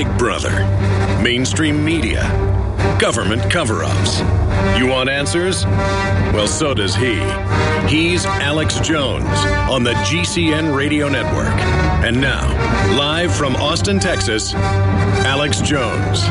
Big Brother, mainstream media, government cover-ups. You want answers? Well, so does he. He's Alex Jones on the GCN Radio Network. And now, live from Austin, Texas, Alex Jones.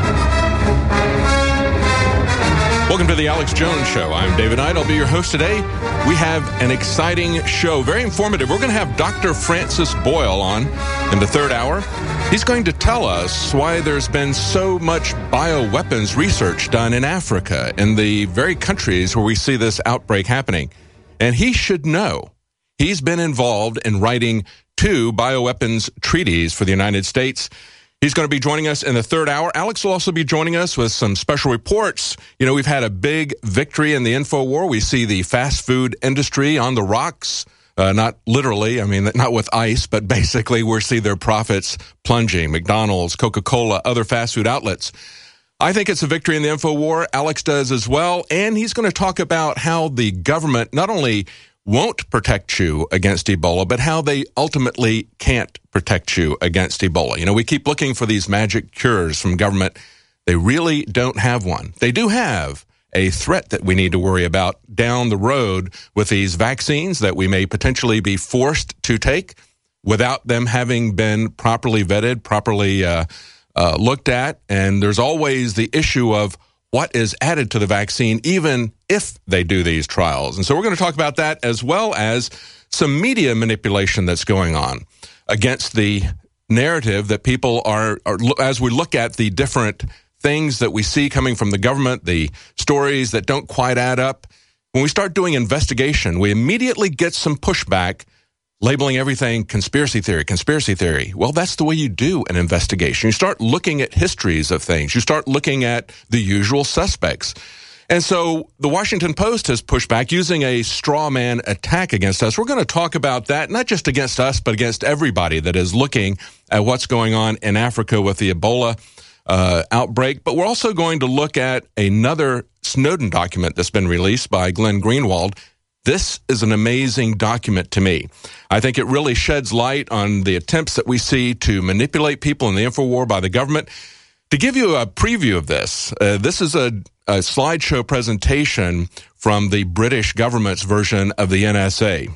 Welcome to the Alex Jones Show. I'm David Knight. I'll be your host today. We have an exciting show, very informative. We're going to have Dr. Francis Boyle on in the third hour. He's going to tell us why there's been so much bioweapons research done in Africa, in the very countries where we see this outbreak happening. And he should know. He's been involved in writing 2 bioweapons treaties for the United States. He's going to be joining us in the third hour. Alex will also be joining us with some special reports. You know, we've had a big victory in the info war. We see the fast food industry on the rocks. Not literally, I mean, not with ice, but basically we see their profits plunging. McDonald's, Coca-Cola, other fast food outlets. I think it's a victory in the info war. Alex does as well. And he's going to talk about how the government not only won't protect you against Ebola, but how they ultimately can't protect you against Ebola. You know, we keep looking for these magic cures from government. They really don't have one. They do have a threat that we need to worry about down the road with these vaccines that we may potentially be forced to take without them having been properly vetted, properly looked at. And there's always the issue of what is added to the vaccine, even if they do these trials. And so we're going to talk about that, as well as some media manipulation that's going on against the narrative that people are as we look at the different things that we see coming from the government, the stories that don't quite add up. When we start doing investigation, we immediately get some pushback, labeling everything conspiracy theory, conspiracy theory. Well, that's the way you do an investigation. You start looking at histories of things. You start looking at the usual suspects. And so the Washington Post has pushed back using a straw man attack against us. We're going to talk about that, not just against us, but against everybody that is looking at what's going on in Africa with the Ebola outbreak. But we're also going to look at another Snowden document that's been released by Glenn Greenwald. This is an amazing document to me. I think it really sheds light on the attempts that we see to manipulate people in the InfoWar by the government. To give you a preview of this, this is a slideshow presentation from the British government's version of the NSA.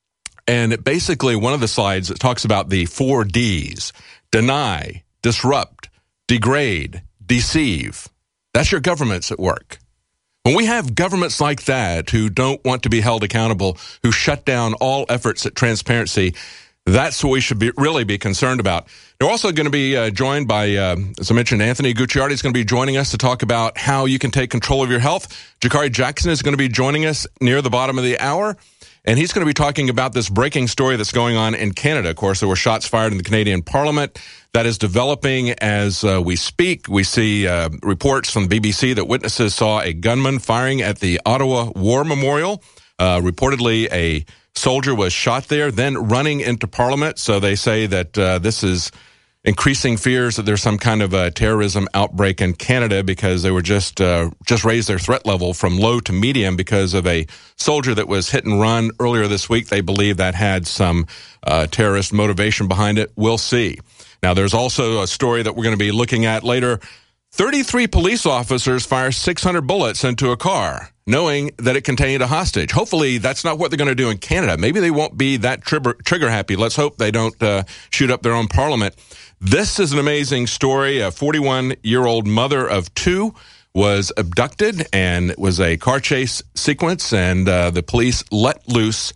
And basically, one of the slides talks about the 4 Ds: deny, disrupt, degrade, deceive. That's your governments at work. When we have governments like that who don't want to be held accountable, who shut down all efforts at transparency, that's what we should really be concerned about. They're also going to be joined by, as I mentioned, Anthony Gucciardi is going to be joining us to talk about how you can take control of your health. Jakari Jackson is going to be joining us near the bottom of the hour, and he's going to be talking about this breaking story that's going on in Canada. Of course, there were shots fired in the Canadian Parliament. That is developing as we speak. We see reports from the BBC that witnesses saw a gunman firing at the Ottawa War Memorial. Reportedly, a soldier was shot there, then running into Parliament. So they say that this is increasing fears that there's some kind of a terrorism outbreak in Canada because they were just raised their threat level from low to medium because of a soldier that was hit and run earlier this week. They believe that had some terrorist motivation behind it. We'll see. Now, there's also a story that we're going to be looking at later. 33 police officers fire 600 bullets into a car, knowing that it contained a hostage. Hopefully, that's not what they're going to do in Canada. Maybe they won't be that trigger happy. Let's hope they don't shoot up their own parliament. This is an amazing story. A 41-year-old mother of 2 was abducted, and it was a car chase sequence, and the police let loose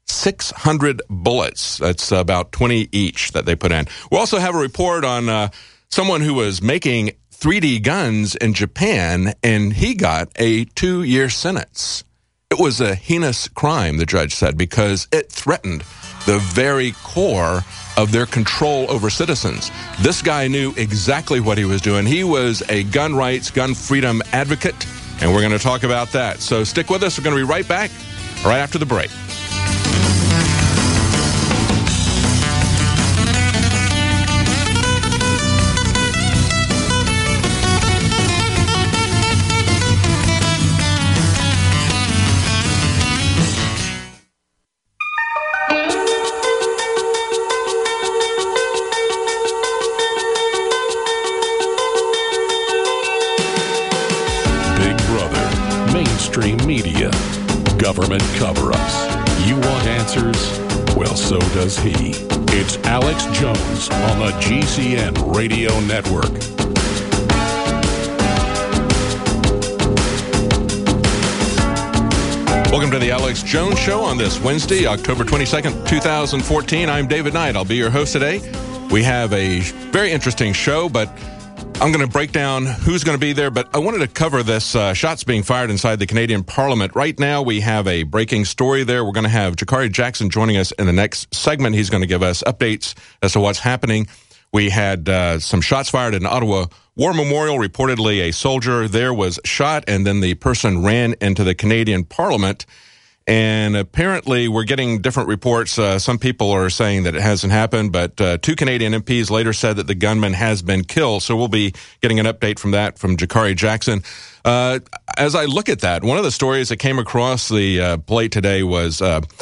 600 bullets. That's about 20 each that they put in. We'll also have a report on someone who was making 3D guns in Japan, and he got a 2-year sentence. It was a heinous crime, the judge said, because it threatened the very core of their control over citizens. This guy knew exactly what he was doing. He was a gun rights, gun freedom advocate, and we're going to talk about that. So stick with us. We're going to be right back right after the break. media, government cover-ups. You want answers? Well, so does he. It's Alex Jones on the GCN Radio Network. Welcome to the Alex Jones Show on this Wednesday, October 22nd, 2014. I'm David Knight. I'll be your host today. We have a very interesting show, but I'm going to break down who's going to be there, but I wanted to cover this shots being fired inside the Canadian Parliament. Right now, we have a breaking story there. We're going to have Jakari Jackson joining us in the next segment. He's going to give us updates as to what's happening. We had some shots fired in Ottawa War Memorial. Reportedly, a soldier there was shot, and then the person ran into the Canadian Parliament. And apparently, we're getting different reports. Some people are saying that it hasn't happened, but two Canadian MPs later said that the gunman has been killed. So we'll be getting an update from that from Jakari Jackson. As I look at that, one of the stories that came across the plate today was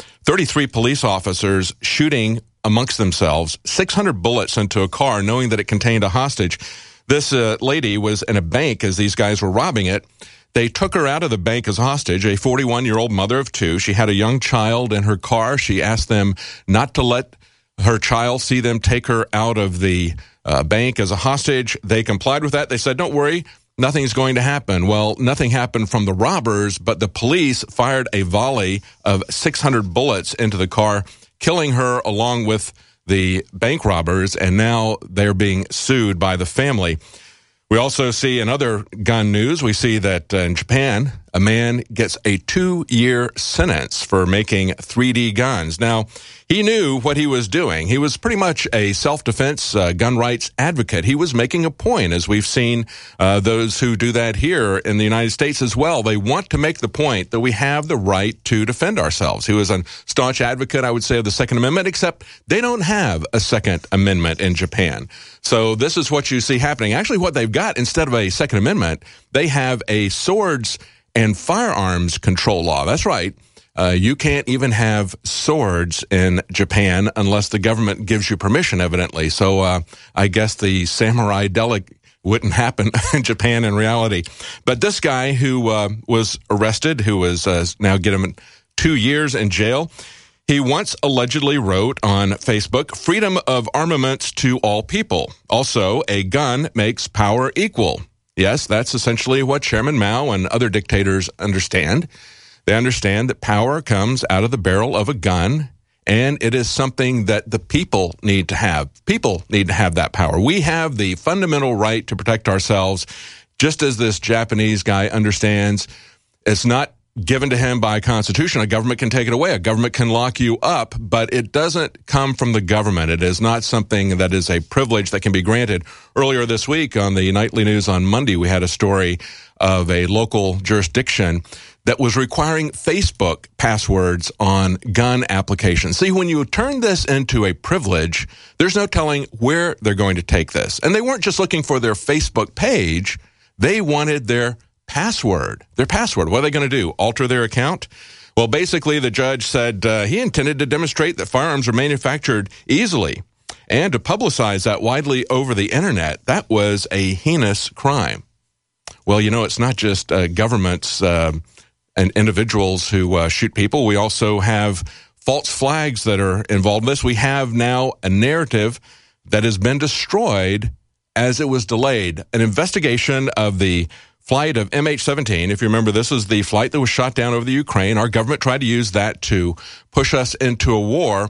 33 police officers shooting amongst themselves 600 bullets into a car, knowing that it contained a hostage. This lady was in a bank as these guys were robbing it. They took her out of the bank as hostage, a 41-year-old mother of two. She had a young child in her car. She asked them not to let her child see them take her out of the bank as a hostage. They complied with that. They said, don't worry, nothing's going to happen. Well, nothing happened from the robbers, but the police fired a volley of 600 bullets into the car, killing her along with the bank robbers, and now they're being sued by the family. We also see in other gun news, we see that in Japan, a man gets a 2-year sentence for making 3D guns. Now, he knew what he was doing. He was pretty much a self-defense gun rights advocate. He was making a point, as we've seen those who do that here in the United States as well. They want to make the point that we have the right to defend ourselves. He was a staunch advocate, I would say, of the Second Amendment, except they don't have a Second Amendment in Japan. So this is what you see happening. Actually, what they've got, instead of a Second Amendment, they have a swords and firearms control law. That's right. You can't even have swords in Japan unless the government gives you permission, evidently. So I guess the samurai delic wouldn't happen in Japan in reality. But this guy who was arrested, who was now getting 2 years in jail, he once allegedly wrote on Facebook, freedom of armaments to all people. Also, a gun makes power equal. Yes, that's essentially what Chairman Mao and other dictators understand. They understand that power comes out of the barrel of a gun, and it is something that the people need to have. People need to have that power. We have the fundamental right to protect ourselves, just as this Japanese guy understands. It's not given to him by a constitution. A government can take it away. A government can lock you up, but it doesn't come from the government. It is not something that is a privilege that can be granted. Earlier this week on the Nightly News on Monday, we had a story of a local jurisdiction that was requiring Facebook passwords on gun applications. See, when you turn this into a privilege, there's no telling where they're going to take this. And they weren't just looking for their Facebook page. They wanted their password. Their password. What are they going to do? Alter their account? Well, basically, the judge said he intended to demonstrate that firearms are manufactured easily and to publicize that widely over the internet. That was a heinous crime. Well, you know, it's not just governments and individuals who shoot people. We also have false flags that are involved in this. We have now a narrative that has been destroyed as it was delayed. An investigation of the flight of MH17, if you remember, this is the flight that was shot down over the Ukraine. Our government tried to use that to push us into a war.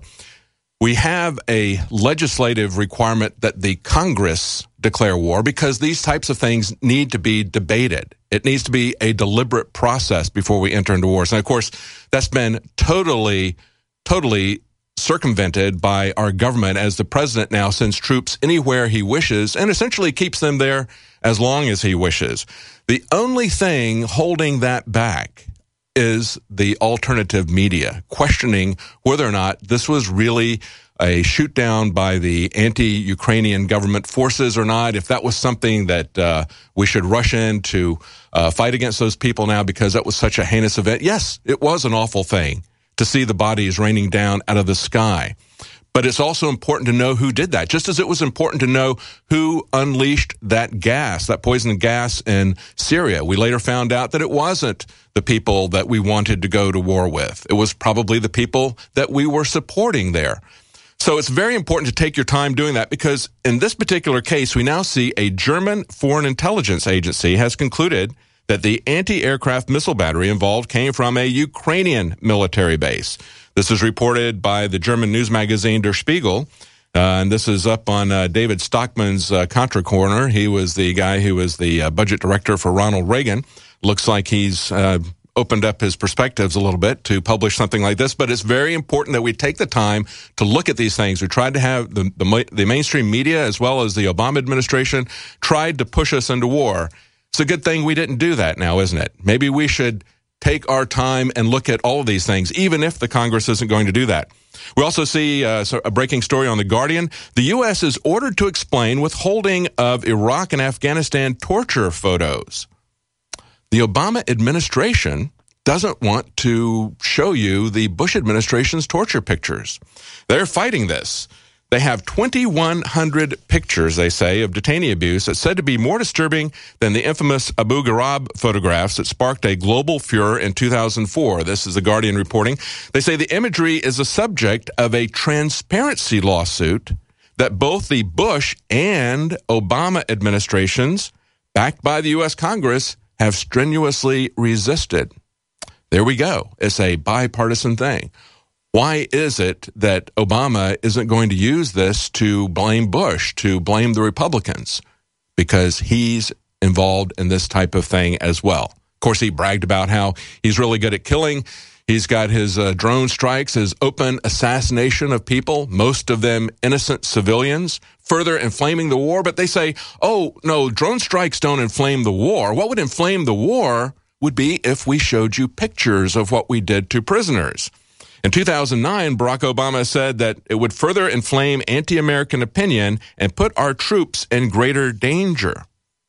We have a legislative requirement that the Congress declare war because these types of things need to be debated. It needs to be a deliberate process before we enter into wars. And, of course, that's been totally circumvented by our government as the president now sends troops anywhere he wishes and essentially keeps them there as long as he wishes. The only thing holding that back is the alternative media, questioning whether or not this was really a shoot down by the anti-Ukrainian government forces or not, if that was something that we should rush in to fight against those people now because that was such a heinous event. Yes, it was an awful thing to see the bodies raining down out of the sky. But it's also important to know who did that, just as it was important to know who unleashed that gas, that poison gas in Syria. We later found out that it wasn't the people that we wanted to go to war with. It was probably the people that we were supporting there. So it's very important to take your time doing that, because in this particular case, we now see a German foreign intelligence agency has concluded that the anti-aircraft missile battery involved came from a Ukrainian military base. This is reported by the German news magazine Der Spiegel, and this is up on David Stockman's Contra Corner. He was the guy who was the budget director for Ronald Reagan. Looks like he's opened up his perspectives a little bit to publish something like this, but it's very important that we take the time to look at these things. We tried to have the mainstream media, as well as the Obama administration, tried to push us into war. It's a good thing we didn't do that now, isn't it? Maybe we should take our time and look at all of these things, even if the Congress isn't going to do that. We also see a breaking story on The Guardian. The U.S. is ordered to explain withholding of Iraq and Afghanistan torture photos. The Obama administration doesn't want to show you the Bush administration's torture pictures. They're fighting this. They have 2,100 pictures, they say, of detainee abuse that's said to be more disturbing than the infamous Abu Ghraib photographs that sparked a global furor in 2004. This is The Guardian reporting. They say the imagery is the subject of a transparency lawsuit that both the Bush and Obama administrations, backed by the U.S. Congress, have strenuously resisted. There we go. It's a bipartisan thing. Why is it that Obama isn't going to use this to blame Bush, to blame the Republicans? Because he's involved in this type of thing as well. Of course, he bragged about how he's really good at killing. He's got his drone strikes, his open assassination of people, most of them innocent civilians, further inflaming the war. But they say, oh, no, drone strikes don't inflame the war. What would inflame the war would be if we showed you pictures of what we did to prisoners. In 2009, Barack Obama said that it would further inflame anti-American opinion and put our troops in greater danger.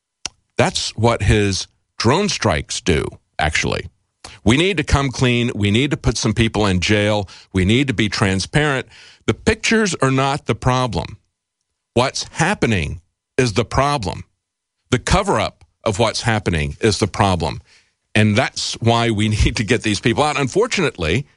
That's what his drone strikes do, actually. We need to come clean. We need to put some people in jail. We need to be transparent. The pictures are not the problem. What's happening is the problem. The cover-up of what's happening is the problem. And that's why we need to get these people out. Unfortunately,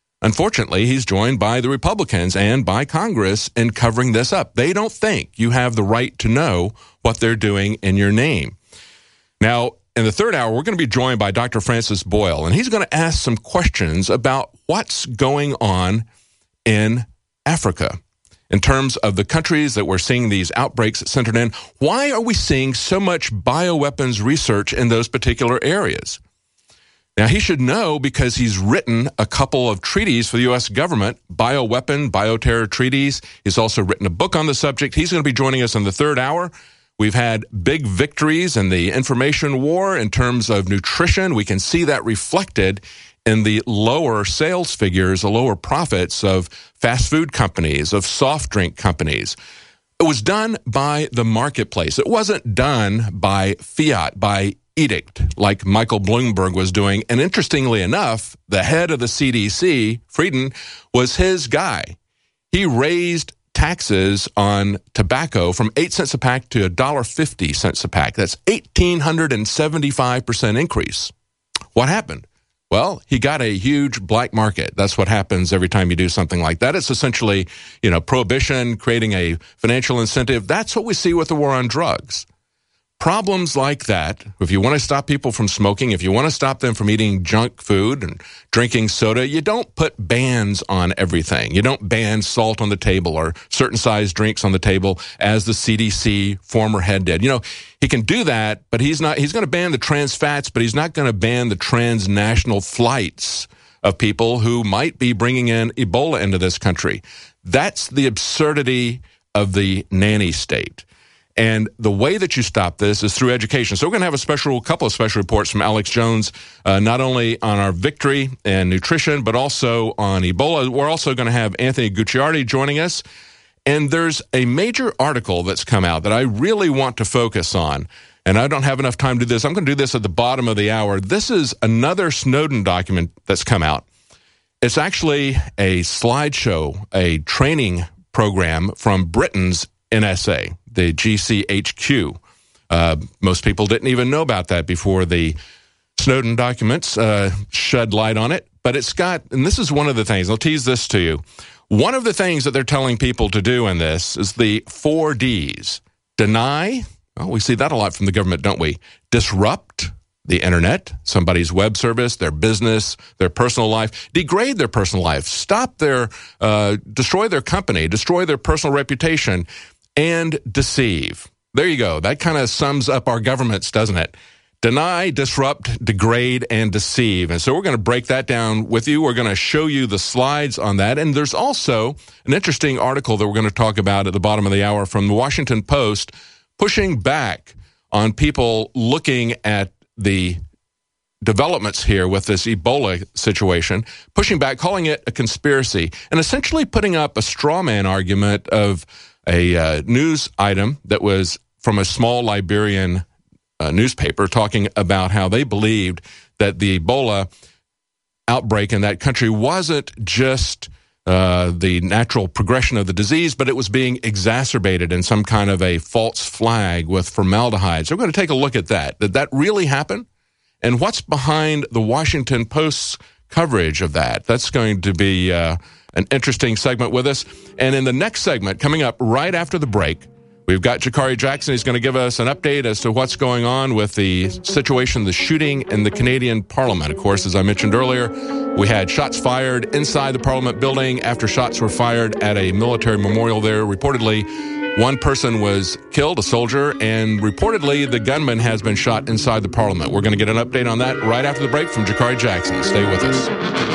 he's joined by the Republicans and by Congress in covering this up. They don't think you have the right to know what they're doing in your name. Now, in the third hour, we're going to be joined by Dr. Francis Boyle, and he's going to ask some questions about what's going on in Africa in terms of the countries that we're seeing these outbreaks centered in. Why are we seeing so much bioweapons research in those particular areas? Now, he should know because he's written a couple of treaties for the U.S. government, bioweapon, bioterror treaties. He's also written a book on the subject. He's going to be joining us in the third hour. We've had big victories in the information war in terms of nutrition. We can see that reflected in the lower sales figures, the lower profits of fast food companies, of soft drink companies. It was done by the marketplace. It wasn't done by fiat, by edict, like Michael Bloomberg was doing. And interestingly enough, the head of the CDC, Frieden, was his guy. He raised taxes on tobacco from 8 cents a pack to $1.50 a pack. That's 1,875% increase. What happened? Well, he got a huge black market. That's what happens every time you do something like that. It's essentially, prohibition, creating a financial incentive. That's what we see with the war on drugs. Problems like that, if you want to stop people from smoking, if you want to stop them from eating junk food and drinking soda, you don't put bans on everything. You don't ban salt on the table or certain size drinks on the table, as the CDC former head did. He can do that, but he's going to ban the trans fats, but he's not going to ban the transnational flights of people who might be bringing in Ebola into this country. That's the absurdity of the nanny state. And the way that you stop this is through education. So we're going to have a couple of special reports from Alex Jones, not only on our victory and nutrition, but also on Ebola. We're also going to have Anthony Gucciardi joining us. And there's a major article that's come out that I really want to focus on. And I don't have enough time to do this. I'm going to do this at the bottom of the hour. This is another Snowden document that's come out. It's actually a slideshow, a training program from Britain's NSA, the GCHQ. Most people didn't even know about that before the Snowden documents shed light on it. But it's got, and this is one of the things, I'll tease this to you. One of the things that they're telling people to do in this is the 4 Ds. Deny, well, we see that a lot from the government, don't we? Disrupt the internet, somebody's web service, their business, their personal life, degrade their personal life, stop their, destroy their company, destroy their personal reputation, and deceive. There you go. That kind of sums up our governments, doesn't it? Deny, disrupt, degrade, and deceive. And so we're going to break that down with you. We're going to show you the slides on that. And there's also an interesting article that we're going to talk about at the bottom of the hour from the Washington Post, pushing back on people looking at the developments here with this Ebola situation, pushing back, calling it a conspiracy, and essentially putting up a straw man argument of a news item that was from a small Liberian newspaper talking about how they believed that the Ebola outbreak in that country wasn't just the natural progression of the disease, but it was being exacerbated in some kind of a false flag with formaldehyde. So we're going to take a look at that. Did that really happen? And what's behind the Washington Post's coverage of that? That's going to be an interesting segment with us. And in the next segment, coming up right after the break, we've got Jakari Jackson. He's going to give us an update as to what's going on with the situation, the shooting in the Canadian Parliament. Of course, as I mentioned earlier, we had shots fired inside the Parliament building after shots were fired at a military memorial there. Reportedly, one person was killed, a soldier, and reportedly the gunman has been shot inside the Parliament. We're going to get an update on that right after the break from Jakari Jackson. Stay with us.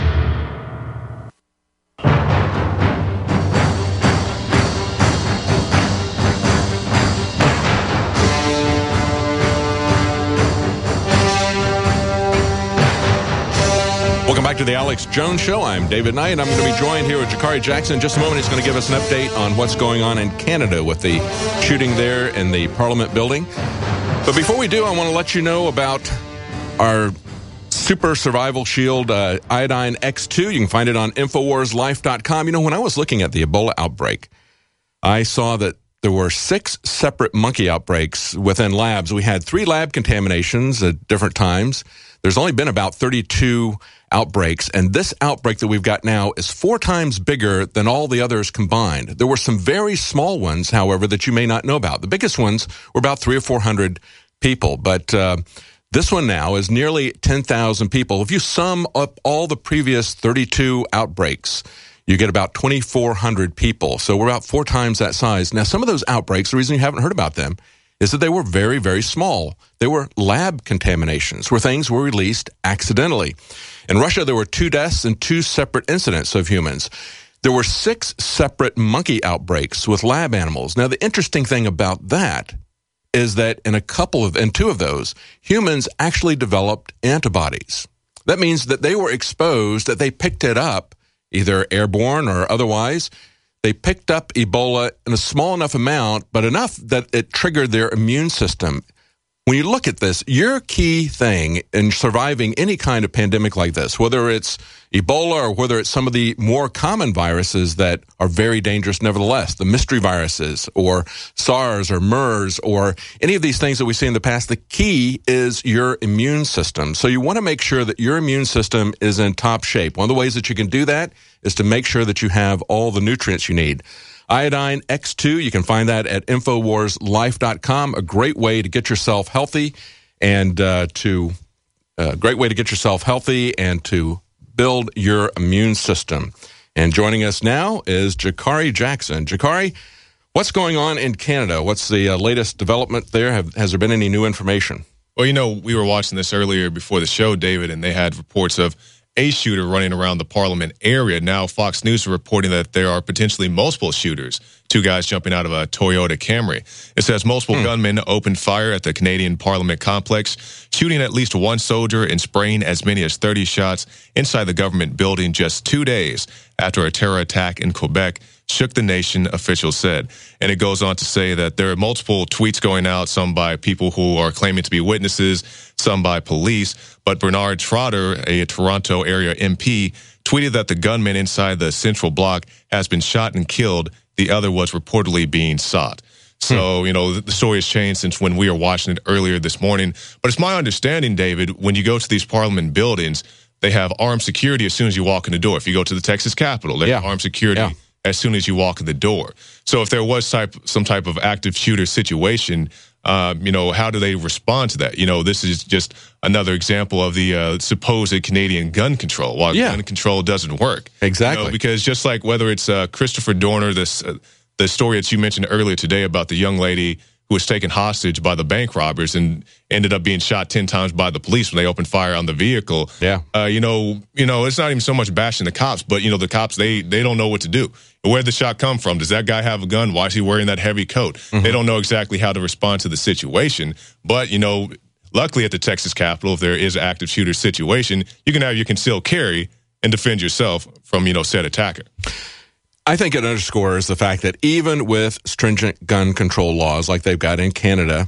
Welcome back to the Alex Jones Show. I'm David Knight. I'm going to be joined here with Jakari Jackson. In just a moment, he's going to give us an update on what's going on in Canada with the shooting there in the Parliament building. But before we do, I want to let you know about our Super Survival Shield Iodine X2. You can find it on InfoWarsLife.com. You know, when I was looking at the Ebola outbreak, I saw that there were 6 separate monkey outbreaks within labs. We had 3 lab contaminations at different times. There's only been about 32 outbreaks, and this outbreak that we've got now is 4 times bigger than all the others combined. There were some very small ones, however, that you may not know about. The biggest ones were about 300 or 400 people, but this one now is nearly 10,000 people. If you sum up all the previous 32 outbreaks, you get about 2,400 people. So we're about 4 times that size. Now, some of those outbreaks, the reason you haven't heard about them is that they were very, very small. They were lab contaminations, where things were released accidentally. In Russia, there were 2 deaths and 2 separate incidents of humans. There were 6 separate monkey outbreaks with lab animals. Now, the interesting thing about that is that in 2 of those, humans actually developed antibodies. That means that they were exposed, that they picked it up, either airborne or otherwise. They picked up Ebola in a small enough amount, but enough that it triggered their immune system. When you look at this, your key thing in surviving any kind of pandemic like this, whether it's Ebola or whether it's some of the more common viruses that are very dangerous nevertheless, the mystery viruses or SARS or MERS or any of these things that we see in the past, the key is your immune system. So you want to make sure that your immune system is in top shape. One of the ways that you can do that is to make sure that you have all the nutrients you need. Iodine X2, you can find that at InfoWarsLife.com. A great way to get yourself healthy and to build your immune system. And joining us now is Jakari Jackson. Jakari, what's going on in Canada? What's the latest development there? Has there been any new information? Well, you know, we were watching this earlier before the show, David, and they had reports of a shooter running around the Parliament area. Now, Fox News is reporting that there are potentially multiple shooters, 2 guys jumping out of a Toyota Camry. It says multiple gunmen opened fire at the Canadian Parliament complex, shooting at least 1 soldier and spraying as many as 30 shots inside the government building just 2 days after a terror attack in Quebec shook the nation, officials said. And it goes on to say that there are multiple tweets going out, some by people who are claiming to be witnesses, some by police. But Bernard Trotter, a Toronto area MP, tweeted that the gunman inside the Central Block has been shot and killed The other was reportedly being sought. So, the story has changed since when we were watching it earlier this morning. But it's my understanding, David, when you go to these Parliament buildings, they have armed security as soon as you walk in the door. If you go to the Texas Capitol, they have armed security as soon as you walk in the door. So if there was some type of active shooter situation, how do they respond to that? This is just another example of the supposed Canadian gun control. While gun control doesn't work. Exactly. Because just like whether it's Christopher Dorner, the story that you mentioned earlier today about the young lady who was taken hostage by the bank robbers and ended up being shot 10 times by the police when they opened fire on the vehicle. Yeah. It's not even so much bashing the cops, but, the cops, they don't know what to do. Where'd the shot come from? Does that guy have a gun? Why is he wearing that heavy coat? Mm-hmm. They don't know exactly how to respond to the situation. But, luckily at the Texas Capitol, if there is an active shooter situation, you can have your concealed carry and defend yourself from, said attacker. I think it underscores the fact that even with stringent gun control laws like they've got in Canada,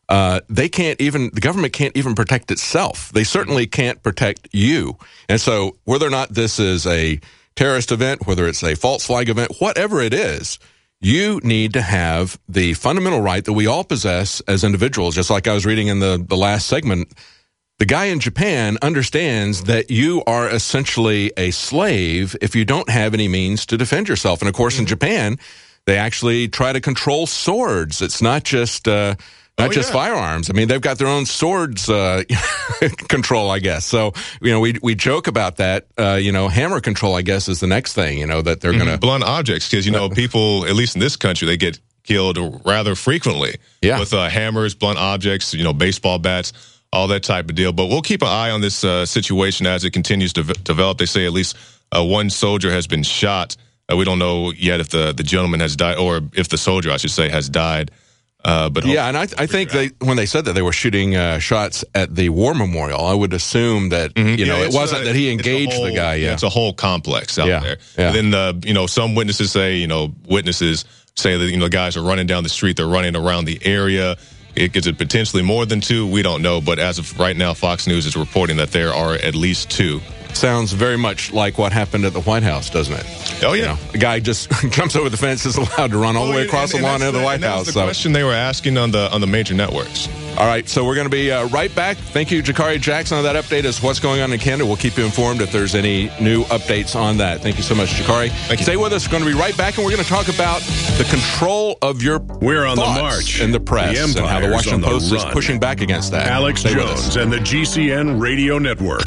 the government can't even protect itself. They certainly can't protect you. And so whether or not this is a terrorist event, whether it's a false flag event, whatever it is, you need to have the fundamental right that we all possess as individuals. Just like I was reading in the last segment, the guy in Japan understands that you are essentially a slave if you don't have any means to defend yourself. And of course, in Japan, they actually try to control swords. It's not just firearms. I mean, they've got their own swords control, I guess. So, we joke about that. Hammer control, I guess, is the next thing, that they're going to... Blunt objects, because, people, at least in this country, they get killed rather frequently with hammers, blunt objects, baseball bats, all that type of deal. But we'll keep an eye on this situation as it continues to develop. They say at least one soldier has been shot. We don't know yet if the gentleman has died, or if the soldier, I should say, has died. And I think when they said that they were shooting shots at the war memorial, I would assume that it wasn't that he engaged the guy. Yeah, it's a whole complex out there. Yeah. And then some witnesses say that the guys are running down the street, they're running around the area. Is it potentially more than two? We don't know. But as of right now, Fox News is reporting that there are at least two. Sounds very much like what happened at the White House, doesn't it? Oh, yeah. The guy just jumps over the fence, is allowed to run all the way across the lawn into the White House. That's the question they were asking on the major networks. All right, so we're going to be right back. Thank you, Jakari Jackson, on that update as what's going on in Canada. We'll keep you informed if there's any new updates on that. Thank you so much, Jakari. Thank you. Stay with us. We're going to be right back, and we're going to talk about the control of your We're on the march in the press and how the Washington Post is pushing back against that. Alex Jones and the GCN Radio Network.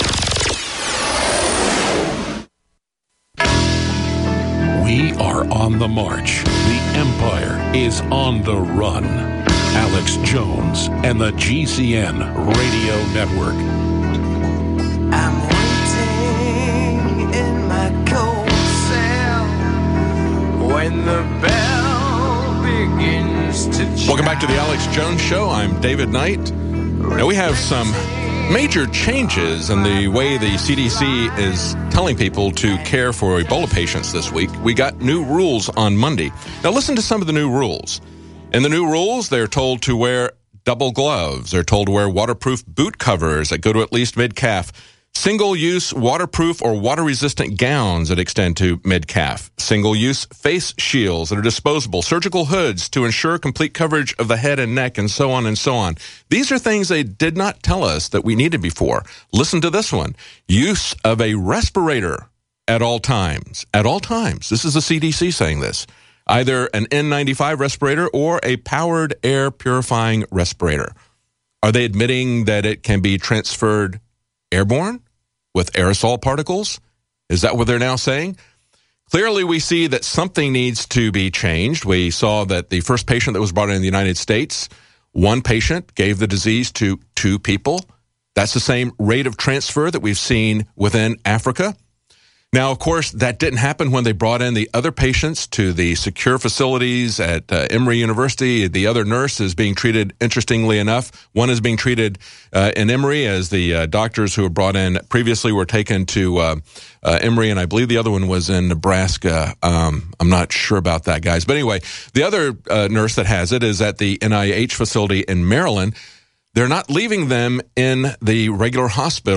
We are on the march. The empire is on the run. Alex Jones and the GCN Radio Network. I'm waiting in my cold cell when the bell begins to chime. Welcome back to the Alex Jones Show. I'm David Knight. Now we have some major changes in the way the CDC is telling people to care for Ebola patients this week. We got new rules on Monday. Now listen to some of the new rules. In the new rules, they're told to wear double gloves. They're told to wear waterproof boot covers that go to at least mid-calf. Single-use waterproof or water-resistant gowns that extend to mid-calf. Single-use face shields that are disposable. Surgical hoods to ensure complete coverage of the head and neck, and so on and so on. These are things they did not tell us that we needed before. Listen to this one. Use of a respirator at all times. At all times. This is the CDC saying this. Either an N95 respirator or a powered air purifying respirator. Are they admitting that it can be transferred airborne with aerosol particles? Is that what they're now saying? Clearly, we see that something needs to be changed. We saw that the first patient that was brought in the United States, one patient gave the disease to 2 people. That's the same rate of transfer that we've seen within Africa. Now, of course, that didn't happen when they brought in the other patients to the secure facilities at Emory University. The other nurse is being treated, interestingly enough. One is being treated in Emory as the doctors who were brought in previously were taken to Emory, and I believe the other one was in Nebraska. I'm not sure about that, guys. But anyway, the other nurse that has it is at the NIH facility in Maryland. They're not leaving them in the regular hospital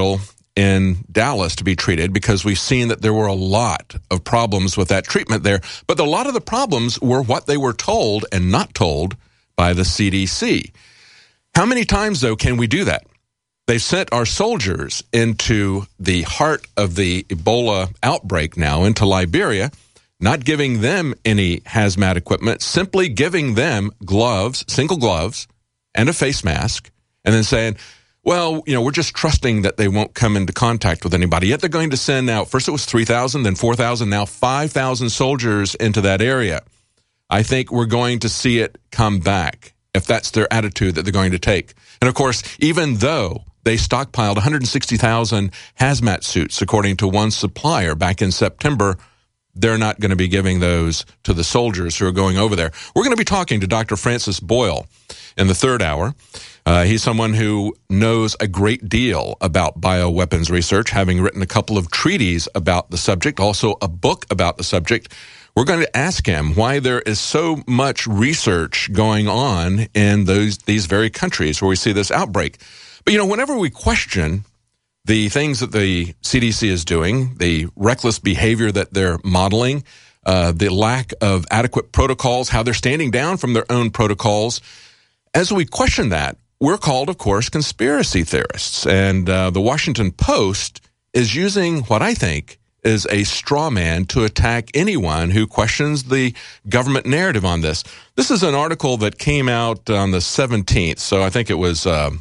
in Dallas to be treated because we've seen that there were a lot of problems with that treatment there. But a lot of the problems were what they were told and not told by the CDC. How many times, though, can we do that? They've sent our soldiers into the heart of the Ebola outbreak now, into Liberia, not giving them any hazmat equipment, simply giving them gloves, single gloves, and a face mask, and then saying, well, we're just trusting that they won't come into contact with anybody. Yet they're going to send out, first it was 3,000, then 4,000, now 5,000 soldiers into that area. I think we're going to see it come back if that's their attitude that they're going to take. And of course, even though they stockpiled 160,000 hazmat suits, according to one supplier back in September, they're not going to be giving those to the soldiers who are going over there. We're going to be talking to Dr. Francis Boyle in the third hour. He's someone who knows a great deal about bioweapons research, having written a couple of treatises about the subject, also a book about the subject. We're going to ask him why there is so much research going on in these very countries where we see this outbreak. But, whenever we question the things that the CDC is doing, the reckless behavior that they're modeling, the lack of adequate protocols, how they're standing down from their own protocols, as we question that, we're called, of course, conspiracy theorists. And the Washington Post is using what I think is a straw man to attack anyone who questions the government narrative on this. This is an article that came out on the 17th, so I think it was the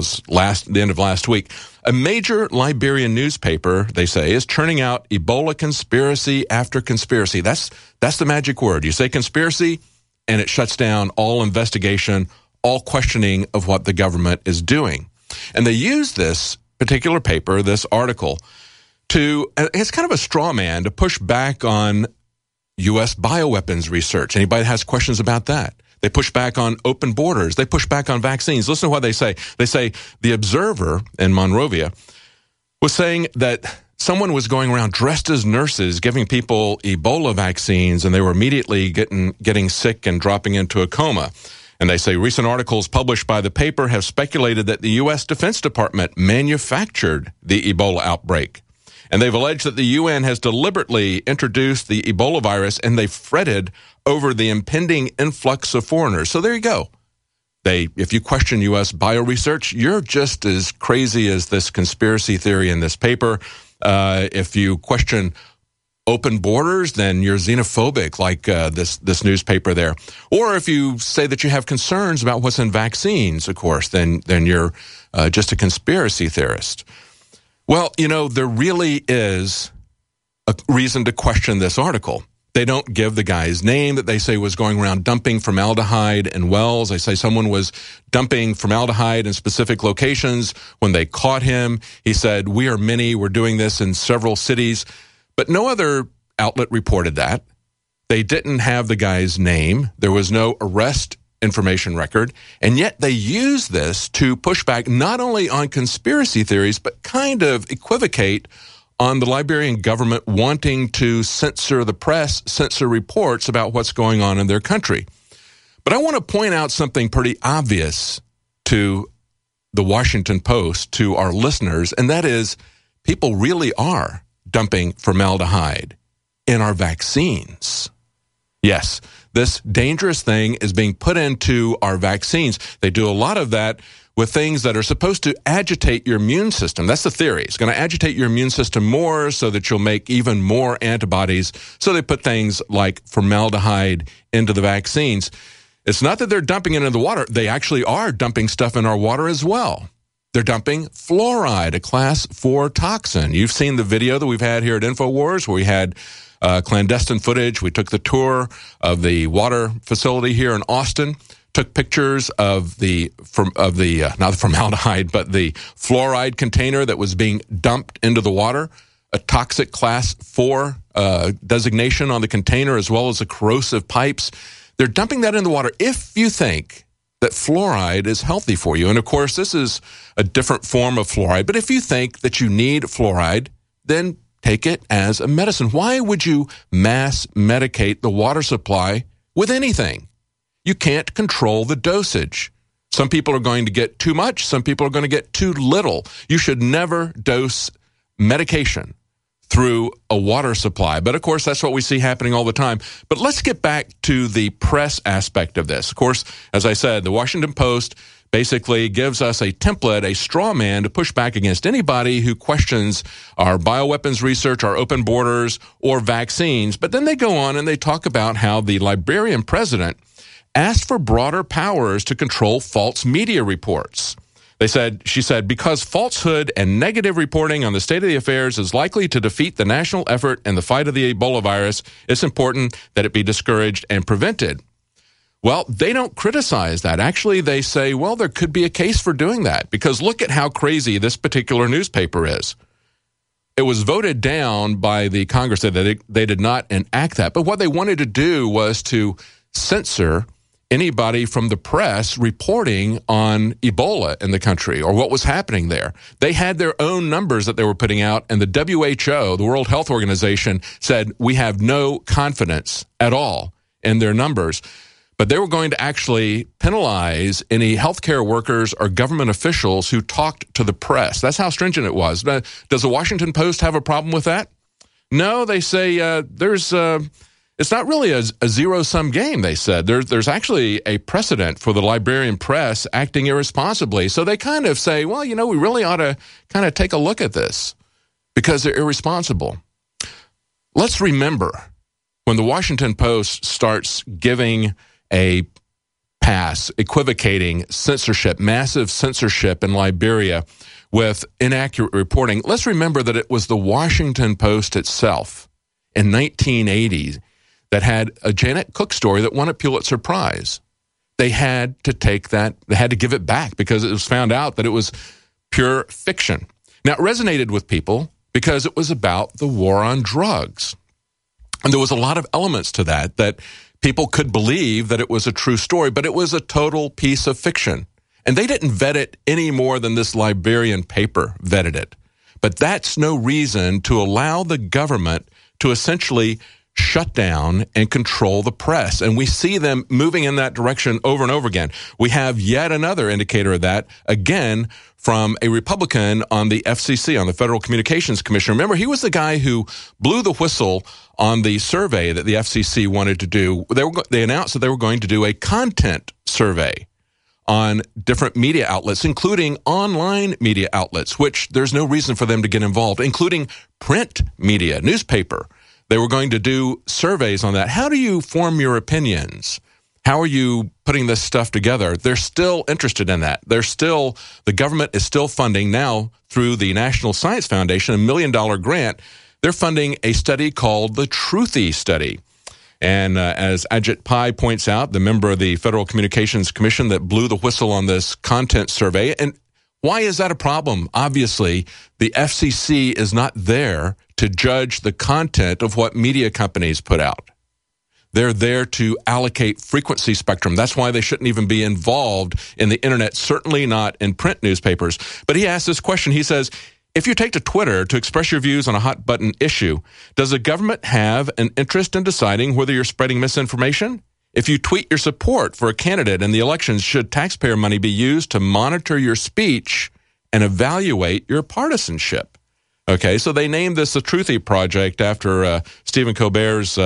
end of last week. A major Liberian newspaper, they say, is churning out Ebola conspiracy after conspiracy. That's the magic word. You say conspiracy, and it shuts down all investigation, all questioning of what the government is doing. And they use this particular paper, this article, it's kind of a straw man to push back on U.S. bioweapons research. Anybody that has questions about that? They push back on open borders. They push back on vaccines. Listen to what they say. They say the Observer in Monrovia was saying that someone was going around dressed as nurses giving people Ebola vaccines, and they were immediately getting sick and dropping into a coma. And they say recent articles published by the paper have speculated that the U.S. Defense Department manufactured the Ebola outbreak. And they've alleged that the UN has deliberately introduced the Ebola virus, and they fretted over the impending influx of foreigners. So there you go. If you question U.S. bioresearch, you're just as crazy as this conspiracy theory in this paper. If you question open borders, then you're xenophobic, like this newspaper there. Or if you say that you have concerns about what's in vaccines, of course, then you're just a conspiracy theorist. Well, there really is a reason to question this article. They don't give the guy's name that they say was going around dumping formaldehyde in wells. They say someone was dumping formaldehyde in specific locations. When they caught him, he said, "We are many. We're doing this in several cities." But no other outlet reported that. They didn't have the guy's name. There was no arrest information record. And yet they use this to push back not only on conspiracy theories, but kind of equivocate on the Liberian government wanting to censor the press, censor reports about what's going on in their country. But I want to point out something pretty obvious to the Washington Post, to our listeners, and that is people really are dumping formaldehyde in our vaccines. Yes, this dangerous thing is being put into our vaccines. They do a lot of that with things that are supposed to agitate your immune system. That's the theory. It's going to agitate your immune system more so that you'll make even more antibodies. So they put things like formaldehyde into the vaccines. It's not that they're dumping it into the water. They actually are dumping stuff in our water as well. They're dumping fluoride, a class 4 toxin. You've seen the video that we've had here at InfoWars where we had clandestine footage. We took the tour of the water facility here in Austin, took pictures of not the formaldehyde, but the fluoride container that was being dumped into the water, a toxic class 4 designation on the container, as well as the corrosive pipes. They're dumping that in the water if you think that fluoride is healthy for you. And of course, this is a different form of fluoride. But if you think that you need fluoride, then take it as a medicine. Why would you mass medicate the water supply with anything? You can't control the dosage. Some people are going to get too much. Some people are going to get too little. You should never dose medication through a water supply. But of course, that's what we see happening all the time. But let's get back to the press aspect of this. Of course, as I said, the Washington Post basically gives us a template, a straw man to push back against anybody who questions our bioweapons research, our open borders, or vaccines. But then they go on and they talk about how the Liberian president asked for broader powers to control false media reports. She said, because falsehood and negative reporting on the state of the affairs is likely to defeat the national effort in the fight of the Ebola virus, it's important that it be discouraged and prevented. Well, they don't criticize that. Actually, they say, well, there could be a case for doing that, because look at how crazy this particular newspaper is. It was voted down by the Congress that they did not enact that. But what they wanted to do was to censor anybody from the press reporting on Ebola in the country or what was happening there. They had their own numbers that they were putting out, and the WHO, the World Health Organization, said we have no confidence at all in their numbers. But they were going to actually penalize any healthcare workers or government officials who talked to the press. That's how stringent it was. Does the Washington Post have a problem with that? No, they say it's not really a zero-sum game, they said. There's actually a precedent for the Liberian press acting irresponsibly. So they kind of say, well, we really ought to kind of take a look at this because they're irresponsible. Let's remember when the Washington Post starts giving a pass, equivocating censorship, massive censorship in Liberia with inaccurate reporting, let's remember that it was the Washington Post itself in 1980 that had a Janet Cook story that won a Pulitzer Prize. They had to take that, they had to give it back because it was found out that it was pure fiction. Now, it resonated with people because it was about the war on drugs. And there was a lot of elements to that people could believe that it was a true story, but it was a total piece of fiction. And they didn't vet it any more than this Liberian paper vetted it. But that's no reason to allow the government to essentially shut down and control the press. And we see them moving in that direction over and over again. We have yet another indicator of that, again, from a Republican on the FCC, on the Federal Communications Commission. Remember, he was the guy who blew the whistle on the survey that the FCC wanted to do. They announced that they were going to do a content survey on different media outlets, including online media outlets, which there's no reason for them to get involved, including print media, newspaper. They were going to do surveys on that. How do you form your opinions? How are you putting this stuff together? They're still interested in that. The government is still funding now through the National Science Foundation, $1 million grant. They're funding a study called the Truthy Study. And as Ajit Pai points out, the member of the Federal Communications Commission that blew the whistle on this content survey, and why is that a problem? Obviously, the FCC is not there to judge the content of what media companies put out. They're there to allocate frequency spectrum. That's why they shouldn't even be involved in the internet, certainly not in print newspapers. But he asked this question. He says, if you take to Twitter to express your views on a hot-button issue, does the government have an interest in deciding whether you're spreading misinformation? If you tweet your support for a candidate in the elections, should taxpayer money be used to monitor your speech and evaluate your partisanship? Okay, so they named this the Truthy Project after Stephen Colbert's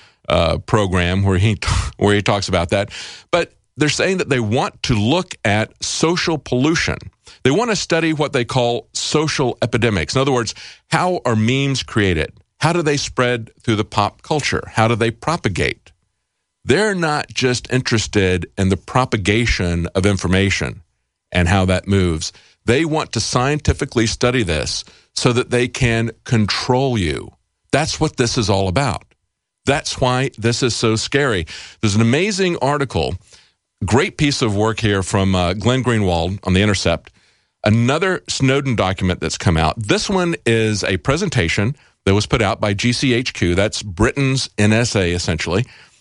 program where he talks about that. But they're saying that they want to look at social pollution. They want to study what they call social epidemics. In other words, how are memes created? How do they spread through the pop culture? How do they propagate? They're not just interested in the propagation of information and how that moves. They want to scientifically study this so that they can control you. That's what this is all about. That's why this is so scary. There's an amazing article, great piece of work here from Glenn Greenwald on The Intercept. Another Snowden document that's come out. This one is a presentation that was put out by GCHQ. That's Britain's NSA, essentially.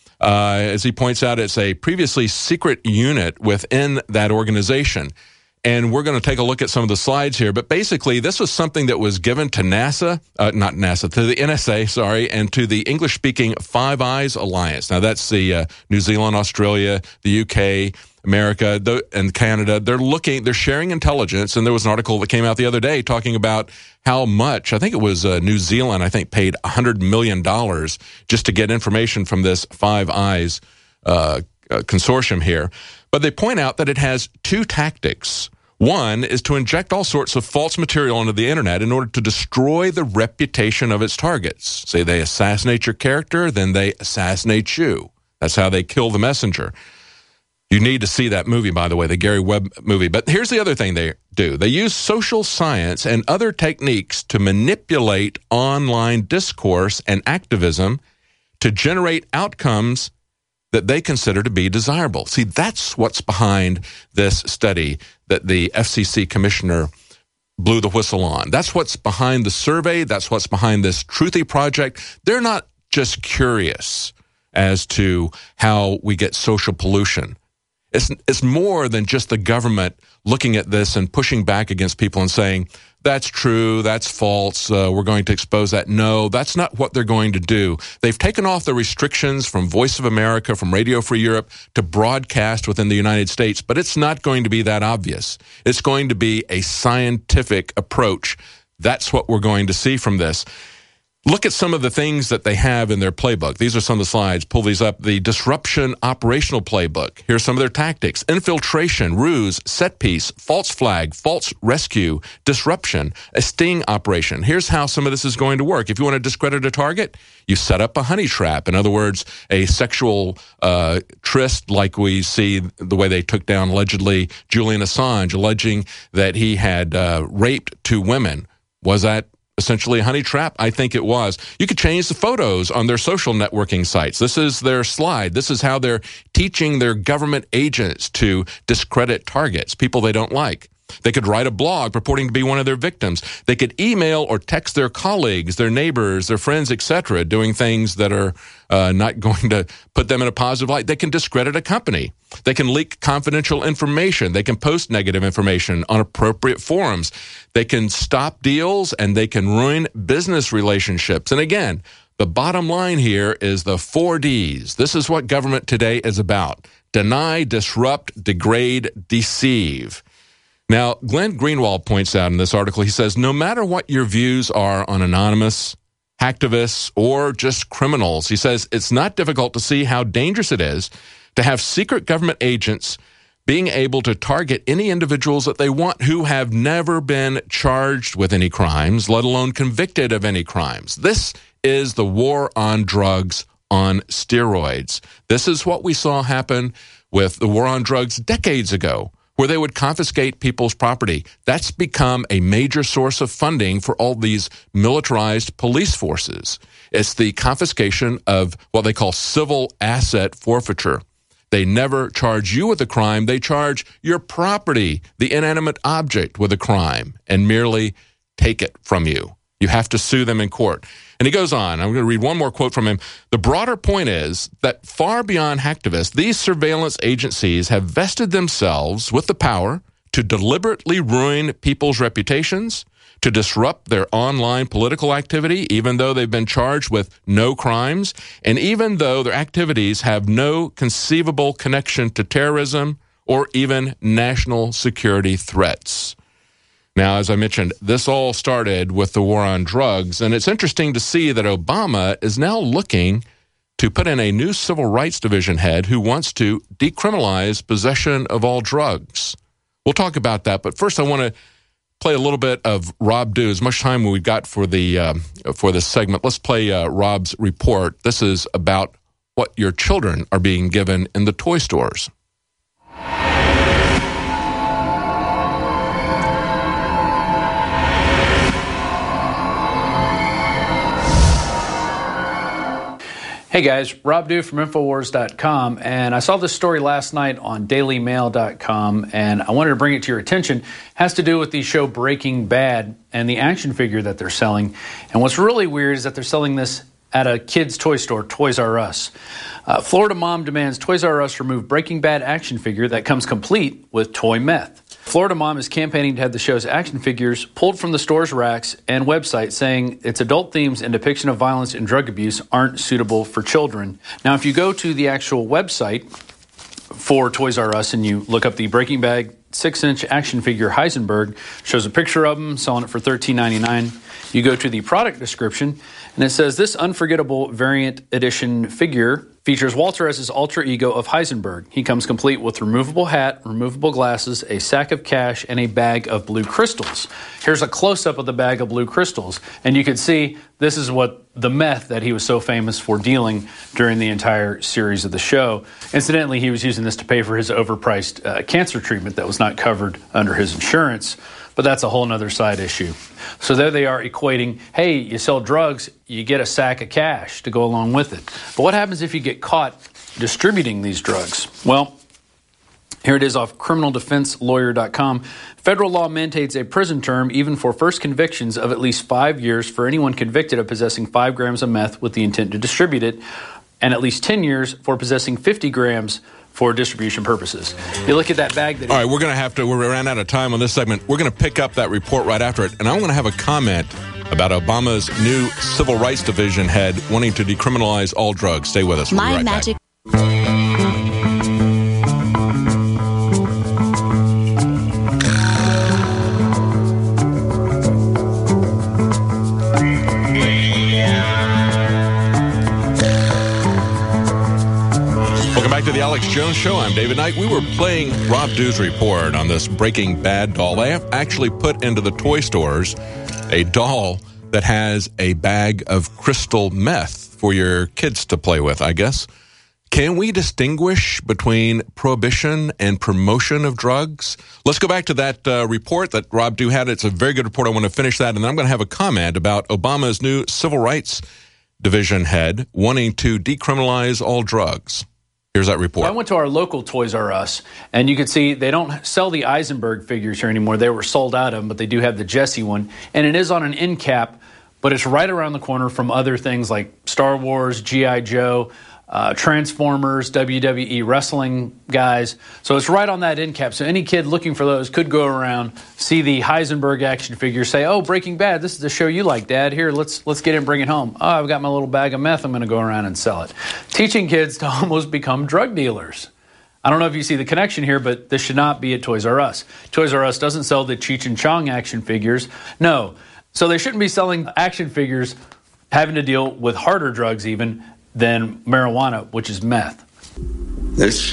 As he points out, it's a previously secret unit within that organization. And we're going to take a look at some of the slides here. But basically, this was something that was given to to the NSA, and to the English-speaking Five Eyes Alliance. Now, that's the New Zealand, Australia, the UK, America and Canada, they're sharing intelligence. And there was an article that came out the other day talking about how much, I think it was New Zealand, I think paid $100 million just to get information from this Five Eyes consortium here. But they point out that it has two tactics. One is to inject all sorts of false material onto the internet in order to destroy the reputation of its targets. Say they assassinate your character, then they assassinate you. That's how they kill the messenger. You need to see that movie, by the way, the Gary Webb movie. But here's the other thing they do. They use social science and other techniques to manipulate online discourse and activism to generate outcomes that they consider to be desirable. See, that's what's behind this study that the FCC commissioner blew the whistle on. That's what's behind the survey. That's what's behind this Truthy project. They're not just curious as to how we get social pollution. It's more than just the government looking at this and pushing back against people and saying, that's true, that's false, we're going to expose that. No, that's not what they're going to do. They've taken off the restrictions from Voice of America, from Radio Free Europe, to broadcast within the United States, but it's not going to be that obvious. It's going to be a scientific approach. That's what we're going to see from this. Look at some of the things that they have in their playbook. These are some of the slides. Pull these up. The disruption operational playbook. Here's some of their tactics. Infiltration, ruse, set piece, false flag, false rescue, disruption, a sting operation. Here's how some of this is going to work. If you want to discredit a target, you set up a honey trap. In other words, a sexual tryst, like we see the way they took down allegedly Julian Assange, alleging that he had raped 2 women. Was that essentially a honey trap? I think it was. You could change the photos on their social networking sites. This is their slide. This is how they're teaching their government agents to discredit targets, people they don't like. They could write a blog purporting to be one of their victims. They could email or text their colleagues, their neighbors, their friends, etc., doing things that are not going to put them in a positive light. They can discredit a company. They can leak confidential information. They can post negative information on appropriate forums. They can stop deals, and they can ruin business relationships. And again, the bottom line here is the 4 Ds. This is what government today is about. Deny, disrupt, degrade, deceive. Now, Glenn Greenwald points out in this article, he says, no matter what your views are on anonymous, hacktivists, or just criminals, he says it's not difficult to see how dangerous it is to have secret government agents being able to target any individuals that they want who have never been charged with any crimes, let alone convicted of any crimes. This is the war on drugs on steroids. This is what we saw happen with the war on drugs decades ago, where they would confiscate people's property. That's become a major source of funding for all these militarized police forces. It's the confiscation of what they call civil asset forfeiture. They never charge you with a crime. They charge your property, the inanimate object, with a crime and merely take it from you. You have to sue them in court. And he goes on. I'm going to read one more quote from him. The broader point is that far beyond hacktivists, these surveillance agencies have vested themselves with the power to deliberately ruin people's reputations, to disrupt their online political activity, even though they've been charged with no crimes, and even though their activities have no conceivable connection to terrorism or even national security threats. Now, as I mentioned, this all started with the war on drugs, and it's interesting to see that Obama is now looking to put in a new civil rights division head who wants to decriminalize possession of all drugs. We'll talk about that, but first I want to play a little bit of Rob Dew. As much time we've got for this segment, let's play Rob's report. This is about what your children are being given in the toy stores. Hey guys, Rob Dew from Infowars.com, and I saw this story last night on DailyMail.com, and I wanted to bring it to your attention. It has to do with the show Breaking Bad and the action figure that they're selling. And what's really weird is that they're selling this at a kid's toy store, Toys R Us. Florida mom demands Toys R Us remove Breaking Bad action figure that comes complete with toy meth. Florida mom is campaigning to have the show's action figures pulled from the store's racks and website, saying its adult themes and depiction of violence and drug abuse aren't suitable for children. Now, if you go to the actual website for Toys R Us and you look up the Breaking Bad 6-inch action figure Heisenberg, shows a picture of him, selling it for $13.99. You go to the product description, and it says, this unforgettable variant edition figure features Walter as his alter ego of Heisenberg. He comes complete with removable hat, removable glasses, a sack of cash, and a bag of blue crystals. Here's a close-up of the bag of blue crystals, and you can see this is what the meth that he was so famous for dealing during the entire series of the show. Incidentally, he was using this to pay for his overpriced cancer treatment that was not covered under his insurance, but that's a whole other side issue. So there they are equating, hey, you sell drugs, you get a sack of cash to go along with it. But what happens if you get caught distributing these drugs? Well, here it is off criminaldefenselawyer.com. Federal law mandates a prison term even for first convictions of at least 5 years for anyone convicted of possessing 5 grams of meth with the intent to distribute it, and at least 10 years for possessing 50 grams for distribution purposes. You look at that bag that... All right, we ran out of time on this segment. We're going to pick up that report right after it, and I'm going to have a comment about Obama's new Civil Rights Division head wanting to decriminalize all drugs. Stay with us. We'll be right back. To the Alex Jones Show. I'm David Knight. We were playing Rob Dew's report on this Breaking Bad doll. They have actually put into the toy stores a doll that has a bag of crystal meth for your kids to play with, I guess. Can we distinguish between prohibition and promotion of drugs? Let's go back to that report that Rob Dew had. It's a very good report. I want to finish that, and then I'm going to have a comment about Obama's new Civil Rights Division head wanting to decriminalize all drugs. Here's that report. I went to our local Toys R Us, and you can see they don't sell the Eisenberg figures here anymore. They were sold out of them, but they do have the Jesse one. And it is on an end cap, but it's right around the corner from other things like Star Wars, G.I. Joe, Transformers, WWE wrestling guys. So it's right on that end cap. So any kid looking for those could go around, see the Heisenberg action figure, say, oh, Breaking Bad, this is the show you like, Dad. Here, let's get it and bring it home. Oh, I've got my little bag of meth. I'm going to go around and sell it. Teaching kids to almost become drug dealers. I don't know if you see the connection here, but this should not be at Toys R Us. Toys R Us doesn't sell the Cheech and Chong action figures. No. So they shouldn't be selling action figures having to deal with harder drugs even than marijuana, which is meth. This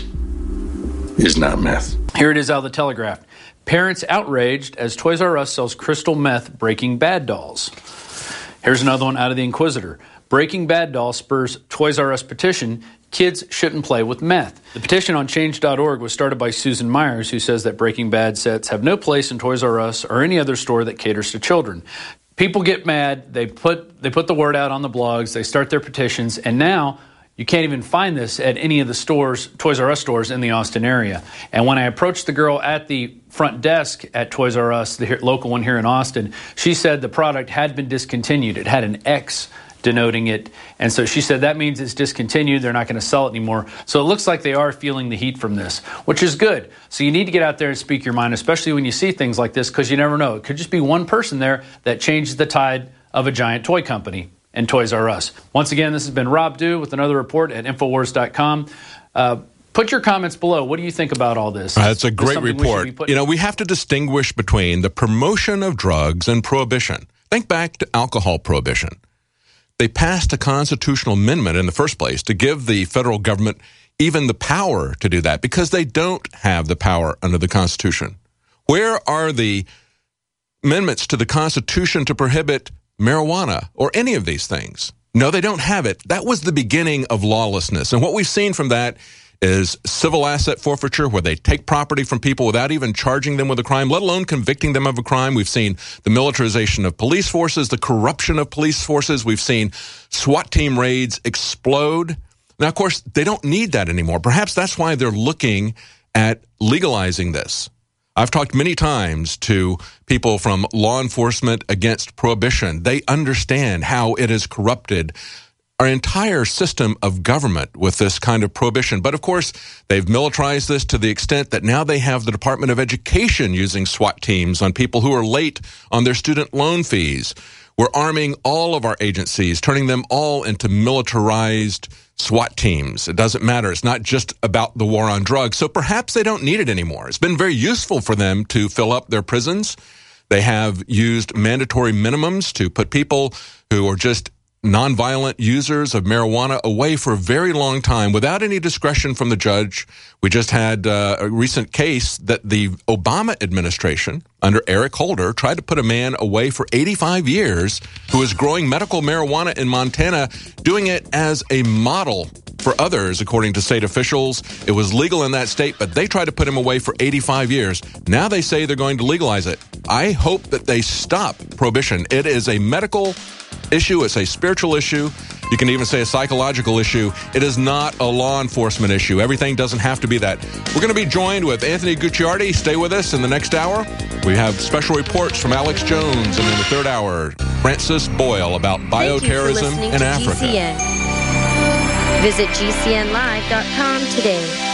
is not meth. Here it is out of the Telegraph. Parents outraged as Toys R Us sells crystal meth Breaking Bad dolls. Here's another one out of the Inquisitor. Breaking Bad doll spurs Toys R Us petition. Kids shouldn't play with meth. The petition on change.org was started by Susan Myers, who says that Breaking Bad sets have no place in Toys R Us or any other store that caters to children. People get mad, they put the word out on the blogs, they start their petitions, and now you can't even find this at any of the stores, Toys R Us stores in the Austin area. And when I approached the girl at the front desk at Toys R Us, the local one here in Austin, she said the product had been discontinued. It had an X denoting it. And so she said that means it's discontinued. They're not going to sell it anymore. So it looks like they are feeling the heat from this, which is good. So you need to get out there and speak your mind, especially when you see things like this, because you never know. It could just be one person there that changes the tide of a giant toy company and Toys R Us. Once again, this has been Rob Dew with another report at Infowars.com. Put your comments below. What do you think about all this? That's a great report. We have to distinguish between the promotion of drugs and prohibition. Think back to alcohol prohibition. They passed a constitutional amendment in the first place to give the federal government even the power to do that because they don't have the power under the Constitution. Where are the amendments to the Constitution to prohibit marijuana or any of these things? No, they don't have it. That was the beginning of lawlessness. And what we've seen from that is civil asset forfeiture, where they take property from people without even charging them with a crime, let alone convicting them of a crime. We've seen the militarization of police forces, the corruption of police forces. We've seen SWAT team raids explode. Now, of course, they don't need that anymore. Perhaps that's why they're looking at legalizing this. I've talked many times to people from law enforcement against prohibition. They understand how it has corrupted our entire system of government with this kind of prohibition. But of course, they've militarized this to the extent that now they have the Department of Education using SWAT teams on people who are late on their student loan fees. We're arming all of our agencies, turning them all into militarized SWAT teams. It doesn't matter. It's not just about the war on drugs. So perhaps they don't need it anymore. It's been very useful for them to fill up their prisons. They have used mandatory minimums to put people who are just nonviolent users of marijuana away for a very long time without any discretion from the judge. We just had a recent case that the Obama administration, under Eric Holder, tried to put a man away for 85 years who was growing medical marijuana in Montana, doing it as a model for others, according to state officials. It was legal in that state, but they tried to put him away for 85 years. Now they say they're going to legalize it. I hope that they stop prohibition. It is a medical issue. It's a spiritual issue. You can even say a psychological issue. It is not a law enforcement issue. Everything doesn't have to be that. We're going to be joined with Anthony Gucciardi. Stay with us in the next hour. We have special reports from Alex Jones, and in the third hour, Francis Boyle about bioterrorism in Africa. GCN. Visit GCNlive.com today.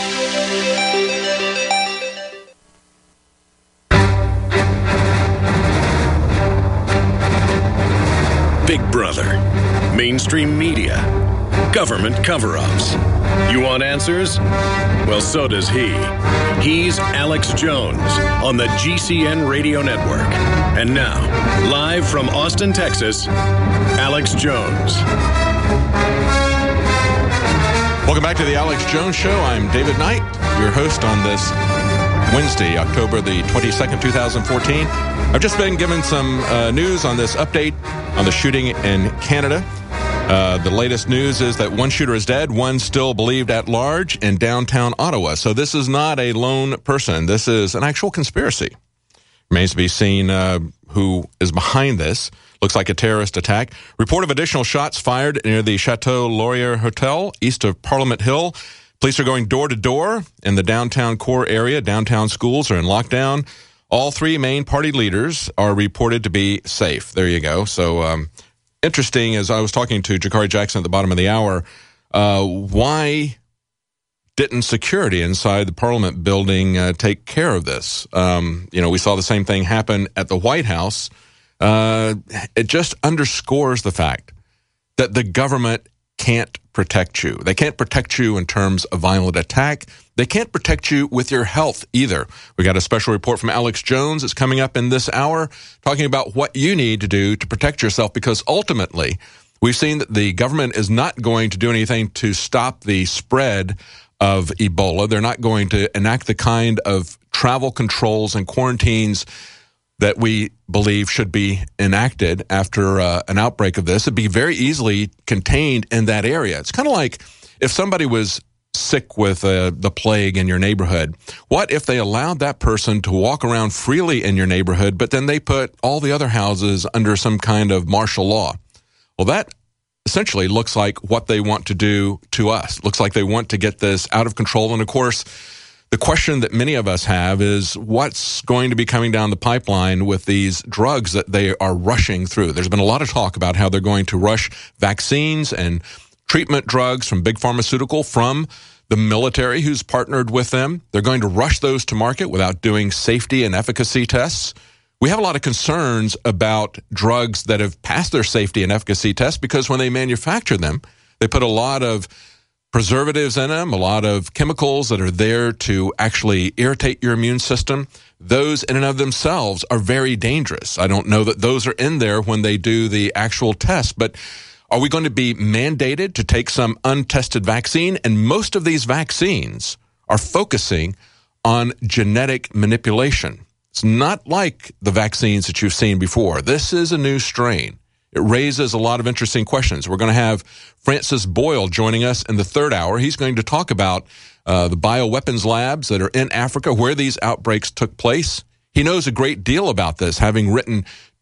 Big Brother, mainstream media, government cover-ups. You want answers? Well, so does he. He's Alex Jones on the GCN Radio Network. And now, live from Austin, Texas, Alex Jones. Welcome back to the Alex Jones Show. I'm David Knight, your host on this Wednesday, October the 22nd, 2014. I've just been given some news on this update on the shooting in Canada. The latest news is that one shooter is dead, one still believed at large in downtown Ottawa. So this is not a lone person. This is an actual conspiracy. Remains to be seen who is behind this. Looks like a terrorist attack. Report of additional shots fired near the Chateau Laurier Hotel east of Parliament Hill. Police are going door to door in the downtown core area. Downtown schools are in lockdown. All three main party leaders are reported to be safe. There you go. So interesting, as I was talking to Jakari Jackson at the bottom of the hour, why didn't security inside the Parliament building take care of this? We saw the same thing happen at the White House. It just underscores the fact that the government can't protect you. They can't protect you in terms of violent attack. They can't protect you with your health either. We got a special report from Alex Jones. It's coming up in this hour, talking about what you need to do to protect yourself, because ultimately we've seen that the government is not going to do anything to stop the spread of Ebola. They're not going to enact the kind of travel controls and quarantines that we believe should be enacted after an outbreak of this. It'd be very easily contained in that area. It's kind of like if somebody was sick with the plague in your neighborhood. What if they allowed that person to walk around freely in your neighborhood, but then they put all the other houses under some kind of martial law? Well, that essentially looks like what they want to do to us. Looks like they want to get this out of control. And of course, the question that many of us have is what's going to be coming down the pipeline with these drugs that they are rushing through. There's been a lot of talk about how they're going to rush vaccines and treatment drugs from big pharmaceutical, from the military who's partnered with them. They're going to rush those to market without doing safety and efficacy tests. We have a lot of concerns about drugs that have passed their safety and efficacy tests because when they manufacture them, they put a lot of preservatives in them, a lot of chemicals that are there to actually irritate your immune system. Those in and of themselves are very dangerous. I don't know that those are in there when they do the actual test, but are we going to be mandated to take some untested vaccine? And most of these vaccines are focusing on genetic manipulation. It's not like the vaccines that you've seen before. This is a new strain. It raises a lot of interesting questions. We're going to have Francis Boyle joining us in the third hour. He's going to talk about the bioweapons labs that are in Africa, where these outbreaks took place. He knows a great deal about this, having written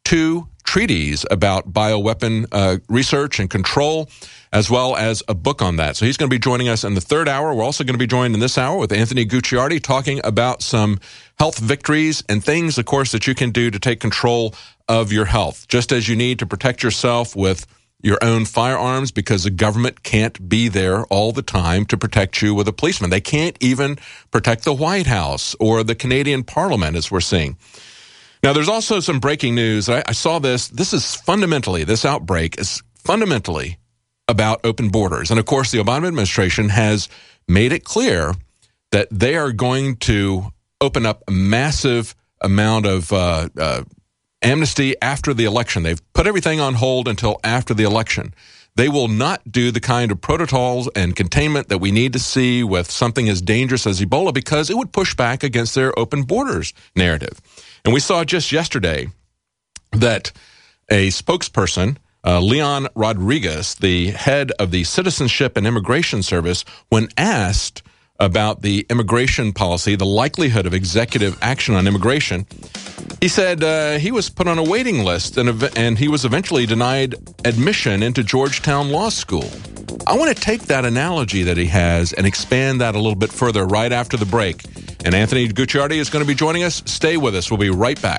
2 treaties about bioweapon research and control, as well as a book on that. So he's going to be joining us in the third hour. We're also going to be joined in this hour with Anthony Gucciardi, talking about some health victories and things, of course, that you can do to take control of your health, just as you need to protect yourself with your own firearms, because the government can't be there all the time to protect you with a policeman. They can't even protect the White House or the Canadian Parliament, as we're seeing. Now, there's also some breaking news. I saw this. This outbreak is fundamentally about open borders. And of course, the Obama administration has made it clear that they are going to open up a massive amount of amnesty after the election. They've put everything on hold until after the election. They will not do the kind of protocols and containment that we need to see with something as dangerous as Ebola, because it would push back against their open borders narrative. And we saw just yesterday that a spokesperson, Leon Rodriguez, the head of the Citizenship and Immigration Service, when asked about the immigration policy, the likelihood of executive action on immigration, he said he was put on a waiting list and he was eventually denied admission into Georgetown Law School. I want to take that analogy that he has and expand that a little bit further right after the break. And Anthony Gucciardi is going to be joining us. Stay with us. We'll be right back.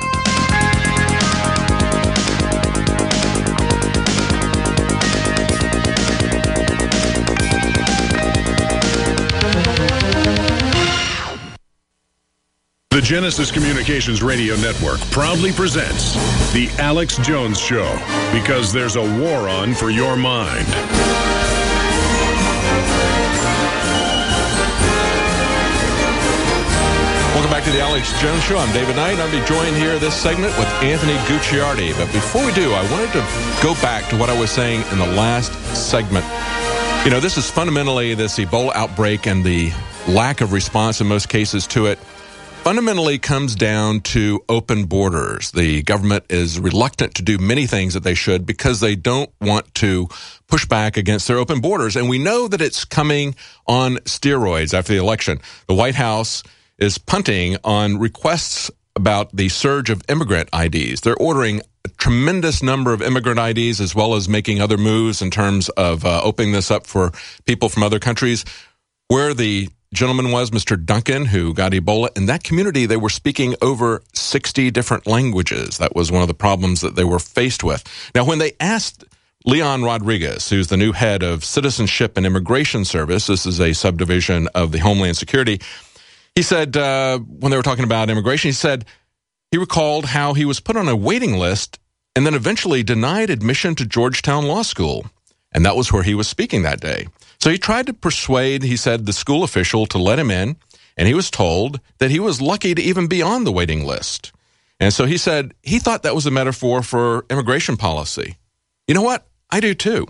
The Genesis Communications Radio Network proudly presents The Alex Jones Show, because there's a war on for your mind. Welcome back to The Alex Jones Show. I'm David Knight. I'll be joined here this segment with Anthony Gucciardi. But before we do, I wanted to go back to what I was saying in the last segment. You know, this is fundamentally this Ebola outbreak and the lack of response in most cases to it fundamentally comes down to open borders. The government is reluctant to do many things that they should because they don't want to push back against their open borders. And we know that it's coming on steroids after the election. The White House is punting on requests about the surge of immigrant IDs. They're ordering a tremendous number of immigrant IDs, as well as making other moves in terms of opening this up for people from other countries. Where the gentleman was, Mr. Duncan, who got Ebola, in that community, they were speaking over 60 different languages. That was one of the problems that they were faced with. Now, when they asked Leon Rodriguez, who's the new head of Citizenship and Immigration Service, this is a subdivision of the Homeland Security, he said, when they were talking about immigration, he said he recalled how he was put on a waiting list and then eventually denied admission to Georgetown Law School. And that was where he was speaking that day. So he tried to persuade, he said, the school official to let him in, and he was told that he was lucky to even be on the waiting list. And so he said he thought that was a metaphor for immigration policy. You know what? I do too.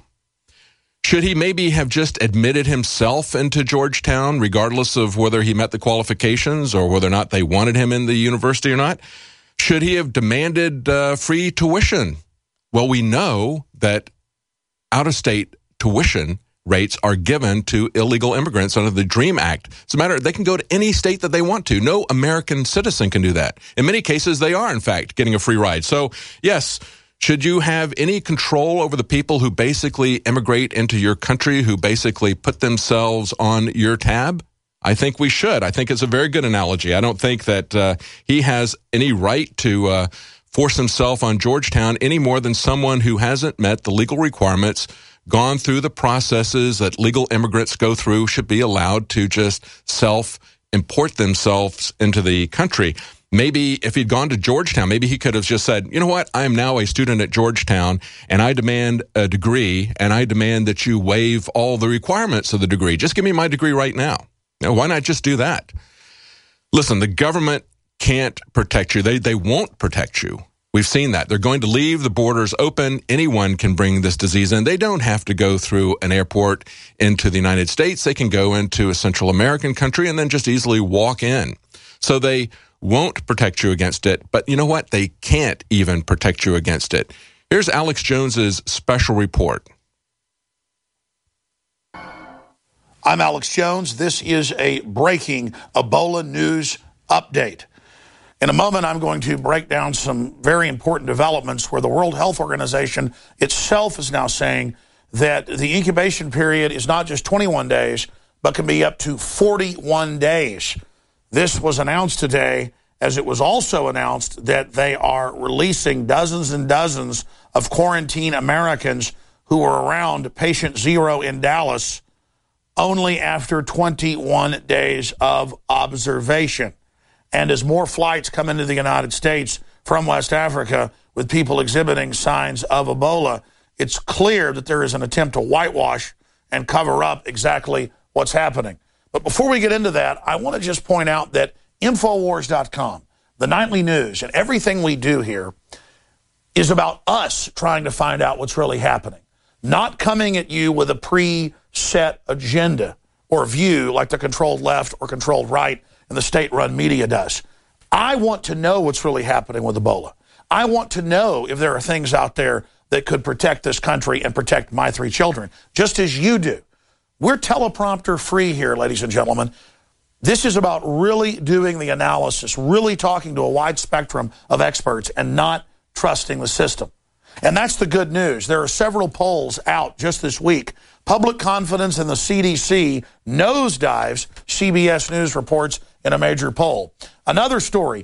Should he maybe have just admitted himself into Georgetown, regardless of whether he met the qualifications or whether or not they wanted him in the university or not? Should he have demanded free tuition? Well, we know that out-of-state tuition rates are given to illegal immigrants under the DREAM Act. As a matter of, they can go to any state that they want to. No American citizen can do that. In many cases, they are, in fact, getting a free ride. So, yes, should you have any control over the people who basically immigrate into your country, who basically put themselves on your tab? I think we should. I think it's a very good analogy. I don't think that he has any right to force himself on Georgetown any more than someone who hasn't met the legal requirements, gone through the processes that legal immigrants go through, should be allowed to just self-import themselves into the country. Maybe if he'd gone to Georgetown, maybe he could have just said, you know what, I am now a student at Georgetown, and I demand a degree, and I demand that you waive all the requirements of the degree. Just give me my degree right now. Now, why not just do that? Listen, the government can't protect you. They won't protect you. We've seen that. They're going to leave the borders open. Anyone can bring this disease in. They don't have to go through an airport into the United States. They can go into a Central American country and then just easily walk in. So they won't protect you against it. But you know what? They can't even protect you against it. Here's Alex Jones's special report. I'm Alex Jones. This is a breaking Ebola news update. In a moment, I'm going to break down some very important developments where the World Health Organization itself is now saying that the incubation period is not just 21 days, but can be up to 41 days. This was announced today, as it was also announced that they are releasing dozens and dozens of quarantine Americans who were around patient zero in Dallas only after 21 days of observation. And as more flights come into the United States from West Africa with people exhibiting signs of Ebola, it's clear that there is an attempt to whitewash and cover up exactly what's happening. But before we get into that, I want to just point out that Infowars.com, the nightly news, and everything we do here is about us trying to find out what's really happening, not coming at you with a preset agenda or view like the controlled left or controlled right and the state-run media does. I want to know what's really happening with Ebola. I want to know if there are things out there that could protect this country and protect my 3 children, just as you do. We're teleprompter free here, ladies and gentlemen. This is about really doing the analysis, really talking to a wide spectrum of experts and not trusting the system. And that's the good news. There are several polls out just this week. Public confidence in the CDC nosedives, CBS News reports in a major poll. Another story,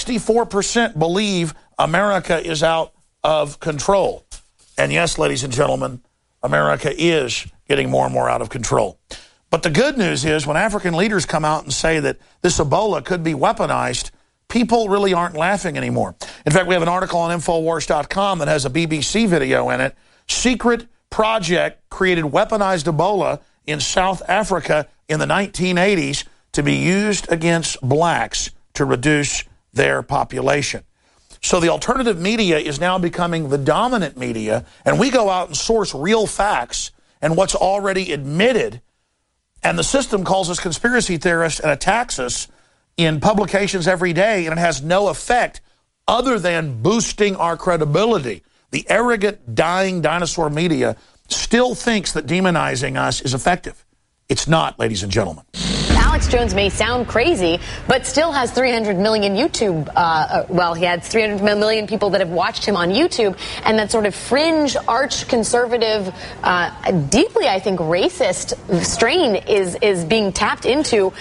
64% believe America is out of control. And yes, ladies and gentlemen, America is getting more and more out of control. But the good news is when African leaders come out and say that this Ebola could be weaponized, people really aren't laughing anymore. In fact, we have an article on Infowars.com that has a BBC video in it. Secret project created weaponized Ebola in South Africa in the 1980s to be used against blacks to reduce their population. So the alternative media is now becoming the dominant media, and we go out and source real facts and what's already admitted, and the system calls us conspiracy theorists and attacks us in publications every day, and it has no effect other than boosting our credibility. The arrogant, dying dinosaur media still thinks that demonizing us is effective. It's not, ladies and gentlemen. Alex Jones may sound crazy, but still has 300 million YouTube. He had 300 million people that have watched him on YouTube, and that sort of fringe, arch-conservative, deeply, I think, racist strain is being tapped into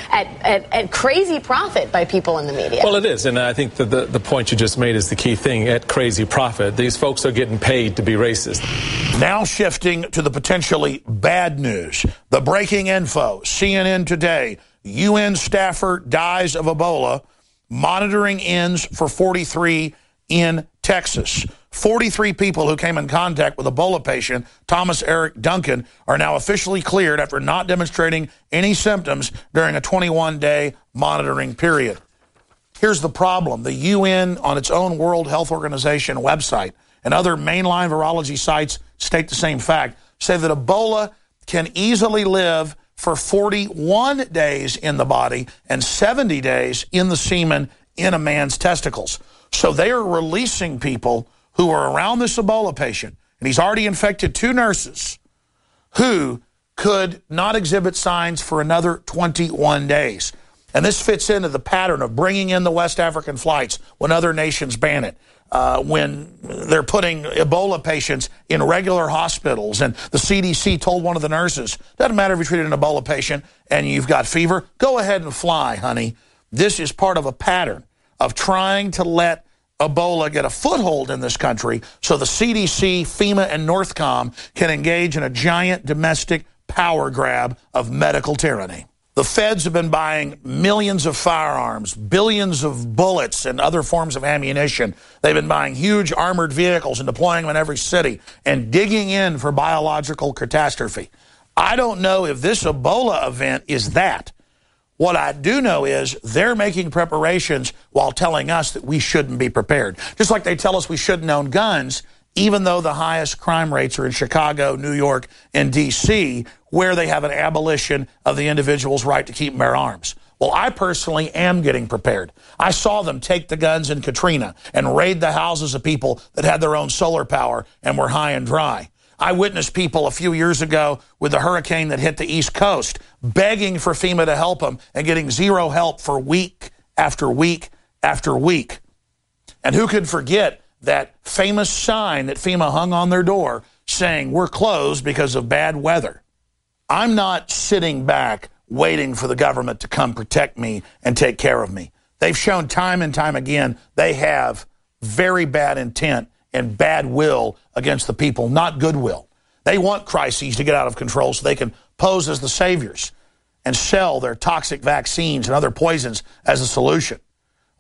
at crazy profit by people in the media. Well, it is, and I think that the point you just made is the key thing. At crazy profit, these folks are getting paid to be racist. Now shifting to the potentially bad news, the breaking info, CNN today. UN staffer dies of Ebola. Monitoring ends for 43 in Texas. 43 people who came in contact with Ebola patient Thomas Eric Duncan are now officially cleared after not demonstrating any symptoms during a 21-day monitoring period. Here's the problem. The UN, on its own World Health Organization website, and other mainline virology sites state the same fact, say that Ebola can easily live for 41 days in the body and 70 days in the semen in a man's testicles. So they are releasing people who are around this Ebola patient, and he's already infected 2 nurses who could not exhibit signs for another 21 days. And this fits into the pattern of bringing in the West African flights when other nations ban it. When they're putting Ebola patients in regular hospitals, and the CDC told one of the nurses, doesn't matter if you treated an Ebola patient and you've got fever, go ahead and fly, honey. This is part of a pattern of trying to let Ebola get a foothold in this country so the CDC, FEMA, and NORTHCOM can engage in a giant domestic power grab of medical tyranny. The feds have been buying millions of firearms, billions of bullets, and other forms of ammunition. They've been buying huge armored vehicles and deploying them in every city and digging in for biological catastrophe. I don't know if this Ebola event is that. What I do know is they're making preparations while telling us that we shouldn't be prepared. Just like they tell us we shouldn't own guns, even though the highest crime rates are in Chicago, New York, and D.C., where they have an abolition of the individual's right to keep and bear arms. Well, I personally am getting prepared. I saw them take the guns in Katrina and raid the houses of people that had their own solar power and were high and dry. I witnessed people a few years ago with the hurricane that hit the East Coast begging for FEMA to help them and getting zero help for week after week after week. And who could forget that famous sign that FEMA hung on their door saying, we're closed because of bad weather? I'm not sitting back waiting for the government to come protect me and take care of me. They've shown time and time again they have very bad intent and bad will against the people, not goodwill. They want crises to get out of control so they can pose as the saviors and sell their toxic vaccines and other poisons as a solution. Well,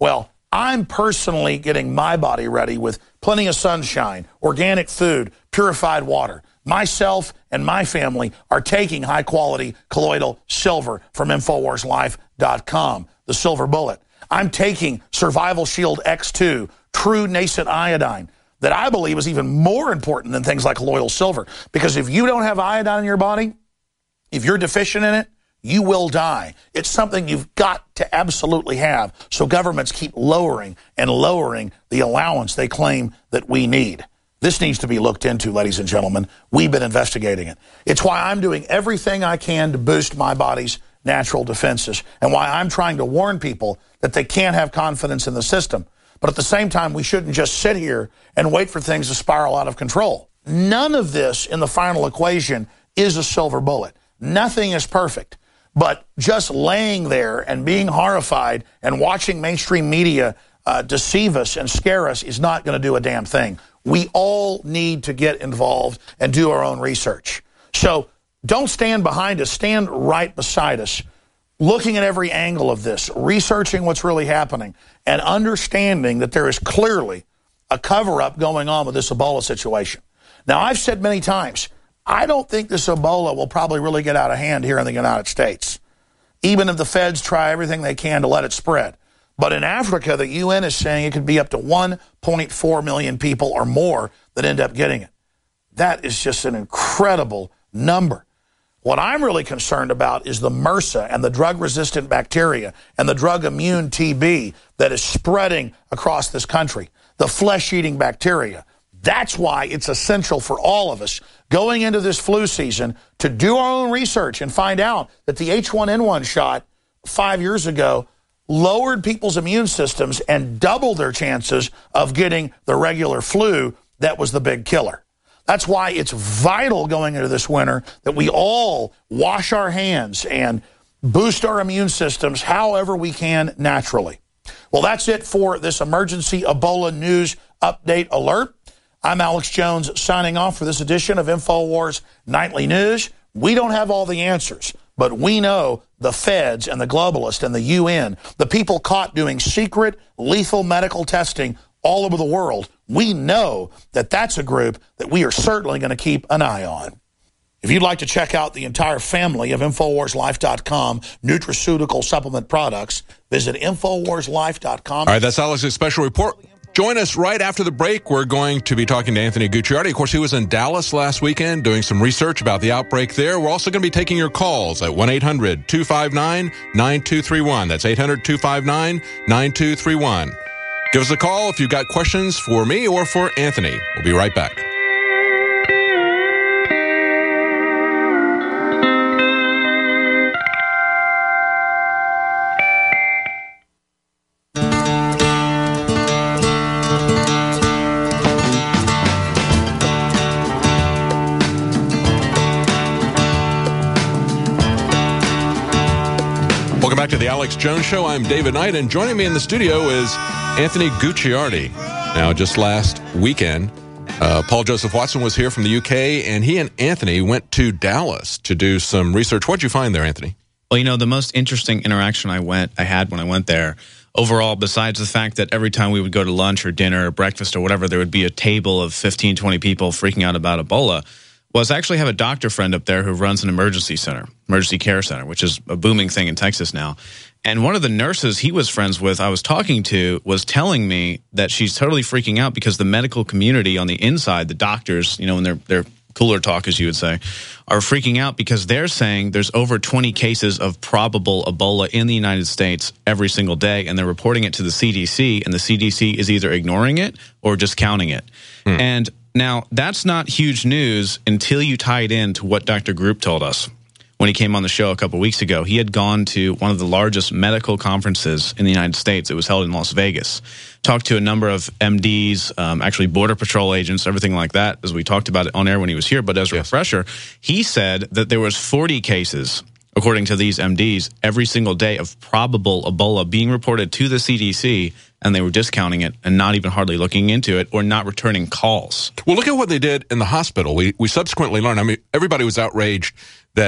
I'm personally getting my body ready with plenty of sunshine, organic food, purified water. Myself and my family are taking high-quality colloidal silver from InfoWarsLife.com, the silver bullet. I'm taking Survival Shield X2, true nascent iodine, that I believe is even more important than things like colloidal silver. Because if you don't have iodine in your body, if you're deficient in it, you will die. It's something you've got to absolutely have. So governments keep lowering and lowering the allowance they claim that we need. This needs to be looked into, ladies and gentlemen. We've been investigating it. It's why I'm doing everything I can to boost my body's natural defenses, and why I'm trying to warn people that they can't have confidence in the system. But at the same time, we shouldn't just sit here and wait for things to spiral out of control. None of this in the final equation is a silver bullet. Nothing is perfect. But just laying there and being horrified and watching mainstream media deceive us and scare us is not going to do a damn thing. We all need to get involved and do our own research. So don't stand behind us. Stand right beside us, looking at every angle of this, researching what's really happening, and understanding that there is clearly a cover-up going on with this Ebola situation. Now, I've said many times, I don't think this Ebola will probably really get out of hand here in the United States, even if the feds try everything they can to let it spread. But in Africa, the UN is saying it could be up to 1.4 million people or more that end up getting it. That is just an incredible number. What I'm really concerned about is the MRSA and the drug-resistant bacteria and the drug-immune TB that is spreading across this country, the flesh-eating bacteria. That's why it's essential for all of us going into this flu season to do our own research and find out that the H1N1 shot 5 years ago lowered people's immune systems and doubled their chances of getting the regular flu that was the big killer. That's why it's vital going into this winter that we all wash our hands and boost our immune systems however we can naturally. Well, that's it for this emergency Ebola news update alert. I'm Alex Jones signing off for this edition of InfoWars Nightly News. We don't have all the answers, but we know the feds and the globalists and the UN, the people caught doing secret, lethal medical testing all over the world, we know that that's a group that we are certainly going to keep an eye on. If you'd like to check out the entire family of InfoWarsLife.com nutraceutical supplement products, visit InfoWarsLife.com. All right, that's Alex's special report. Join us right after the break. We're going to be talking to Anthony Gucciardi. Of course, he was in Dallas last weekend doing some research about the outbreak there. We're also going to be taking your calls at 1-800-259-9231. That's 800-259-9231. Give us a call if you've got questions for me or for Anthony. We'll be right back. Welcome back to the Alex Jones Show. I'm David Knight, and joining me in the studio is Anthony Gucciardi. Now, just last weekend, Paul Joseph Watson was here from the UK, and he and Anthony went to Dallas to do some research. What'd you find there, Anthony? Well, you know, the most interesting interaction I had when I went there, overall, besides the fact that every time we would go to lunch or dinner or breakfast or whatever, there would be a table of 15, 20 people freaking out about Ebola, was I actually have a doctor friend up there who runs an emergency care center, which is a booming thing in Texas now. And one of the nurses he was friends with, I was talking to, was telling me that she's totally freaking out because the medical community on the inside, the doctors, you know, in their cooler talk, as you would say, are freaking out because they're saying there's over 20 cases of probable Ebola in the United States every single day, and they're reporting it to the CDC, and the CDC is either ignoring it or discounting it. And now, that's not huge news until you tie it in to what Dr. Group told us when he came on the show a couple weeks ago. He had gone to one of the largest medical conferences in the United States. It was held in Las Vegas. Talked to a number of MDs, actually Border Patrol agents, everything like that, as we talked about it on air when he was here. But as a refresher, he said that there was 40 cases, according to these MDs, every single day of probable Ebola being reported to the CDC, and they were discounting it and not even hardly looking into it or not returning calls. Well, look at what they did in the hospital. We subsequently learned, I mean, everybody was outraged that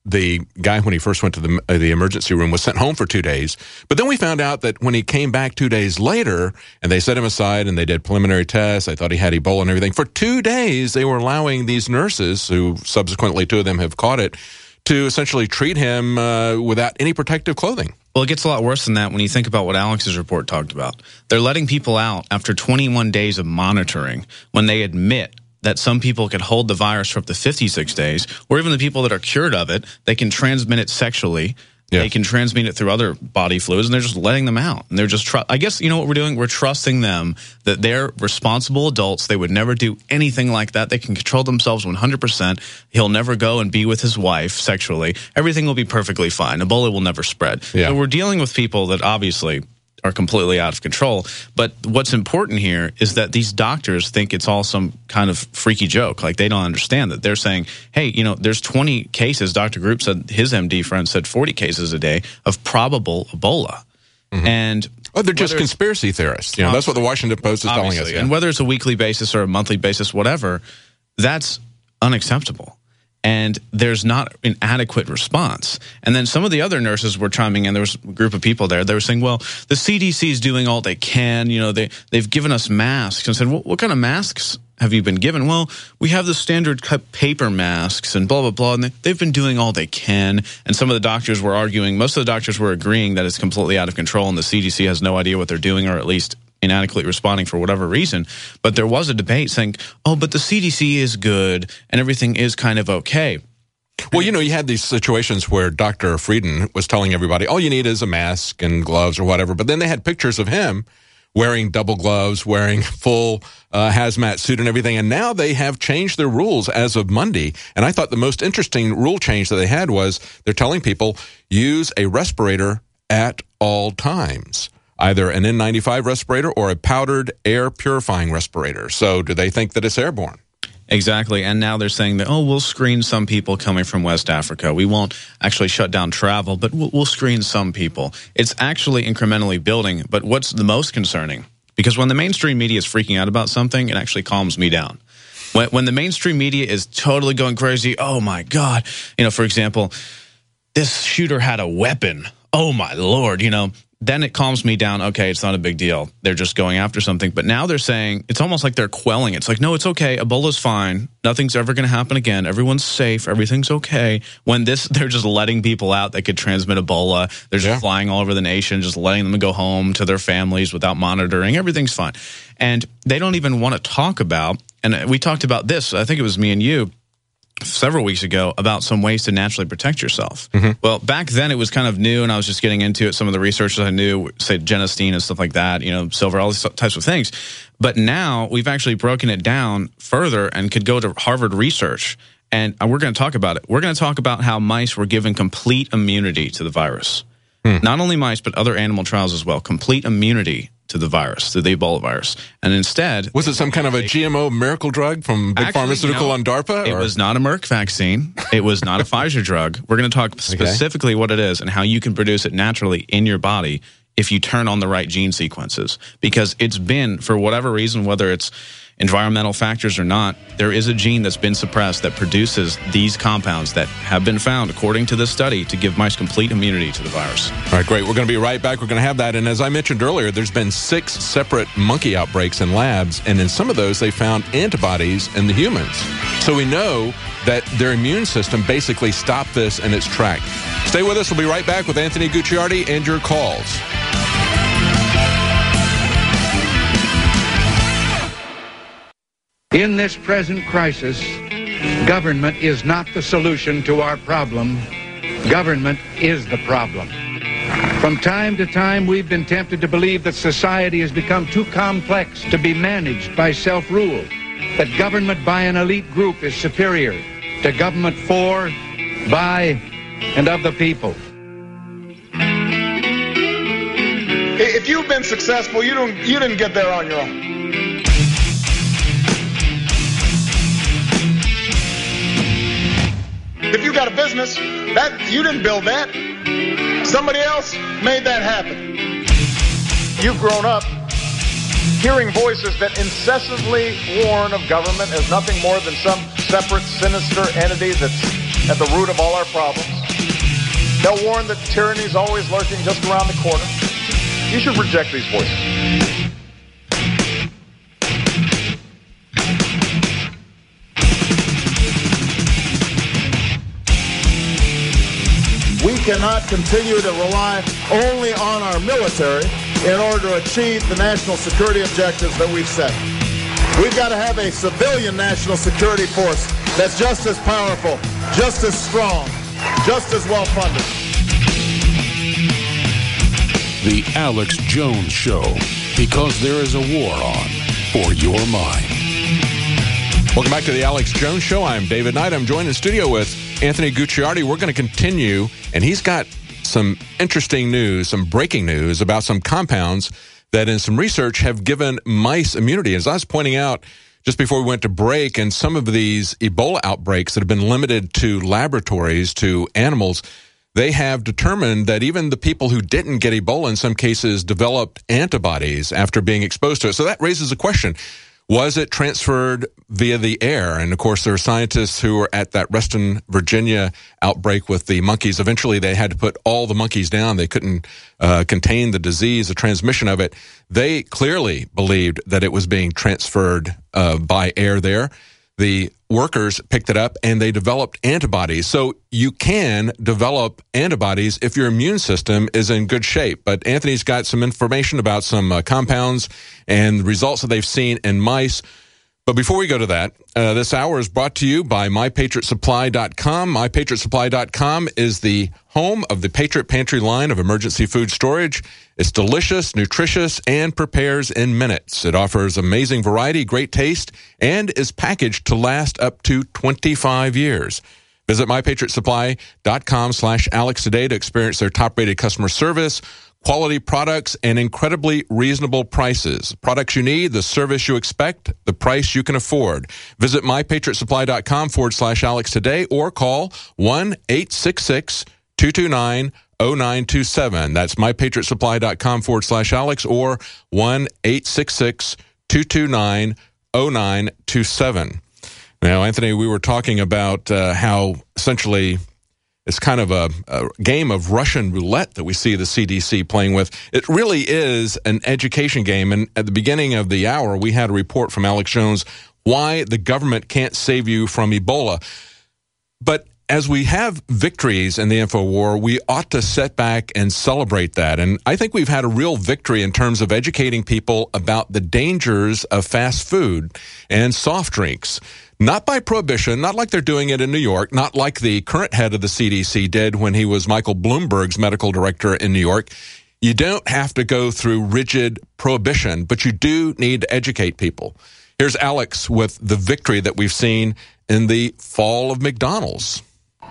the guy, when he first went to the emergency room, was sent home for 2 days. But then we found out that when he came back 2 days later, and they set him aside and they did preliminary tests, they thought he had Ebola and everything. For 2 days, they were allowing these nurses, who subsequently 2 of them have caught it, to essentially treat him without any protective clothing. Well, it gets a lot worse than that when you think about what Alex's report talked about. They're letting people out after 21 days of monitoring when they admit that some people could hold the virus for up to 56 days, or even the people that are cured of it, they can transmit it sexually. Yes. They can transmit it through other body fluids, and they're just letting them out. And they're just, I guess, you know what we're doing? We're trusting them that they're responsible adults. They would never do anything like that. They can control themselves 100%. He'll never go and be with his wife sexually. Everything will be perfectly fine. Ebola will never spread. Yeah. So we're dealing with people that obviously are completely out of control. But what's important here is that these doctors think it's all some kind of freaky joke. Like, they don't understand that. They're saying, hey, you know, there's 20 cases. Dr. Group said, his MD friend said 40 cases a day of probable Ebola. Mm-hmm. And they're just conspiracy theorists. You know, that's what the Washington Post is telling us. Yeah. And whether it's a weekly basis or a monthly basis, whatever, that's unacceptable. And there's not an adequate response. And then some of the other nurses were chiming in. There was a group of people there. They were saying, well, the CDC is doing all they can. You know, they've given us masks. And I said, well, what kind of masks have you been given? Well, we have the standard paper masks and blah, blah, blah. And they've been doing all they can. And some of the doctors were arguing, most of the doctors were agreeing that it's completely out of control and the CDC has no idea what they're doing, or at least inadequately responding for whatever reason. But there was a debate saying, oh, but the CDC is good and everything is kind of okay. Well, you know, you had these situations where Dr. Frieden was telling everybody, all you need is a mask and gloves or whatever. But then they had pictures of him wearing double gloves, wearing full hazmat suit and everything. And now they have changed their rules as of Monday. And I thought the most interesting rule change that they had was they're telling people use a respirator at all times. Either an N95 respirator or a powdered air purifying respirator. So do they think that it's airborne? Exactly. And now they're saying that, oh, we'll screen some people coming from West Africa. We won't actually shut down travel, but we'll screen some people. It's actually incrementally building. But what's the most concerning? Because when the mainstream media is freaking out about something, it actually calms me down. When the mainstream media is totally going crazy, oh, my God. You know, for example, this shooter had a weapon. Oh, my Lord, you know. Then it calms me down. Okay, it's not a big deal. They're just going after something. But now they're saying, it's almost like they're quelling it. It's like, no, it's okay. Ebola's fine. Nothing's ever going to happen again. Everyone's safe. Everything's okay. When they're just letting people out that could transmit Ebola. They're just flying all over the nation, just letting them go home to their families without monitoring. Everything's fine. And they don't even want to talk about, and we talked about this, I think it was me and you, several weeks ago, about some ways to naturally protect yourself. Mm-hmm. Well, back then it was kind of new, and I was just getting into it. Some of the researchers I knew, say Jenistine and stuff like that, you know, silver, all these types of things. But now we've actually broken it down further and could go to Harvard research, and we're going to talk about it. We're going to talk about how mice were given complete immunity to the virus. Not only mice, but other animal trials as well. Complete immunity to the virus, to the Ebola virus. And instead... Was it some kind of a GMO miracle drug from Big Pharmaceutical on DARPA? It was not a Merck vaccine. It was not a Pfizer drug. We're going to talk specifically what it is and how you can produce it naturally in your body if you turn on the right gene sequences. Because it's been, for whatever reason, whether it's environmental factors or not, there is a gene that's been suppressed that produces these compounds that have been found, according to this study, to give mice complete immunity to the virus. All right, great. We're going to be right back. We're going to have that. And as I mentioned earlier, there's been 6 separate monkey outbreaks in labs, and in some of those, they found antibodies in the humans. So we know that their immune system basically stopped this in its track. Stay with us. We'll be right back with Anthony Gucciardi and your calls. In this present crisis, government is not the solution to our problem. Government is the problem. From time to time, we've been tempted to believe that society has become too complex to be managed by self-rule, that government by an elite group is superior to government for, by, and of the people. If you've been successful, you didn't get there on your own. If you got a business, that you didn't build that. Somebody else made that happen. You've grown up hearing voices that incessantly warn of government as nothing more than some separate, sinister entity that's at the root of all our problems. They'll warn that tyranny is always lurking just around the corner. You should reject these voices. We cannot continue to rely only on our military in order to achieve the national security objectives that we've set. We've got to have a civilian national security force that's just as powerful, just as strong, just as well funded. The Alex Jones Show, because there is a war on for your mind. Welcome back to the Alex Jones Show. I'm David Knight. I'm joined in studio with Anthony Gucciardi. We're going to continue, and he's got some interesting news, some breaking news about some compounds that in some research have given mice immunity. As I was pointing out just before we went to break, and some of these Ebola outbreaks that have been limited to laboratories, to animals, they have determined that even the people who didn't get Ebola in some cases developed antibodies after being exposed to it. So that raises a question. Was it transferred via the air? And, of course, there are scientists who were at that Reston, Virginia outbreak with the monkeys. Eventually, they had to put all the monkeys down. They couldn't contain the disease, the transmission of it. They clearly believed that it was being transferred by air there. The workers picked it up, and they developed antibodies. So you can develop antibodies if your immune system is in good shape. But Anthony's got some information about some compounds and results that they've seen in mice. But before we go to that, this hour is brought to you by MyPatriotSupply.com. MyPatriotSupply.com is the home of the Patriot Pantry line of emergency food storage. It's delicious, nutritious, and prepares in minutes. It offers amazing variety, great taste, and is packaged to last up to 25 years. Visit MyPatriotSupply.com/Alex today to experience their top-rated customer service, quality products, and incredibly reasonable prices. Products you need, the service you expect, the price you can afford. Visit MyPatriotSupply.com/Alex today or call 1-866-229-0927. That's MyPatriotSupply.com/Alex or 1-866-229-0927. Now, Anthony, we were talking about how essentially it's kind of a game of Russian roulette that we see the CDC playing with. It really is an education game. And at the beginning of the hour, we had a report from Alex Jones, why the government can't save you from Ebola. But as we have victories in the info war, we ought to sit back and celebrate that. And I think we've had a real victory in terms of educating people about the dangers of fast food and soft drinks. Not by prohibition, not like they're doing it in New York, not like the current head of the CDC did when he was Michael Bloomberg's medical director in New York. You don't have to go through rigid prohibition, but you do need to educate people. Here's Alex with the victory that we've seen in the fall of McDonald's.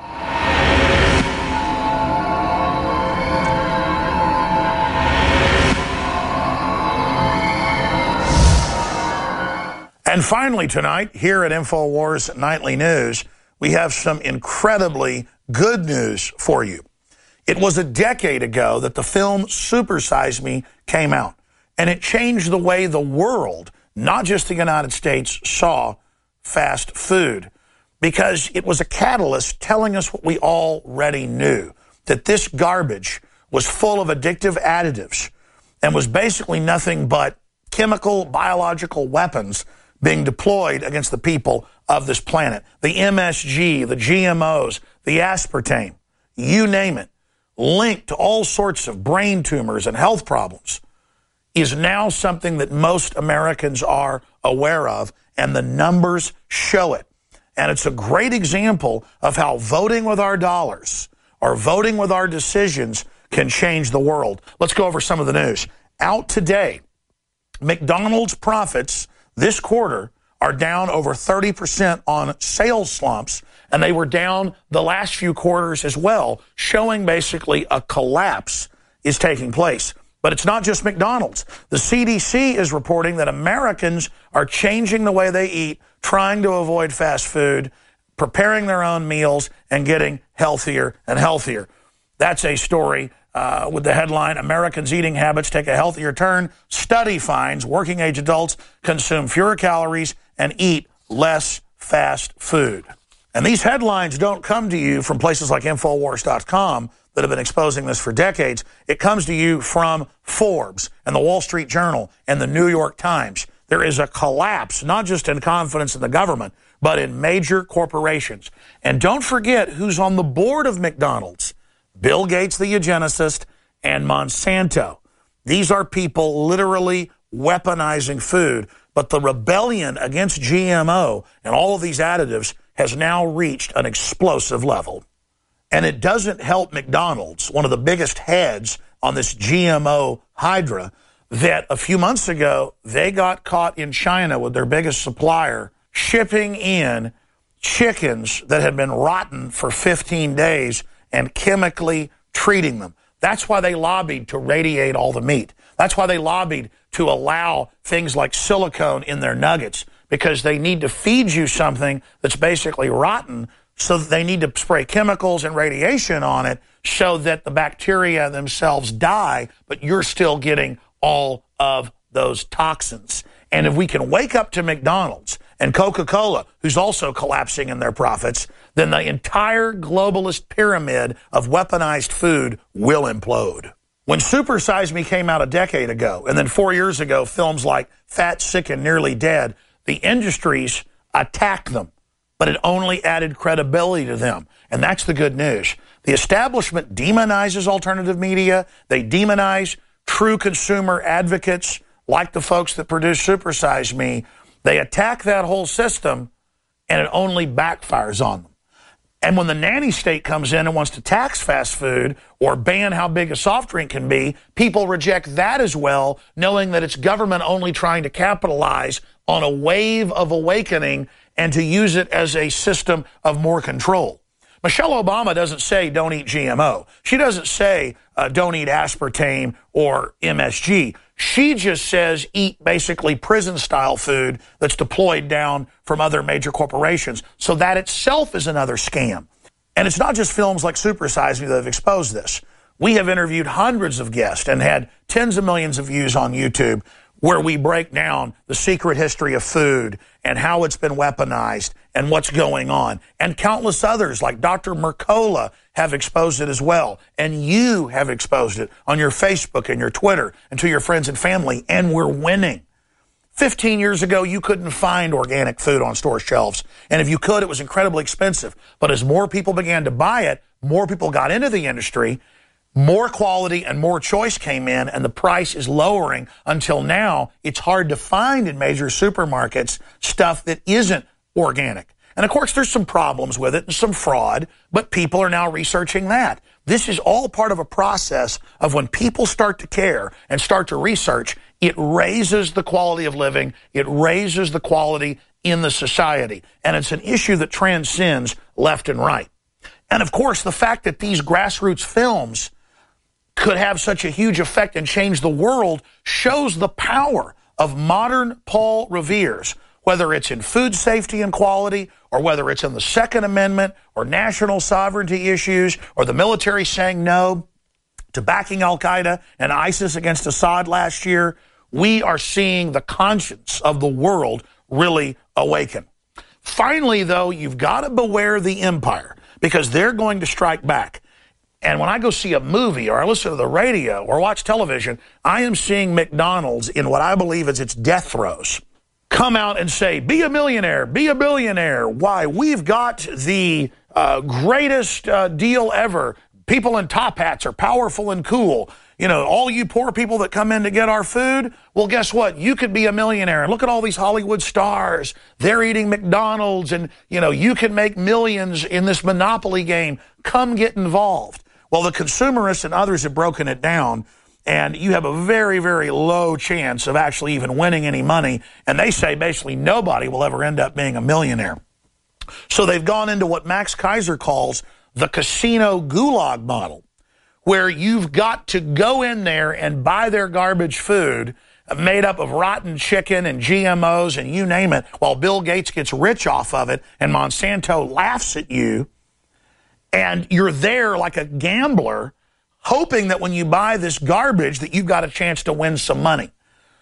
And finally tonight, here at InfoWars Nightly News, we have some incredibly good news for you. It was a decade ago that the film Super Size Me came out, and it changed the way the world, not just the United States, saw fast food, because it was a catalyst telling us what we already knew, that this garbage was full of addictive additives and was basically nothing but chemical, biological weapons being deployed against the people of this planet. The MSG, the GMOs, the aspartame, you name it, linked to all sorts of brain tumors and health problems, is now something that most Americans are aware of, and the numbers show it. And it's a great example of how voting with our dollars or voting with our decisions can change the world. Let's go over some of the news. Out today, McDonald's profits this quarter are down over 30% on sales slumps, and they were down the last few quarters as well, showing basically a collapse is taking place. But it's not just McDonald's. The CDC is reporting that Americans are changing the way they eat, trying to avoid fast food, preparing their own meals, and getting healthier and healthier. That's a story with the headline, Americans' eating habits take a healthier turn. Study finds working-age adults consume fewer calories and eat less fast food. And these headlines don't come to you from places like Infowars.com. that have been exposing this for decades. It comes to you from Forbes and the Wall Street Journal and the New York Times. There is a collapse, not just in confidence in the government, but in major corporations. And don't forget who's on the board of McDonald's. Bill Gates, the eugenicist, and Monsanto. These are people literally weaponizing food. But the rebellion against GMO and all of these additives has now reached an explosive level. And it doesn't help McDonald's, one of the biggest heads on this GMO hydra, that a few months ago, they got caught in China with their biggest supplier shipping in chickens that had been rotten for 15 days and chemically treating them. That's why they lobbied to radiate all the meat. That's why they lobbied to allow things like silicone in their nuggets, because they need to feed you something that's basically rotten, so that they need to spray chemicals and radiation on it so that the bacteria themselves die, but you're still getting all of those toxins. And if we can wake up to McDonald's and Coca-Cola, who's also collapsing in their profits, then the entire globalist pyramid of weaponized food will implode. When Super Size Me came out a decade ago, and then 4 years ago, films like Fat, Sick, and Nearly Dead, the industries attacked them, but it only added credibility to them. And that's the good news. The establishment demonizes alternative media. They demonize true consumer advocates like the folks that produce Super Size Me. They attack that whole system, and it only backfires on them. And when the nanny state comes in and wants to tax fast food or ban how big a soft drink can be, people reject that as well, knowing that it's government only trying to capitalize on a wave of awakening and to use it as a system of more control. Michelle Obama doesn't say don't eat GMO. She doesn't say don't eat aspartame or MSG. She just says eat basically prison-style food that's deployed down from other major corporations. So that itself is another scam. And it's not just films like Super Size Me that have exposed this. We have interviewed hundreds of guests and had tens of millions of views on YouTube where we break down the secret history of food and how it's been weaponized and what's going on. And countless others like Dr. Mercola have exposed it as well. And you have exposed it on your Facebook and your Twitter and to your friends and family, and we're winning. 15 years ago, you couldn't find organic food on store shelves. And if you could, it was incredibly expensive. But as more people began to buy it, more people got into the industry, more quality and more choice came in, and the price is lowering until now it's hard to find in major supermarkets stuff that isn't organic. And of course, there's some problems with it and some fraud, but people are now researching that. This is all part of a process of when people start to care and start to research, it raises the quality of living, it raises the quality in the society. And it's an issue that transcends left and right. And of course, the fact that these grassroots films could have such a huge effect and change the world shows the power of modern Paul Revere's, whether it's in food safety and quality, or whether it's in the Second Amendment, or national sovereignty issues, or the military saying no to backing al-Qaeda and ISIS against Assad last year. We are seeing the conscience of the world really awaken. Finally, though, you've got to beware the empire, because they're going to strike back. And when I go see a movie or I listen to the radio or watch television, I am seeing McDonald's in what I believe is its death throes come out and say, be a millionaire, be a billionaire. Why? We've got the greatest deal ever. People in top hats are powerful and cool. You know, all you poor people that come in to get our food, well, guess what? You could be a millionaire. And look at all these Hollywood stars. They're eating McDonald's, and, you know, you can make millions in this monopoly game. Come get involved. Well, the consumerists and others have broken it down, and you have a very, very low chance of actually even winning any money. And they say basically nobody will ever end up being a millionaire. So they've gone into what Max Kaiser calls the casino gulag model, where you've got to go in there and buy their garbage food made up of rotten chicken and GMOs and you name it, while Bill Gates gets rich off of it and Monsanto laughs at you. And you're there like a gambler, hoping that when you buy this garbage that you've got a chance to win some money.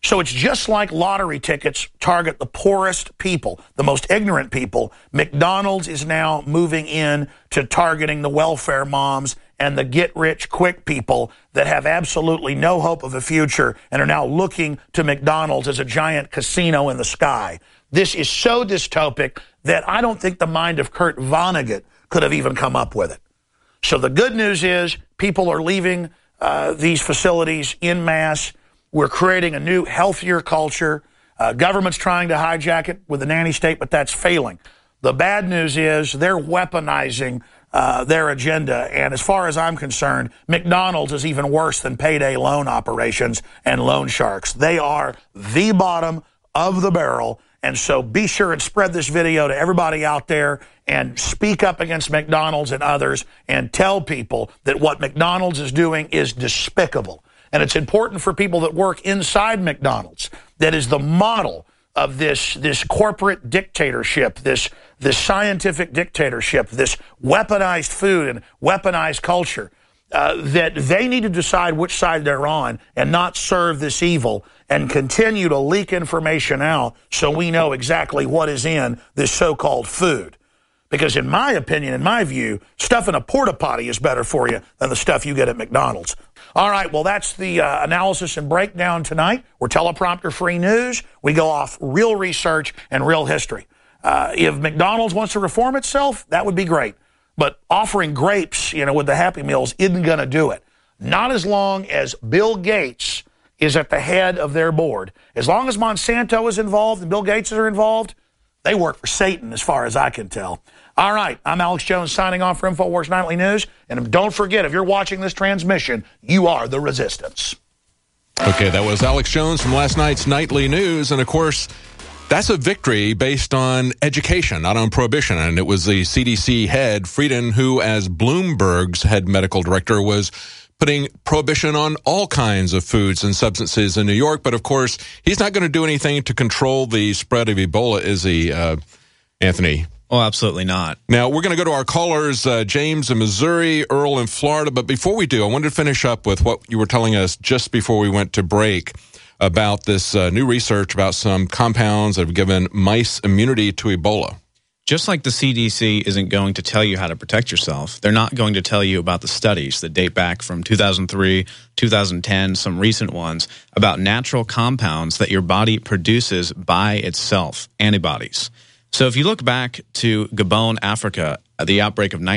So it's just like lottery tickets target the poorest people, the most ignorant people. McDonald's is now moving in to targeting the welfare moms and the get-rich-quick people that have absolutely no hope of a future and are now looking to McDonald's as a giant casino in the sky. This is so dystopic that I don't think the mind of Kurt Vonnegut could have even come up with it. So the good news is people are leaving these facilities en masse. We're creating a new, healthier culture. Government's trying to hijack it with the nanny state, but that's failing. The bad news is they're weaponizing their agenda, and as far as I'm concerned, McDonald's is even worse than payday loan operations and loan sharks. They are the bottom of the barrel, and so be sure and spread this video to everybody out there and speak up against McDonald's and others and tell people that what McDonald's is doing is despicable. And it's important for people that work inside McDonald's, that is the model of this corporate dictatorship, this scientific dictatorship, this weaponized food and weaponized culture, that they need to decide which side they're on and not serve this evil and continue to leak information out so we know exactly what is in this so-called food. Because in my opinion, in my view, stuff in a porta potty is better for you than the stuff you get at McDonald's. All right, well, that's the analysis and breakdown tonight. We're teleprompter-free news. We go off real research and real history. If McDonald's wants to reform itself, that would be great. But offering grapes, with the Happy Meals isn't going to do it. Not as long as Bill Gates is at the head of their board. As long as Monsanto is involved and Bill Gates are involved, they work for Satan as far as I can tell. All right, I'm Alex Jones signing off for InfoWars Nightly News. And don't forget, if you're watching this transmission, you are the resistance. Okay, that was Alex Jones from last night's Nightly News. And, of course, that's a victory based on education, not on prohibition. And it was the CDC head, Frieden, who, as Bloomberg's head medical director, was putting prohibition on all kinds of foods and substances in New York. But, of course, he's not going to do anything to control the spread of Ebola, is he, Anthony? Oh, absolutely not. Now, we're going to go to our callers, James in Missouri, Earl in Florida. But before we do, I wanted to finish up with what you were telling us just before we went to break about this new research about some compounds that have given mice immunity to Ebola. Just like the CDC isn't going to tell you how to protect yourself, they're not going to tell you about the studies that date back from 2003, 2010, some recent ones, about natural compounds that your body produces by itself, antibodies. So if you look back to Gabon, Africa, at the outbreak of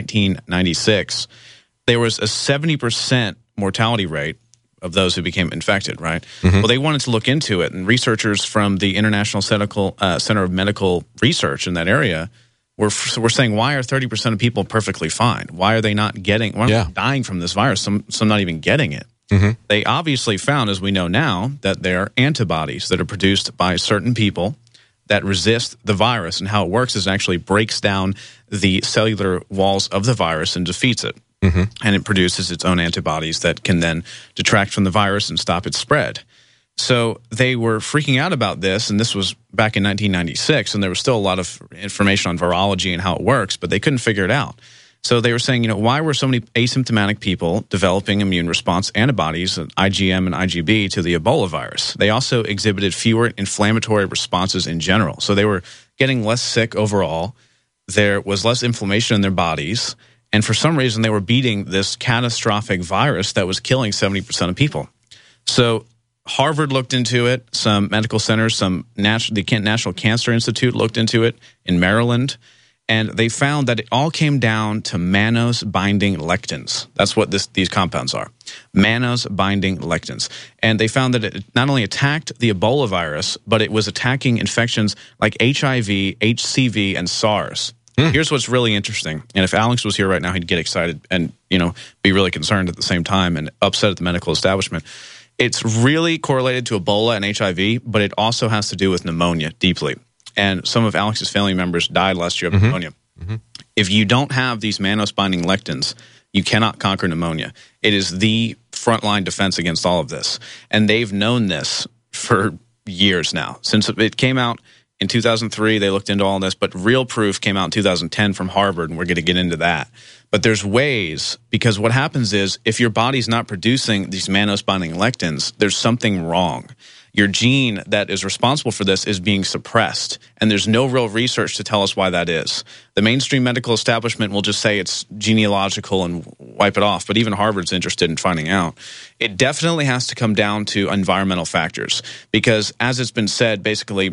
1996, there was a 70% mortality rate of those who became infected, right? Mm-hmm. Well, they wanted to look into it, and researchers from the International Center of Medical Research in that area were saying, why are 30% of people perfectly fine? Why are they not dying from this virus? Some not even getting it. Mm-hmm. They obviously found, as we know now, that there are antibodies that are produced by certain people that resist the virus, and how it works is it actually breaks down the cellular walls of the virus and defeats it. Mm-hmm. And it produces its own antibodies that can then detract from the virus and stop its spread. So they were freaking out about this, and this was back in 1996, and there was still a lot of information on virology and how it works, but they couldn't figure it out. So they were saying, why were so many asymptomatic people developing immune response antibodies, IgM and IgB, to the Ebola virus? They also exhibited fewer inflammatory responses in general. So they were getting less sick overall. There was less inflammation in their bodies. And for some reason, they were beating this catastrophic virus that was killing 70% of people. So Harvard looked into it. Some medical centers, the National Cancer Institute looked into it in Maryland. And they found that it all came down to mannose-binding lectins. That's what these compounds are, mannose-binding lectins. And they found that it not only attacked the Ebola virus, but it was attacking infections like HIV, HCV, and SARS. Here's what's really interesting. And if Alex was here right now, he'd get excited and, be really concerned at the same time and upset at the medical establishment. It's really correlated to Ebola and HIV, but it also has to do with pneumonia deeply. And some of Alex's family members died last year of pneumonia. Mm-hmm. If you don't have these mannose-binding lectins, you cannot conquer pneumonia. It is the frontline defense against all of this. And they've known this for years now. Since it came out in 2003, they looked into all this, but real proof came out in 2010 from Harvard, and we're going to get into that. But there's ways, because what happens is if your body's not producing these mannose-binding lectins, there's something wrong. your gene that is responsible for this is being suppressed, and there's no real research to tell us why that is. The mainstream medical establishment will just say it's genealogical and wipe it off, but even Harvard's interested in finding out. It definitely has to come down to environmental factors, because as it's been said, basically,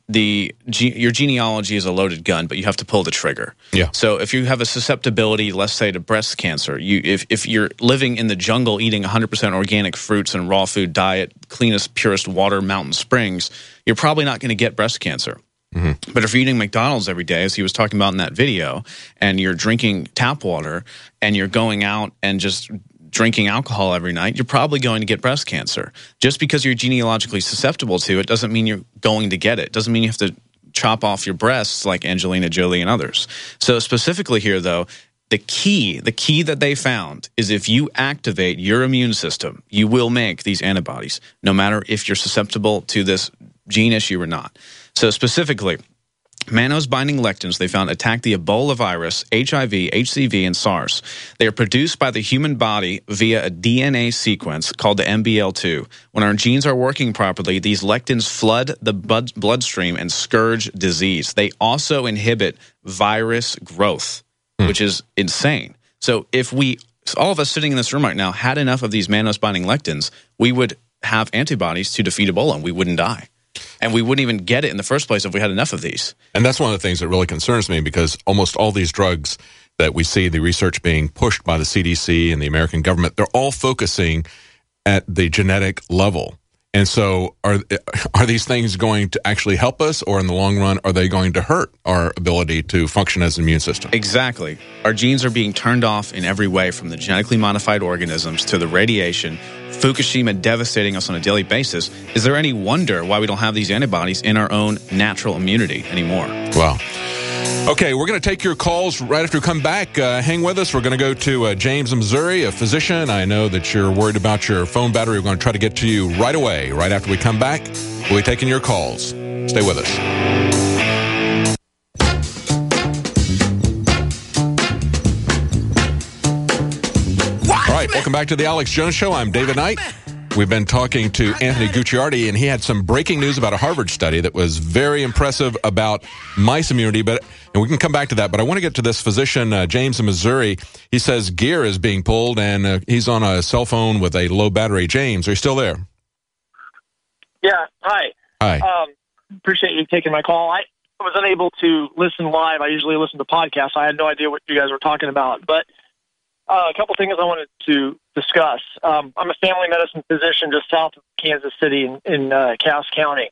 your genealogy is a loaded gun, but you have to pull the trigger. Yeah. So if you have a susceptibility, let's say, to breast cancer, if you're living in the jungle eating 100% organic fruits and raw food diet, cleanest, purest water, mountain springs, you're probably not going to get breast cancer. Mm-hmm. But if you're eating McDonald's every day, as he was talking about in that video, and you're drinking tap water, and you're going out and just drinking alcohol every night, you're probably going to get breast cancer. Just because you're genealogically susceptible to it doesn't mean you're going to get it. Doesn't mean you have to chop off your breasts like Angelina Jolie and others. So specifically here, though, the key that they found is if you activate your immune system, you will make these antibodies, no matter if you're susceptible to this gene issue or not. So specifically, mannose binding lectins they found attack the Ebola virus, HIV, HCV, and SARS. They are produced by the human body via a DNA sequence called the MBL2. When our genes are working properly, these lectins flood the bloodstream and scourge disease. They also inhibit virus growth, which is insane. So if all of us sitting in this room right now had enough of these mannose binding lectins, we would have antibodies to defeat Ebola and we wouldn't die. And we wouldn't even get it in the first place if we had enough of these. And that's one of the things that really concerns me, because almost all these drugs that we see, the research being pushed by the CDC and the American government, they're all focusing at the genetic level. And so are these things going to actually help us, or in the long run, are they going to hurt our ability to function as an immune system? Exactly. Our genes are being turned off in every way, from the genetically modified organisms to the radiation. Fukushima devastating us on a daily basis. Is there any wonder why we don't have these antibodies in our own natural immunity anymore? Wow. Okay, we're going to take your calls right after we come back. Hang with us. We're going to go to James in Missouri, a physician. I know that you're worried about your phone battery. We're going to try to get to you right away. Right after we come back, we'll be taking your calls. Stay with us. All right, welcome back to the Alex Jones Show. I'm David Knight. We've been talking to Anthony Gucciardi, and he had some breaking news about a Harvard study that was very impressive about mice immunity. And we can come back to that, but I want to get to this physician, James in Missouri. He says gear is being pulled, and he's on a cell phone with a low battery. James, are you still there? Yeah, hi. Hi. Appreciate you taking my call. I was unable to listen live. I usually listen to podcasts. I had no idea what you guys were talking about, but a couple things I wanted to discuss. I'm a family medicine physician just south of Kansas City in Cass County.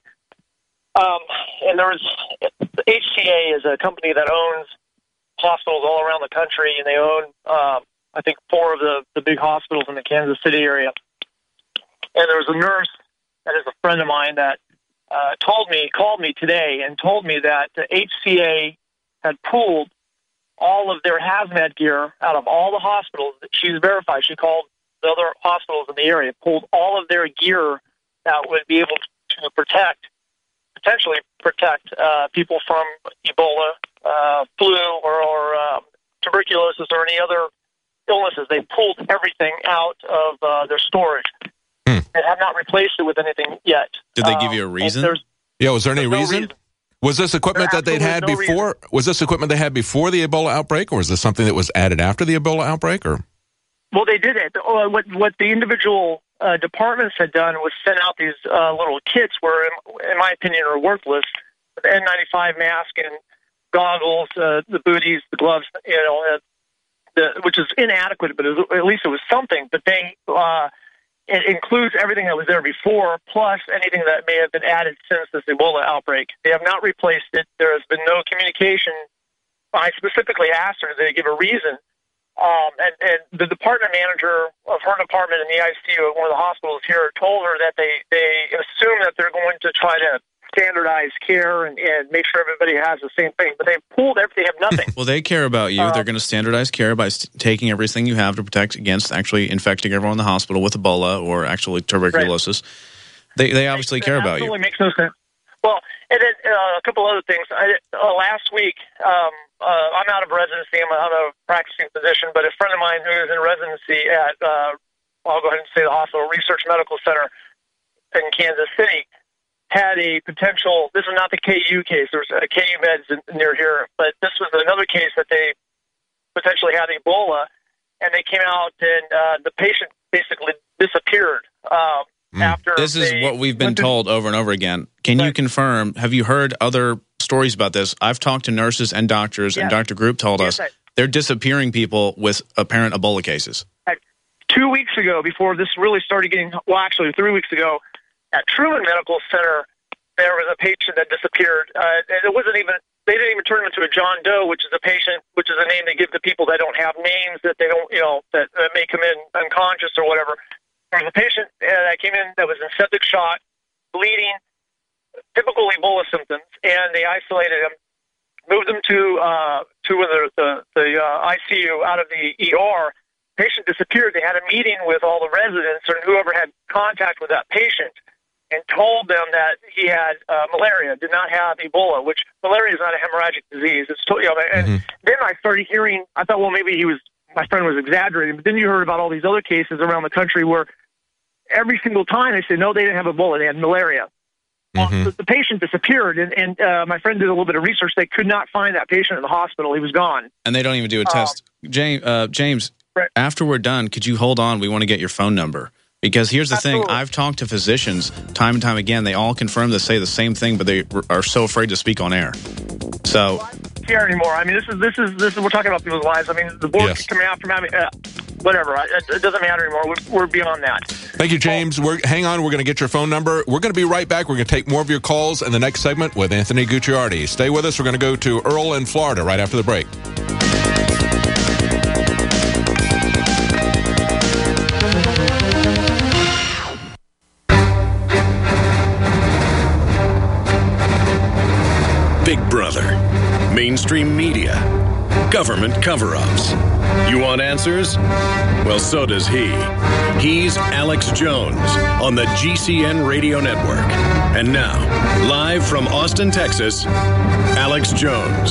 And HCA is a company that owns hospitals all around the country, and they own, I think, 4 of the big hospitals in the Kansas City area. And there was a nurse that is a friend of mine that called me today and told me that the HCA had pooled all of their hazmat gear out of all the hospitals that she's verified. She called the other hospitals in the area, pulled all of their gear that would be able to potentially protect people from Ebola, flu, or tuberculosis, or any other illnesses. They pulled everything out of their storage and have not replaced it with anything yet. Did they give you a reason? Yeah, was there any reason? Was this equipment that they'd had before? Was this equipment they had before the Ebola outbreak, or was this something that was added after the Ebola outbreak? Or well, they did it. What the individual departments had done was send out these little kits, where, in my opinion, are worthless. The N95 mask and goggles, the booties, the gloves, which is inadequate, but at least it was something. But it includes everything that was there before, plus anything that may have been added since this Ebola outbreak. They have not replaced it. There has been no communication. I specifically asked her, did they give a reason? And the department manager of her department in the ICU at one of the hospitals here told her that they assume that they're going to try to standardize care and make sure everybody has the same thing. But they've pulled everything, they have nothing. Well, they care about you. They're going to standardize care by taking everything you have to protect against actually infecting everyone in the hospital with Ebola or actually tuberculosis. Right. They obviously care about you. Absolutely makes no sense. Well, and then a couple other things. Last week, I'm out of residency. I'm a practicing physician, but a friend of mine who is in residency at, I'll go ahead and say the hospital, Research Medical Center in Kansas City, had a potential. This is not the KU case. There was a KU meds near here, but this was another case that they potentially had Ebola, and they came out and the patient basically disappeared after. This is what we've been told over and over again. Can you confirm? Have you heard other stories about this? I've talked to nurses and doctors, and Dr. Group told us they're disappearing people with apparent Ebola cases. 2 weeks ago, before this really started getting, well, actually 3 weeks ago, at Truman Medical Center, there was a patient that disappeared. And it wasn't even, they didn't even turn him into a John Doe, which is a patient, which is a name they give to people that don't have names, that they don't, that may come in unconscious or whatever. There was a patient that came in that was in septic shock, bleeding, typical Ebola symptoms, and they isolated him, moved him to the ICU out of the ER. Patient disappeared. They had a meeting with all the residents or whoever had contact with that patient and told them that he had malaria, did not have Ebola, which malaria is not a hemorrhagic disease. It's and then I started hearing, I thought, well, maybe my friend was exaggerating, but then you heard about all these other cases around the country where every single time they said, no, they didn't have Ebola, they had malaria. Well, the patient disappeared, and my friend did a little bit of research. They could not find that patient in the hospital. He was gone. And they don't even do a test. James, after we're done, could you hold on? We want to get your phone number. Because here's the thing. I've talked to physicians time and time again. They all confirm to say the same thing, but they are so afraid to speak on air. So I don't care anymore. I mean, this is we're talking about people's lives. I mean, the board coming after me. Whatever. It doesn't matter anymore. We're beyond that. Thank you, James. Hang on. We're going to get your phone number. We're going to be right back. We're going to take more of your calls in the next segment with Anthony Gucciardi. Stay with us. We're going to go to Earl in Florida right after the break. Big Brother, mainstream media, government cover-ups. You want answers? Well, so does he. He's Alex Jones on the GCN Radio Network. And now, live from Austin, Texas, Alex Jones.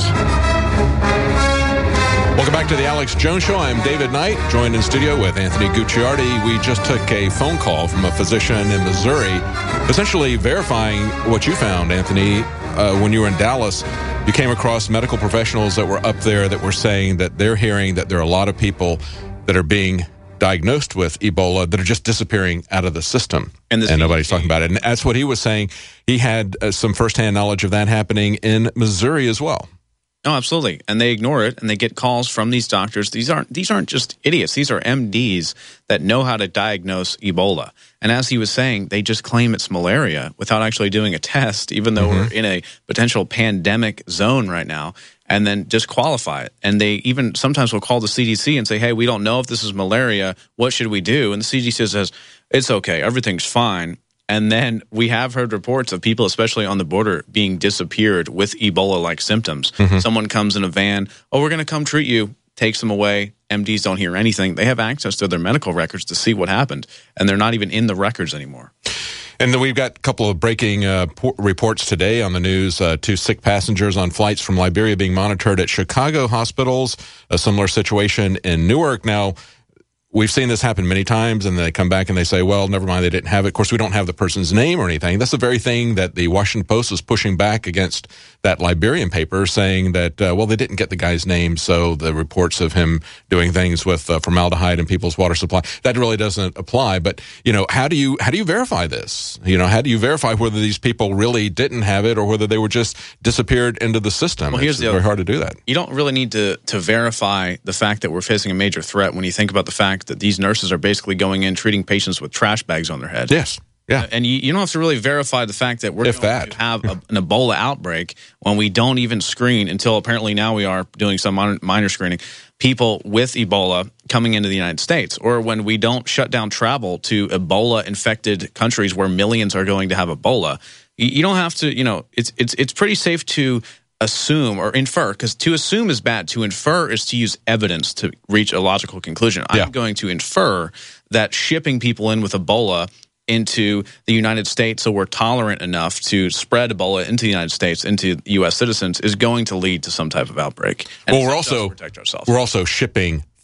Welcome back to the Alex Jones Show. I'm David Knight, joined in studio with Anthony Gucciardi. We just took a phone call from a physician in Missouri, essentially verifying what you found, Anthony. When you were in Dallas, you came across medical professionals that were up there that were saying that they're hearing that there are a lot of people that are being diagnosed with Ebola that are just disappearing out of the system. And nobody's talking about it. And that's what he was saying. He had some firsthand knowledge of that happening in Missouri as well. No, absolutely. And they ignore it, and they get calls from these doctors. These aren't just idiots. These are MDs that know how to diagnose Ebola. And as he was saying, they just claim it's malaria without actually doing a test, even though we're in a potential pandemic zone right now, and then just qualify it. And they even sometimes will call the CDC and say, hey, we don't know if this is malaria. What should we do? And the CDC says, it's okay. Everything's fine. And then we have heard reports of people, especially on the border, being disappeared with Ebola-like symptoms. Someone comes in a van, oh, we're going to come treat you, takes them away. MDs don't hear anything. They have access to their medical records to see what happened, and they're not even in the records anymore. And then we've got a couple of breaking reports today on the news. 2 sick passengers on flights from Liberia being monitored at Chicago hospitals. A similar situation in Newark. Now, we've seen this happen many times, and they come back and they say, well, never mind, they didn't have it. Of course, we don't have the person's name or anything. That's the very thing that the Washington Post is pushing back against that Liberian paper, saying that, well, they didn't get the guy's name, so the reports of him doing things with formaldehyde in people's water supply, that really doesn't apply. But, how do you verify this? How do you verify whether these people really didn't have it or whether they were just disappeared into the system? Well, it's very hard to do that. You don't really need to verify the fact that we're facing a major threat when you think about the fact that these nurses are basically going in treating patients with trash bags on their head. Yes. Yeah. And you don't have to really verify the fact that we're going to have an Ebola outbreak when we don't even screen until apparently now we are doing some minor screening people with Ebola coming into the United States, or when we don't shut down travel to Ebola-infected countries where millions are going to have Ebola. You don't have to, it's pretty safe to assume or infer, because to assume is bad. To infer is to use evidence to reach a logical conclusion. Yeah. I'm going to infer that shipping people in with Ebola into the United States so we're tolerant enough to spread Ebola into the United States, into U.S. citizens, is going to lead to some type of outbreak. And well, we're also shipping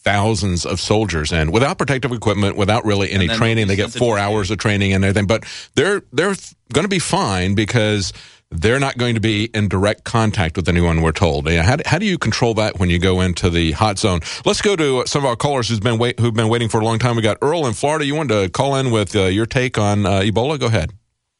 thousands of soldiers in without protective equipment, without really any training. They get 4 hours of training and everything, but they're going to be fine because they're not going to be in direct contact with anyone, we're told. How do you control that when you go into the hot zone? Let's go to some of our callers who've been waiting for a long time. We got Earl in Florida. You wanted to call in with your take on Ebola? Go ahead.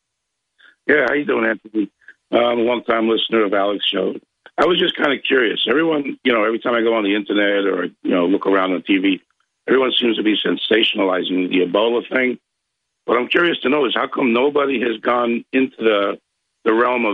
Yeah, how you doing, Anthony? I'm a long-time listener of Alex Show. I was just kind of curious. Everyone, every time I go on the internet or, look around on TV, everyone seems to be sensationalizing the Ebola thing. What I'm curious to know is how come nobody has gone into the realm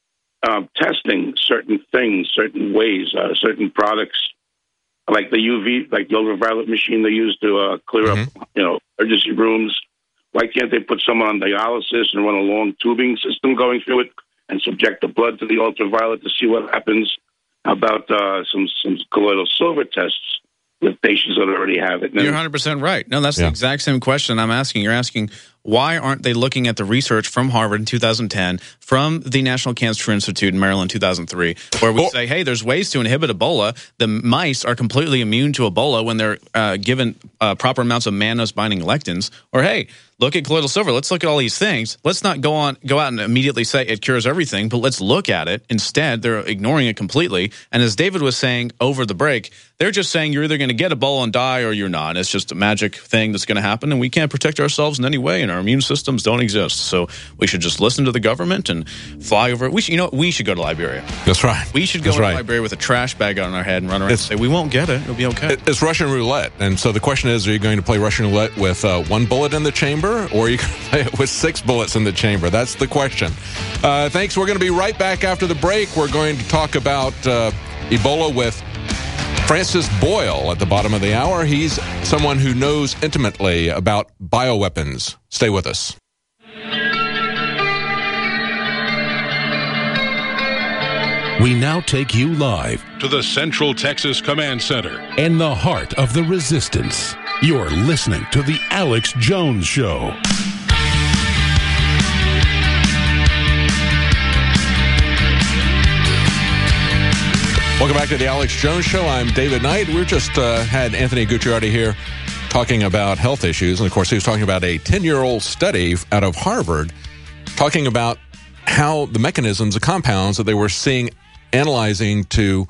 of testing certain things, certain ways, certain products, like the UV, like the ultraviolet machine they use to clear up, emergency rooms. Why can't they put someone on dialysis and run a long tubing system going through it and subject the blood to the ultraviolet to see what happens? How about some colloidal silver tests with patients that already have it? You're 100% right. No, that's the exact same question I'm asking. You're asking, why aren't they looking at the research from Harvard in 2010, from the National Cancer Institute in Maryland in 2003, where we say, hey, there's ways to inhibit Ebola. The mice are completely immune to Ebola when they're given proper amounts of mannose-binding lectins. Or, hey, look at colloidal silver. Let's look at all these things. Let's not go out and immediately say it cures everything, but let's look at it. Instead, they're ignoring it completely. And as David was saying over the break, they're just saying you're either going to get Ebola and die or you're not. It's just a magic thing that's going to happen, and we can't protect ourselves in any way, and our immune systems don't exist. So we should just listen to the government and fly over. We should go to Liberia. That's right. We should go to Liberia with a trash bag on our head and run around and say, we won't get it. It'll be okay. It's Russian roulette. And so the question is, are you going to play Russian roulette with one bullet in the chamber, or are you going to play it with 6 bullets in the chamber? That's the question. Thanks. We're going to be right back after the break. We're going to talk about Ebola with Francis Boyle at the bottom of the hour. He's someone who knows intimately about bioweapons. Stay with us. We now take you live to the Central Texas Command Center in the heart of the resistance. You're listening to The Alex Jones Show. Welcome back to the Alex Jones Show. I'm David Knight. We just had Anthony Gucciardi here talking about health issues. And, of course, he was talking about a 10-year-old study out of Harvard talking about how the mechanisms of compounds that they were seeing, analyzing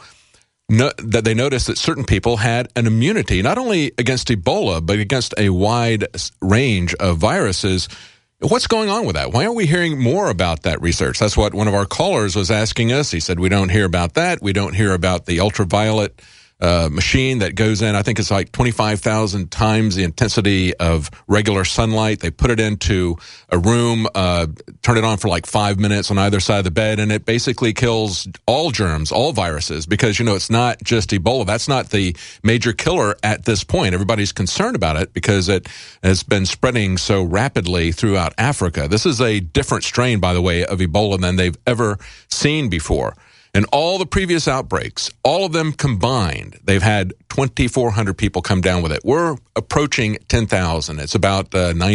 that they noticed that certain people had an immunity, not only against Ebola, but against a wide range of viruses. What's going on with that? Why aren't we hearing more about that research? That's what one of our callers was asking us. He said, we don't hear about that. We don't hear about the ultraviolet machine that goes in. I think it's like 25,000 times the intensity of regular sunlight. They put it into a room, turn it on for like 5 minutes on either side of the bed, and it basically kills all germs, all viruses, because, it's not just Ebola. That's not the major killer at this point. Everybody's concerned about it because it has been spreading so rapidly throughout Africa. This is a different strain, by the way, of Ebola than they've ever seen before. And all the previous outbreaks, all of them combined, they've had 2,400 people come down with it. We're approaching 10,000. It's about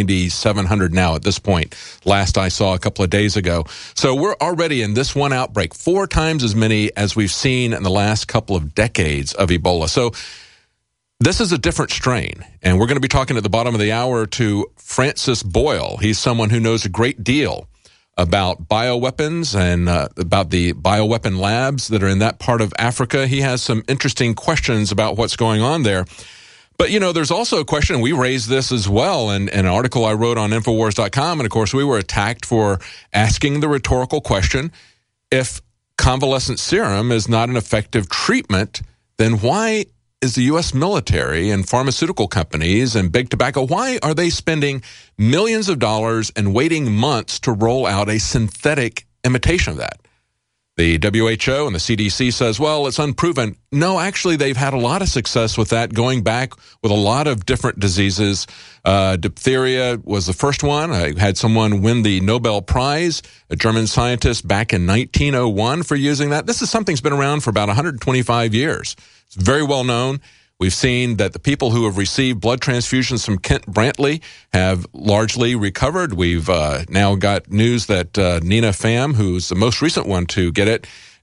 9,700 now at this point, last I saw a couple of days ago. So we're already in this one outbreak, 4 times as many as we've seen in the last couple of decades of Ebola. So this is a different strain. And we're going to be talking at the bottom of the hour to Francis Boyle. He's someone who knows a great deal about bioweapons and about the bioweapon labs that are in that part of Africa. He has some interesting questions about what's going on there. But, there's also a question, we raised this as well in an article I wrote on Infowars.com, and of course we were attacked for asking the rhetorical question, if convalescent serum is not an effective treatment, then why is the U.S. military and pharmaceutical companies and big tobacco, why are they spending millions of dollars and waiting months to roll out a synthetic imitation of that? The WHO and the CDC says, well, it's unproven. No, actually, they've had a lot of success with that, going back with a lot of different diseases. Diphtheria was the first one. I had someone win the Nobel Prize, a German scientist, back in 1901 for using that. This is something that's been around for about 125 years. It's very well known. We've seen that the people who have received blood transfusions from Kent Brantley have largely recovered. We've now got news that Nina Pham, who's the most recent one to get it,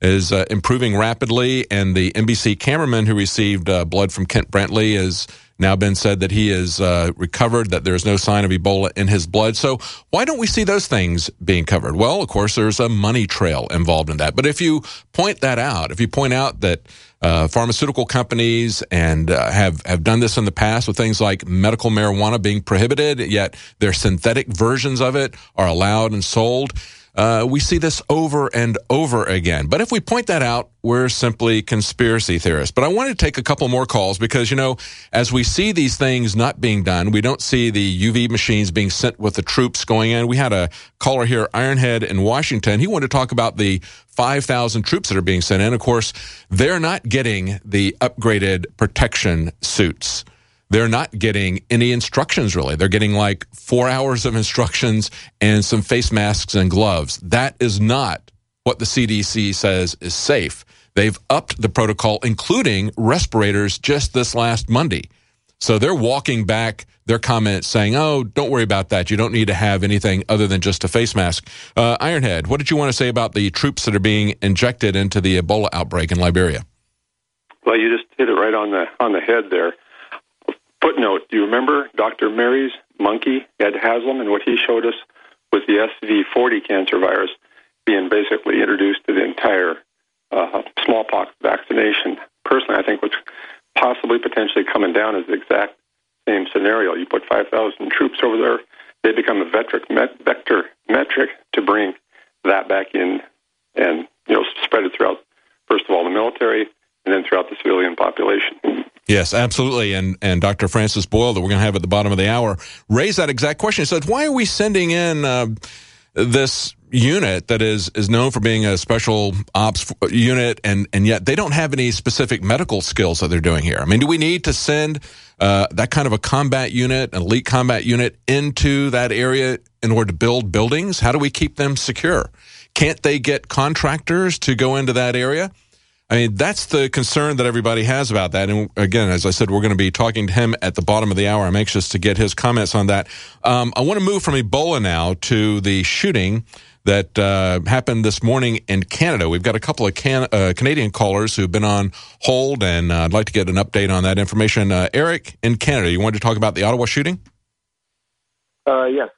is improving rapidly, and the NBC cameraman who received blood from Kent Brantley has now been said that he is recovered, that there's no sign of Ebola in his blood. So why don't we see those things being covered? Well, of course, there's a money trail involved in that. But if you point that out, if you point out that pharmaceutical companies and have done this in the past with things like medical marijuana being prohibited, yet their synthetic versions of it are allowed and sold, we see this over and over again. But if we point that out, we're simply conspiracy theorists. But I wanted to take a couple more calls because, you know, as we see these things not being done, we don't see the UV machines being sent with the troops going in. We had a caller here, Ironhead in Washington. He wanted to talk about the 5,000 troops that are being sent in. Of course, they're not getting the upgraded protection suits. They're not getting any instructions, really. They're getting like 4 hours of instructions and some face masks and gloves. That is not what the CDC says is safe. They've upped the protocol, including respirators, just this last Monday. So they're walking back their comments saying, oh, don't worry about that. You don't need to have anything other than just a face mask. Ironhead, what did you want to say about the troops that are being injected into the Ebola outbreak in Liberia? Well, you just hit it right on the head there. Footnote, do you remember Dr. Mary's monkey, Ed Haslam, and what he showed us was the SV40 cancer virus being basically introduced to the entire smallpox vaccination. Personally, I think what's possibly potentially coming down is the exact same scenario. You put 5,000 troops over there, they become a vector metric to bring that back in and, you know, spread it throughout, first of all, the military and then throughout the civilian population. Yes, absolutely. And Dr. Francis Boyle, that we're going to have at the bottom of the hour, raised that exact question. He said, why are we sending in this unit that is known for being a special ops unit, and yet they don't have any specific medical skills that they're doing here? I mean, do we need to send that kind of a combat unit, an elite combat unit, into that area in order to build buildings? How do we keep them secure? Can't they get contractors to go into that area? I mean, that's the concern that everybody has about that. And again, as I said, we're going to be talking to him at the bottom of the hour. I'm anxious to get his comments on that. I want to move from Ebola now to the shooting that happened this morning in Canada. We've got a couple of Canadian callers who've been on hold, and I'd like to get an update on that information. Eric in Canada, you wanted to talk about the Ottawa shooting? Yes.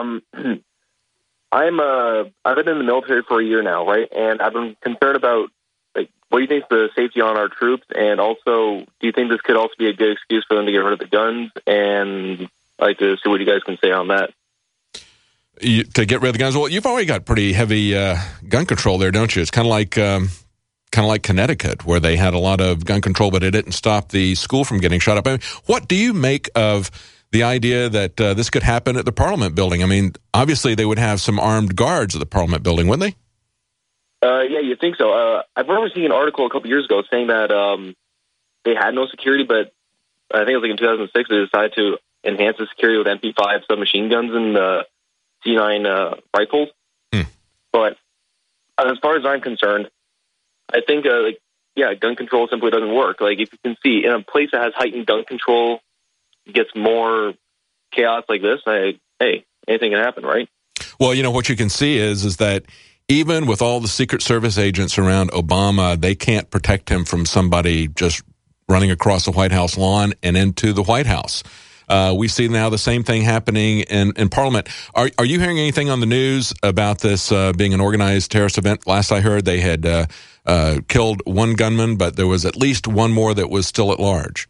I've been in the military for a year now, right? And I've been concerned about, like, what do you think is the safety on our troops? And also, do you think this could also be a good excuse for them to get rid of the guns? And I'd like to see what you guys can say on that. To get rid of the guns? Well, you've already got pretty heavy gun control there, don't you? It's kind of like Connecticut, where they had a lot of gun control, but it didn't stop the school from getting shot up. I mean, what do you make of the idea that this could happen at the Parliament building? I mean, obviously they would have some armed guards at the Parliament building, wouldn't they? Yeah, you'd think so. I remember seeing an article a couple years ago saying that they had no security, but I think it was like in 2006 they decided to enhance the security with MP5 submachine guns and C9 rifles. But as far as I'm concerned, I think gun control simply doesn't work. Like, if you can see, in a place that has heightened gun control, gets more chaos like this, hey, anything can happen, right? Well, you know, what you can see is that even with all the Secret Service agents around Obama, they can't protect him from somebody just running across the White House lawn and into the White House. We see now the same thing happening in Parliament. Are you hearing anything on the news about this being an organized terrorist event? Last I heard, they had killed one gunman, but there was at least one more that was still at large.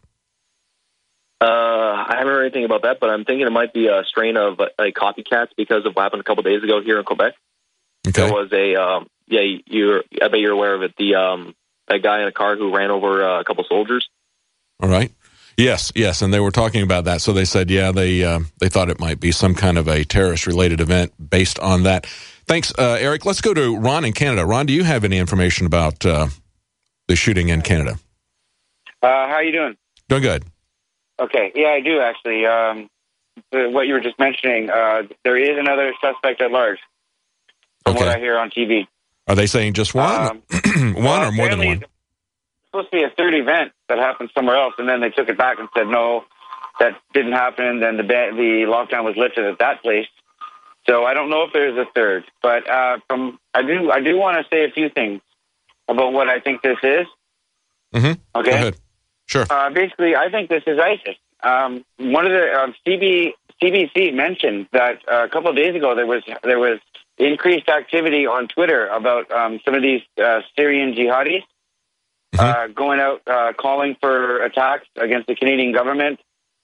I haven't heard anything about that, but I'm thinking it might be a strain of copycats because of what happened a couple days ago here in Quebec. Okay. There was I bet you're aware of it, that guy in a car who ran over a couple soldiers. All right. Yes, and they were talking about that. So they said, they thought it might be some kind of a terrorist-related event based on that. Thanks, Eric. Let's go to Ron in Canada. Ron, do you have any information about the shooting in Canada? How are you doing? Doing good. Okay, yeah, I do, actually. What you were just mentioning, there is another suspect at large, from what I hear on TV. Are they saying just one? One or more than one? Supposed to be a third event that happened somewhere else, and then they took it back and said no, that didn't happen. Then the lockdown was lifted at that place. So I don't know if there's a third, but I do want to say a few things. about what I think this is. Mm-hmm. Okay. Go ahead. Sure. Basically, I think this is ISIS. One of the CBC mentioned that a couple of days ago there was increased activity on Twitter about some of these Syrian jihadis going out calling for attacks against the Canadian government.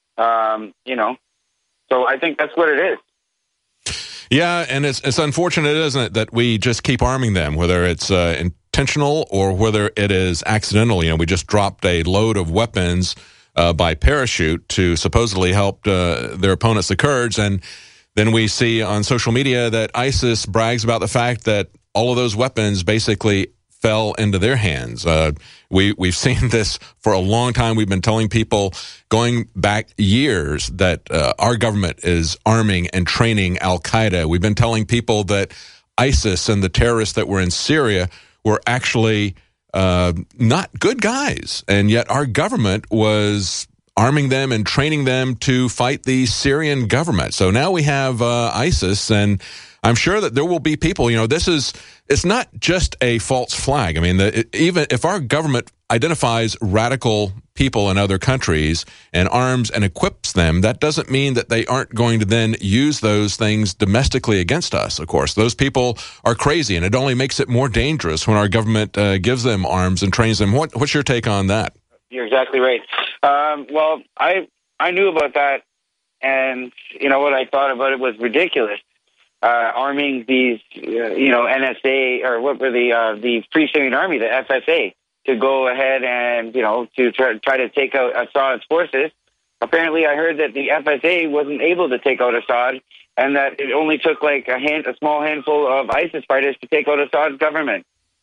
So I think that's what it is. Yeah, and it's unfortunate, isn't it, that we just keep arming them, whether it's intentional or whether it is accidental. We just dropped a load of weapons by parachute to supposedly help their opponents, the Kurds, and then we see on social media that ISIS brags about the fact that all of those weapons basically fell into their hands. We've seen this for a long time. We've been telling people going back years that our government is arming and training Al-Qaeda. We've been telling people that ISIS and the terrorists that were in Syria were actually not good guys, and yet our government was arming them and training them to fight the Syrian government. So now we have ISIS, and I'm sure that there will be people, it's not just a false flag. I mean, even if our government identifies radical people in other countries and arms and equips them, that doesn't mean that they aren't going to then use those things domestically against us, of course. Those people are crazy, and it only makes it more dangerous when our government gives them arms and trains them. What's your take on that? You're exactly right. Well, I knew about that, and what I thought about it was ridiculous. Arming these, NSA, or what were the Free Syrian Army, the FSA, to go ahead and, to try to take out Assad's forces. Apparently, I heard that the FSA wasn't able to take out Assad, and that it only took like a small handful of ISIS fighters to take out Assad's government.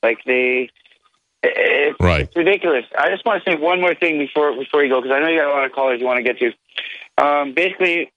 It's ridiculous. I just want to say one more thing before you go, because I know you got a lot of callers you want to get to. Basically,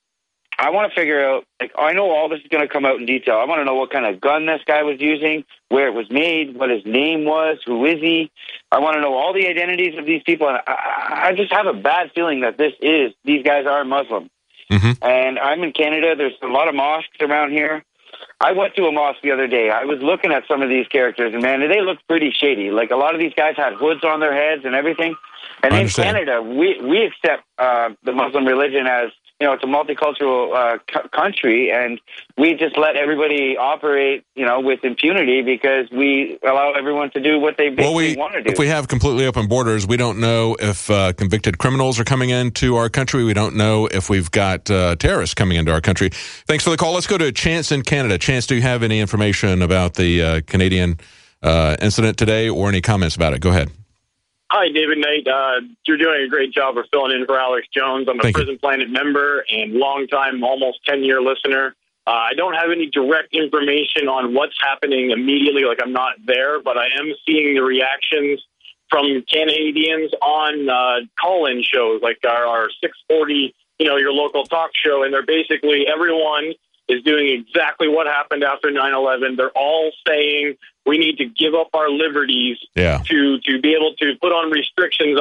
I want to figure out, I know all this is going to come out in detail. I want to know what kind of gun this guy was using, where it was made, what his name was, who is he. I want to know all the identities of these people. And I just have a bad feeling that these guys are Muslim. Mm-hmm. And I'm in Canada. There's a lot of mosques around here. I went to a mosque the other day. I was looking at some of these characters, and man, they look pretty shady. Like, a lot of these guys had hoods on their heads and everything. And in Canada, we accept the Muslim religion as, it's a multicultural country, and we just let everybody operate, with impunity because we allow everyone to do what they basically want to do. If we have completely open borders, we don't know if convicted criminals are coming into our country. We don't know if we've got terrorists coming into our country. Thanks for the call. Let's go to Chance in Canada. Chance, do you have any information about the Canadian incident today or any comments about it? Go ahead. Hi, David Knight. You're doing a great job of filling in for Alex Jones. I'm a Prison Planet member and longtime, almost 10-year listener. I don't have any direct information on what's happening immediately, like I'm not there, but I am seeing the reactions from Canadians on call-in shows, like our 640, your local talk show, and they're basically, everyone is doing exactly what happened after 9/11. They're all saying we need to give up our liberties to be able to put on restrictions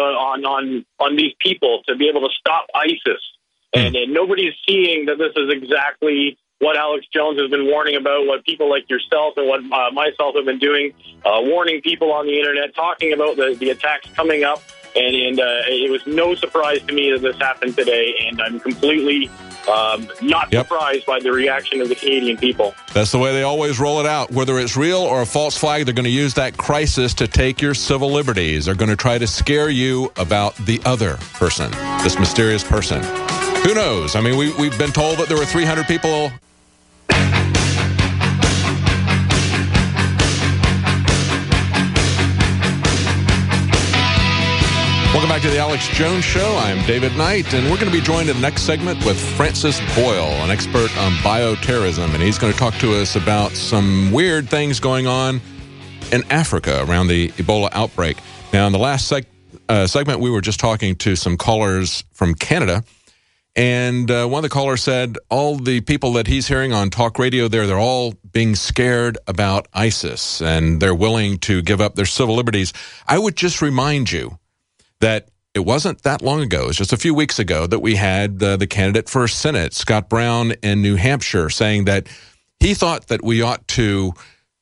on these people, to be able to stop ISIS. And nobody's seeing that this is exactly what Alex Jones has been warning about, what people like yourself and what myself have been doing, warning people on the internet, talking about the attacks coming up. And it was no surprise to me that this happened today, and I'm completely not surprised by the reaction of the Canadian people. That's the way they always roll it out. Whether it's real or a false flag, they're going to use that crisis to take your civil liberties. They're going to try to scare you about the other person, this mysterious person. Who knows? I mean, we've been told that there were 300 people. Welcome back to the Alex Jones Show. I'm David Knight, and we're going to be joined in the next segment with Francis Boyle, an expert on bioterrorism, and he's going to talk to us about some weird things going on in Africa around the Ebola outbreak. Now, in the last segment, we were just talking to some callers from Canada, and one of the callers said all the people that he's hearing on talk radio there, they're all being scared about ISIS, and they're willing to give up their civil liberties. I would just remind you that it wasn't that long ago, it was just a few weeks ago, that we had the candidate for Senate, Scott Brown in New Hampshire, saying that he thought that we ought to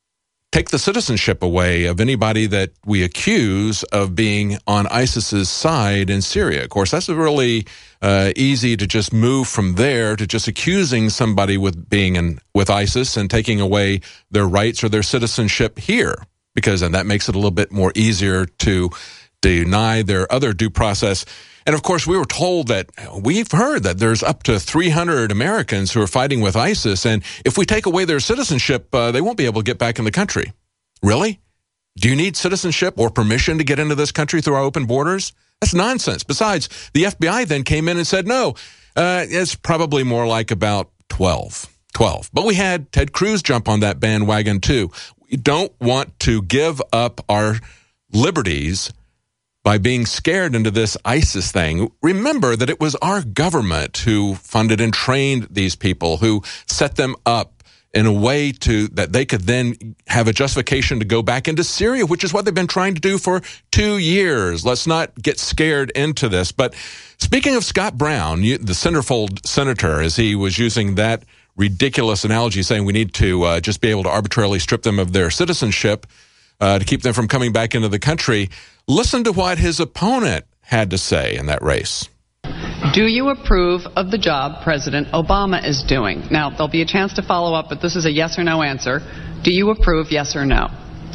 take the citizenship away of anybody that we accuse of being on ISIS's side in Syria. Of course, that's really easy to just move from there to just accusing somebody with being with ISIS and taking away their rights or their citizenship here, and that makes it a little bit more easier to deny their other due process. And of course, we've heard that there's up to 300 Americans who are fighting with ISIS, and if we take away their citizenship, they won't be able to get back in the country. Really? Do you need citizenship or permission to get into this country through our open borders? That's nonsense. Besides, the FBI then came in and said, no, it's probably more like about 12. But we had Ted Cruz jump on that bandwagon too. We don't want to give up our liberties by being scared into this ISIS thing. Remember that it was our government who funded and trained these people, who set them up in a way that they could then have a justification to go back into Syria, which is what they've been trying to do for 2 years. Let's not get scared into this. But speaking of Scott Brown, the centerfold senator, as he was using that ridiculous analogy, saying we need to just be able to arbitrarily strip them of their citizenship to keep them from coming back into the country, listen to what his opponent had to say in that race. Do you approve of the job President Obama is doing? Now, there'll be a chance to follow up, but this is a yes or no answer. Do you approve, yes or no?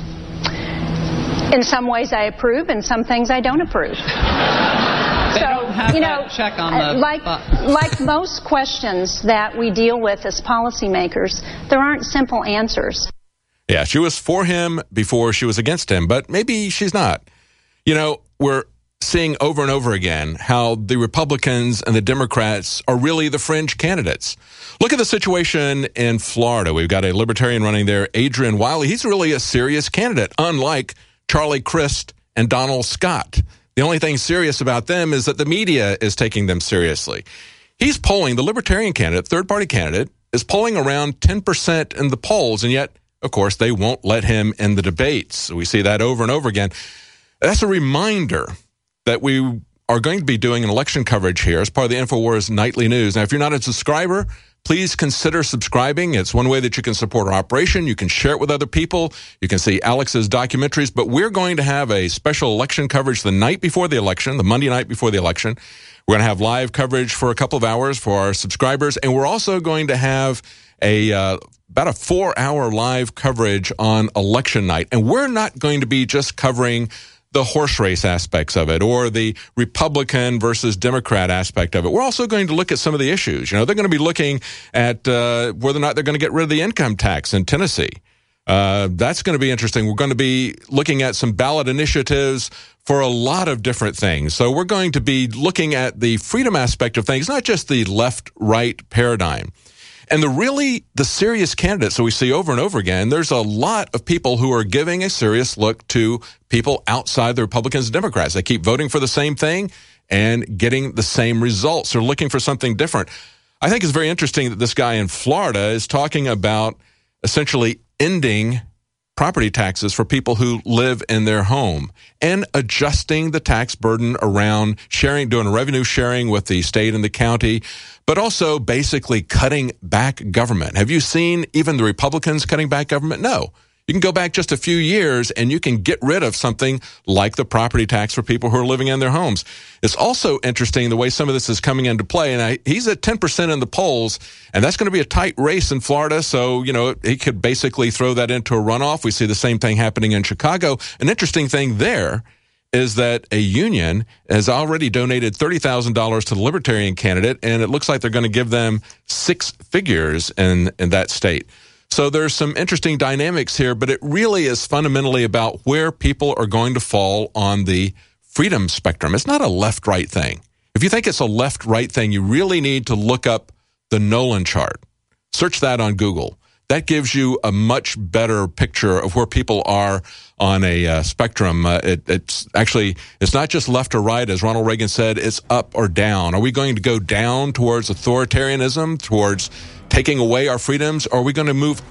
In some ways I approve, and some things I don't approve. Check on the like most questions that we deal with as policymakers, there aren't simple answers. Yeah, she was for him before she was against him, but maybe she's not. We're seeing over and over again how the Republicans and the Democrats are really the fringe candidates. Look at the situation in Florida. We've got a libertarian running there, Adrian Wiley. He's really a serious candidate, unlike Charlie Crist and Donald Scott. The only thing serious about them is that the media is taking them seriously. He's polling, the libertarian candidate, third-party candidate, is polling around 10% in the polls, and yet, of course, they won't let him in the debates. We see that over and over again. That's a reminder that we are going to be doing an election coverage here as part of the InfoWars Nightly News. Now, if you're not a subscriber, please consider subscribing. It's one way that you can support our operation. You can share it with other people. You can see Alex's documentaries. But we're going to have a special election coverage the night before the election, the Monday night before the election. We're going to have live coverage for a couple of hours for our subscribers. And we're also going to have about a 4-hour live coverage on election night. And we're not going to be just covering the horse race aspects of it or the Republican versus Democrat aspect of it. We're also going to look at some of the issues. They're going to be looking at whether or not they're going to get rid of the income tax in Tennessee. That's going to be interesting. We're going to be looking at some ballot initiatives for a lot of different things. So we're going to be looking at the freedom aspect of things, not just the left-right paradigm. And the serious candidates that we see over and over again, there's a lot of people who are giving a serious look to people outside the Republicans and Democrats. They keep voting for the same thing and getting the same results. They're looking for something different. I think it's very interesting that this guy in Florida is talking about essentially ending property taxes for people who live in their home and adjusting the tax burden around doing revenue sharing with the state and the county, but also basically cutting back government. Have you seen even the Republicans cutting back government? No. You can go back just a few years and you can get rid of something like the property tax for people who are living in their homes. It's also interesting the way some of this is coming into play. And he's at 10% in the polls, and that's going to be a tight race in Florida. So, he could basically throw that into a runoff. We see the same thing happening in Chicago. An interesting thing there is that a union has already donated $30,000 to the Libertarian candidate, and it looks like they're going to give them 6 figures in that state. So there's some interesting dynamics here, but it really is fundamentally about where people are going to fall on the freedom spectrum. It's not a left-right thing. If you think it's a left-right thing, you really need to look up the Nolan chart. Search that on Google. That gives you a much better picture of where people are on a spectrum. It's not just left or right, as Ronald Reagan said, it's up or down. Are we going to go down towards authoritarianism, towards taking away our freedoms, or are we going to move up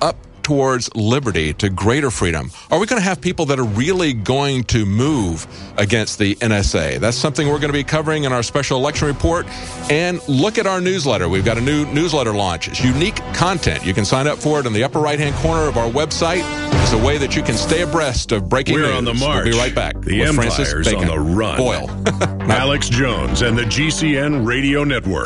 towards liberty, to greater freedom? Are we going to have people that are really going to move against the NSA? That's something we're going to be covering in our special election report. And look at our newsletter. We've got a new newsletter launch. It's unique content. You can sign up for it in the upper right-hand corner of our website. It's a way that you can stay abreast of breaking news. We're on the march. We'll be right back. The with Francis Empire's Bacon. on the run. Boyle. Alex Jones and the GCN Radio Network.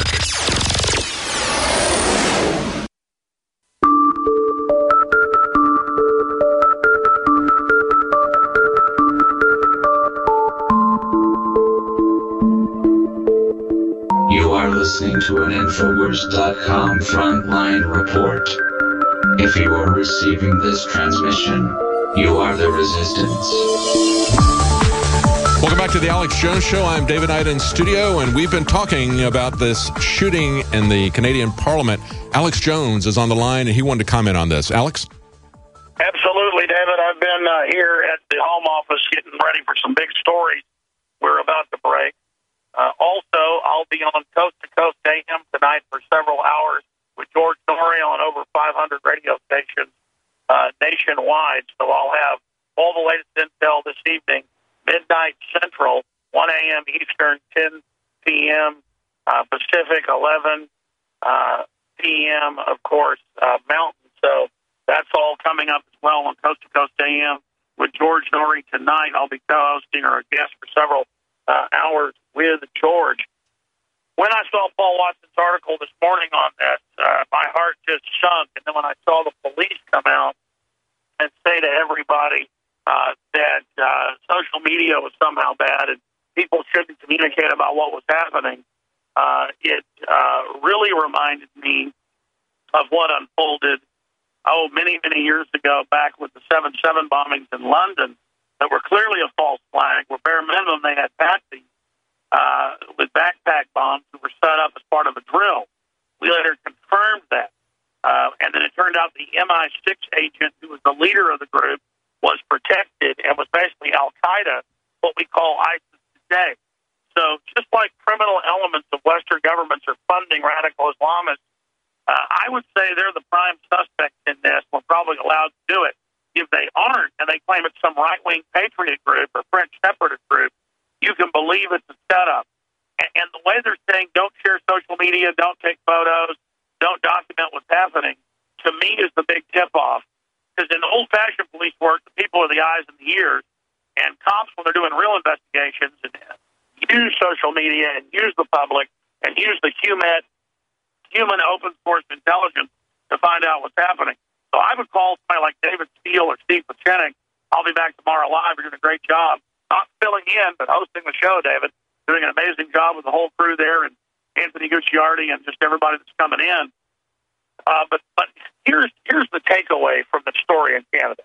You are listening to an Infowars.com frontline report. If you are receiving this transmission, you are the resistance. Welcome back to the Alex Jones Show. I'm David Knight in studio, and we've been talking about this shooting in the Canadian Parliament. Alex Jones is on the line, and he wanted to comment on this. Alex? Absolutely, David. I've been here at the home office getting ready for some big stories we're about to break. Also, I'll be on Coast to Coast AM tonight for several hours with George Norrie on over 500 radio stations nationwide. So I'll have all the latest intel this evening, midnight Central, 1 a.m. Eastern, 10 p.m. Pacific, 11 p.m., of course, Mountain. So that's all coming up as well on Coast to Coast AM with George Norrie tonight. I'll be co-hosting or a guest for several hours with George. When I saw Paul Watson's article this morning on this, my heart just sunk. And then when I saw the police come out and say to everybody that social media was somehow bad and people shouldn't communicate about what was happening, it really reminded me of what unfolded, many, many years ago back with the 7/7 bombings in London that were clearly a false flag, where bare minimum they had patsies with backpack bombs that were set up as part of a drill. We later confirmed that. And then it turned out the MI6 agent who was the leader of the group was protected and was basically Al-Qaeda, what we call ISIS today. So just like criminal elements of Western governments are funding radical Islamists, I would say they're the prime suspects in this. We're probably allowed to do it. If they aren't, and they claim it's some right-wing patriot group or French separatist group, you can believe it's a setup. And the way they're saying don't share social media, don't take photos, don't document what's happening, to me is the big tip-off. Because in old-fashioned police work, the people are the eyes and the ears, and cops, when they're doing real investigations, and use social media and use the public and use the human open-source intelligence to find out what's happening. So I would call somebody like David Steele or Steve Pachenik. I'll be back tomorrow live. You're doing a great job. Not filling in, but hosting the show, David. Doing an amazing job with the whole crew there, and Anthony Gucciardi and just everybody that's coming in. But here's the takeaway from the story in Canada.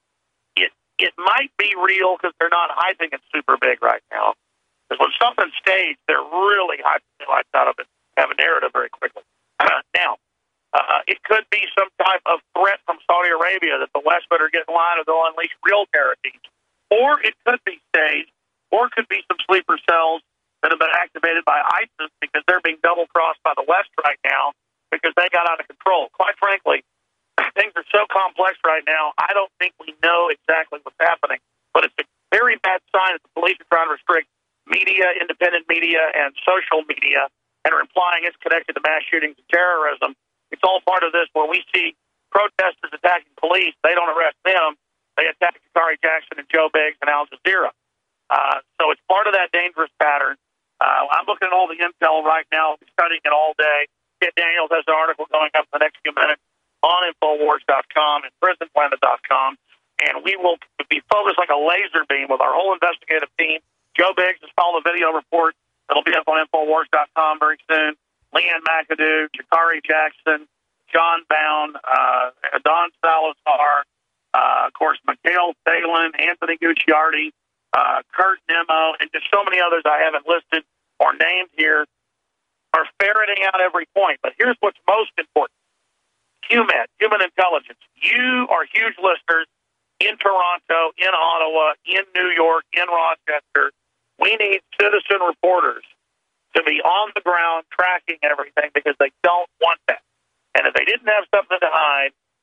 It might be real because they're not hyping it super big right now. Because when something's staged, they're really hyping the lights out of it, have a narrative very quickly. Now, it could be some type of threat from Saudi Arabia that the West better get in line or they'll unleash real terror teams. Or it could be staged, or it could be some sleeper cells that have been activated by ISIS because they're being double-crossed by the West right now because they got out of control. Quite frankly, things are so complex right now, I don't think we know exactly what's happening. But it's a very bad sign that the police are trying to restrict media, independent media, and social media, and are implying it's connected to mass shootings and terrorism. It's all part of this where we see protesters attacking police. They don't arrest them. They attack Sha'Carri Jackson and Joe Biggs and Al Jazeera. So it's part of that dangerous pattern. I'm looking at all the intel right now, studying it all day. Kit Daniels has an article going up in the next few minutes on Infowars.com and PrisonPlanet.com. And we will be focused like a laser beam with our whole investigative team. Joe Biggs has followed a video report that'll be up on Infowars.com very soon. Leanne McAdoo, Sha'Carri Jackson, John Bound, Don Salazar, of course, Mikhail Thalen, Anthony Gucciardi, Kurt Nimmo, and just so many others I haven't listed or named here are ferreting out every point. But here's what's most important. QMED, human intelligence. You are huge listeners in Toronto, in Ottawa, in New York, in Rochester. We need citizen reporters to be on the ground tracking everything because they don't want that. And if they didn't have something to hide or they weren't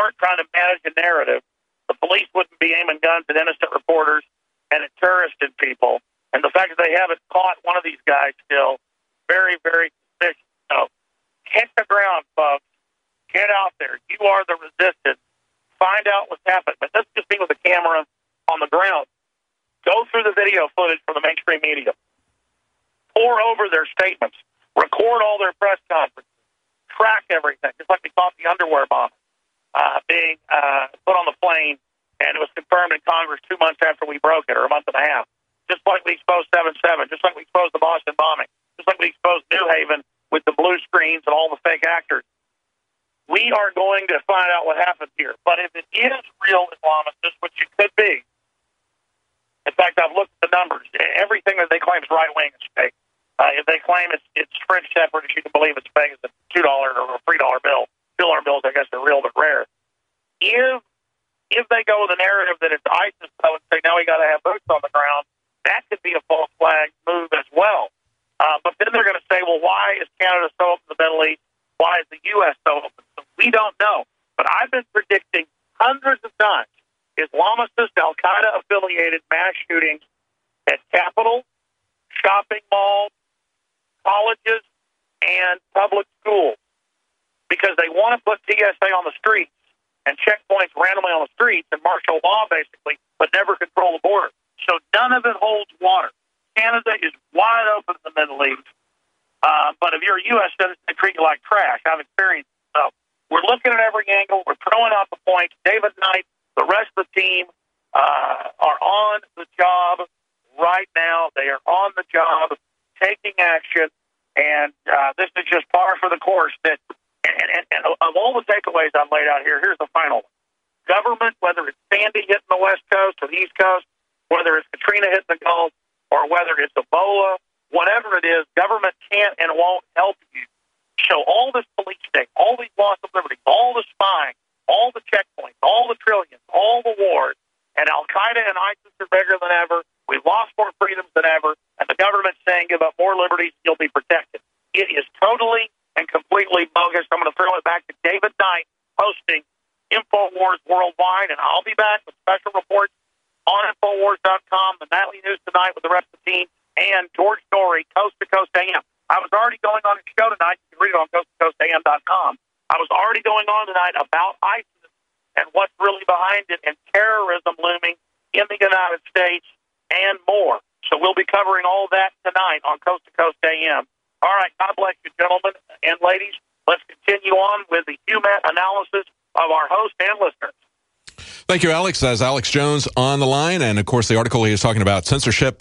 weren't trying to manage a narrative, the police wouldn't be aiming guns at innocent reporters and at tourists and people. And the fact that they haven't caught one of these guys still, very, very suspicious. So hit the ground, folks. Get out there. You are the resistance. Find out what's happened. But let's just be with the camera on the ground. Go through the video footage from the mainstream media. Pour over their statements. Record all their press conferences. Track everything, just like we caught the underwear bomb being put on the plane, and it was confirmed in Congress 2 months after we broke it, or a month and a half. Just like we exposed 7/7, just like we exposed the Boston bombing, just like we exposed New Haven with the blue screens and all the fake actors. We are going to find out what happened here. But if it is real Islamists, which it could be, in fact, I've looked at the numbers. Everything that they claim is right-wing is fake. If they claim it's French separatists, you can believe it's fake. It's a $2 or a $3 bill. $2 bills, I guess, are real but rare. If they go with a narrative that it's ISIS, though, and say, now we got to have boots on the ground, that could be a false flag move as well. But then they're going to say, well, why is Canada so open in the Middle East? Why is the U.S. so open? So we don't know. But I've been predicting hundreds of times Islamicist, Al-Qaeda-affiliated mass shootings at Capitol, shopping malls, colleges, and public schools, because they want to put TSA on the streets and checkpoints randomly on the streets and martial law, basically, but never control the border. So none of it holds water. Canada is wide open in the Middle East, but if you're a U.S. citizen, they treat you like trash. I've experienced it. So we're looking at every angle. We're throwing out the points. David Knight, the rest of the team are on the job right now. They are on the job, taking action, and this is just par for the course. That and of all the takeaways I've laid out here, here's the final one. Government, whether it's Sandy hitting the West Coast or the East Coast, whether it's Katrina hitting the Gulf, or whether it's Ebola, whatever it is, government can't and won't help you. So all this police state, all these loss of liberty, all the spying, all the checkpoints, all the trillions, all the wars, and Al-Qaeda and ISIS are bigger than ever. We've lost more freedoms than ever, and the government's saying give up more liberties, you'll be protected. It is totally and completely bogus. I'm going to throw it back to David Knight, hosting InfoWars Worldwide, and I'll be back with special reports on InfoWars.com, the Nightly News Tonight with the rest of the team, and George Story, Coast to Coast AM. I was already going on a show tonight. You can read it on coasttocoastam.com. I was already going on tonight about ISIS and what's really behind it, and terrorism looming in the United States and more. So we'll be covering all that tonight on Coast to Coast AM. All right, God bless you, gentlemen and ladies. Let's continue on with the HUMAT analysis of our host and listeners. Thank you, Alex. That's Alex Jones on the line. And, of course, the article he is talking about, censorship,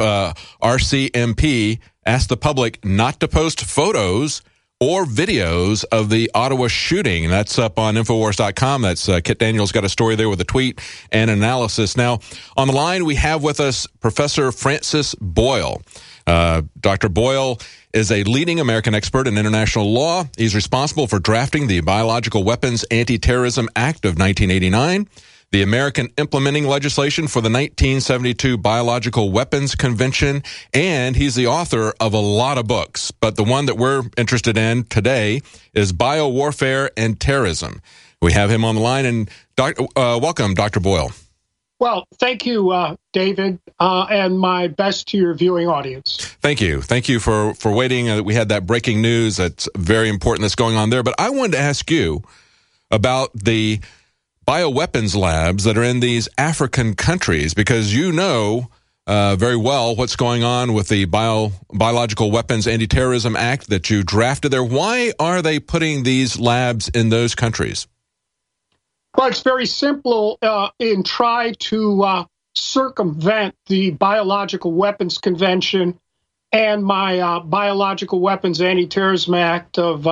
RCMP asked the public not to post photos or videos of the Ottawa shooting. That's up on Infowars.com. That's Kit Daniels got a story there with a tweet and analysis. Now, on the line, we have with us Professor Francis Boyle. Dr. Boyle is a leading American expert in international law. He's responsible for drafting the Biological Weapons Anti-Terrorism Act of 1989, the American implementing legislation for the 1972 Biological Weapons Convention, and he's the author of a lot of books. But the one that we're interested in today is Biowarfare and Terrorism. We have him on the line, and welcome, Dr. Boyle. Well, thank you, David, and my best to your viewing audience. Thank you. Thank you for waiting. We had that breaking news that's very important that's going on there. But I wanted to ask you about the bioweapons labs that are in these African countries, because you know very well what's going on with the Biological Weapons Anti-Terrorism Act that you drafted there. Why are they putting these labs in those countries? Well, it's very simple in try to circumvent the Biological Weapons Convention and my Biological Weapons Anti-Terrorism Act of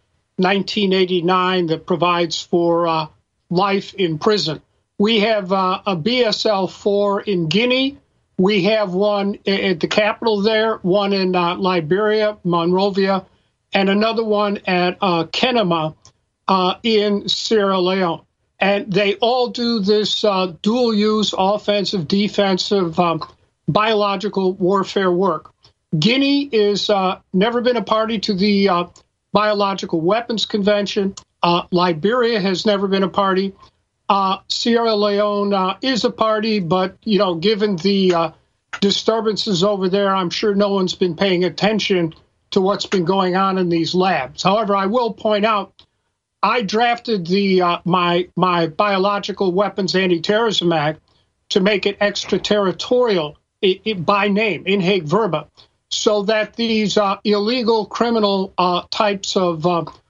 1989 that provides for life in prison. We have a BSL-4 in Guinea. We have one at the capital there, one in Liberia, Monrovia, and another one at Kenema in Sierra Leone. And they all do this dual-use offensive, defensive, biological warfare work. Guinea is never been a party to the Biological Weapons Convention. Liberia has never been a party. Sierra Leone is a party, but, given the disturbances over there, I'm sure no one's been paying attention to what's been going on in these labs. However, I will point out, I drafted my Biological Weapons Anti-Terrorism Act to make it extraterritorial by name, in Hague verba, so that these illegal criminal types of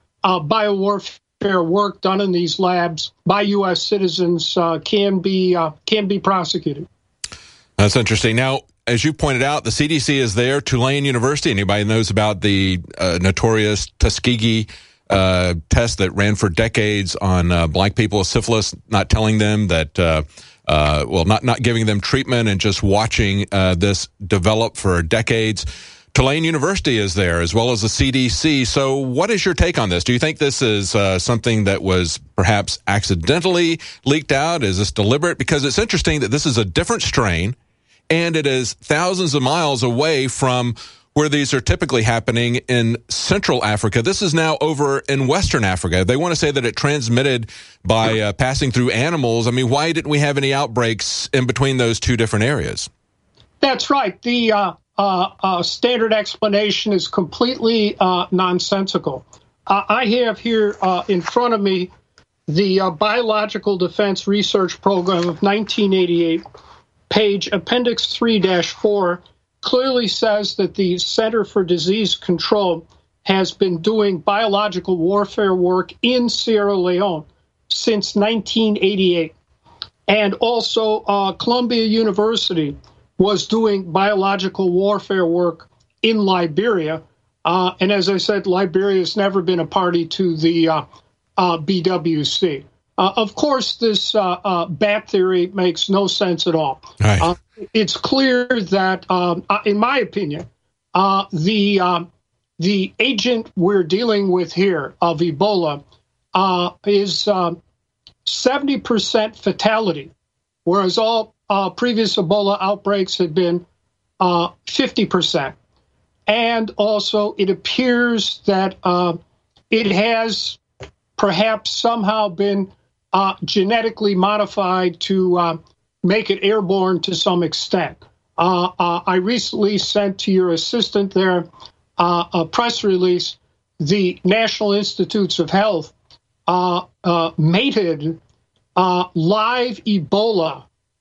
biowarfare work done in these labs by U.S. citizens can be prosecuted. That's interesting. Now, as you pointed out, the CDC is there. Tulane University, anybody knows about the notorious Tuskegee test that ran for decades on black people with syphilis, not telling them that, not giving them treatment and just watching this develop for decades. Tulane University is there, as well as the CDC. So what is your take on this? Do you think this is something that was perhaps accidentally leaked out? Is this deliberate? Because it's interesting that this is a different strain, and it is thousands of miles away from where these are typically happening in Central Africa. This is now over in Western Africa. They want to say that it transmitted by passing through animals. I mean, why didn't we have any outbreaks in between those two different areas? That's right. The standard explanation is completely nonsensical. I have here in front of me the Biological Defense Research Program of 1988, page Appendix 3-4, clearly says that the Center for Disease Control has been doing biological warfare work in Sierra Leone since 1988. And also Columbia University was doing biological warfare work in Liberia. And as I said, Liberia has never been a party to the BWC. Of course, this bat theory makes no sense at all. Right. It's clear that, in my opinion, the agent we're dealing with here of Ebola is 70% fatality, whereas all previous Ebola outbreaks had been 50%. And also, it appears that it has perhaps somehow been genetically modified to make it airborne to some extent. I recently sent to your assistant there a press release. The National Institutes of Health mated live Ebola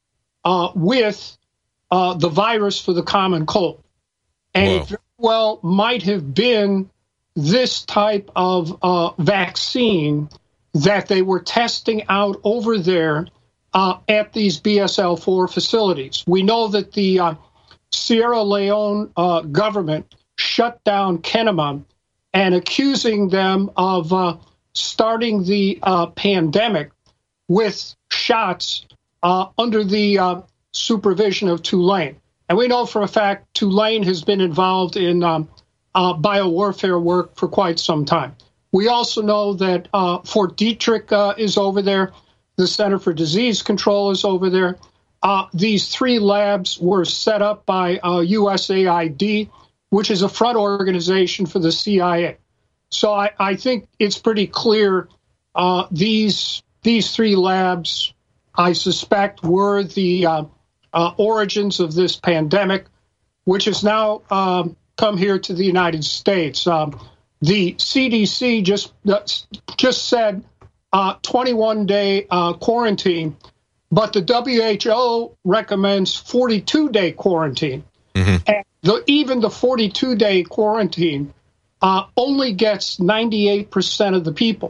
with the virus for the common cold. And it very well might have been this type of vaccine that they were testing out over there at these BSL-4 facilities. We know that the Sierra Leone government shut down Kenema and accusing them of starting the pandemic with shots under the supervision of Tulane. And we know for a fact Tulane has been involved in biowarfare work for quite some time. We also know that Fort Detrick is over there. The Center for Disease Control is over there. These three labs were set up by USAID, which is a front organization for the CIA. So I think it's pretty clear these three labs, I suspect, were the origins of this pandemic, which has now come here to the United States. The CDC just said 21-day quarantine, but the WHO recommends 42-day quarantine. Mm-hmm. And even the 42-day quarantine only gets 98% of the people.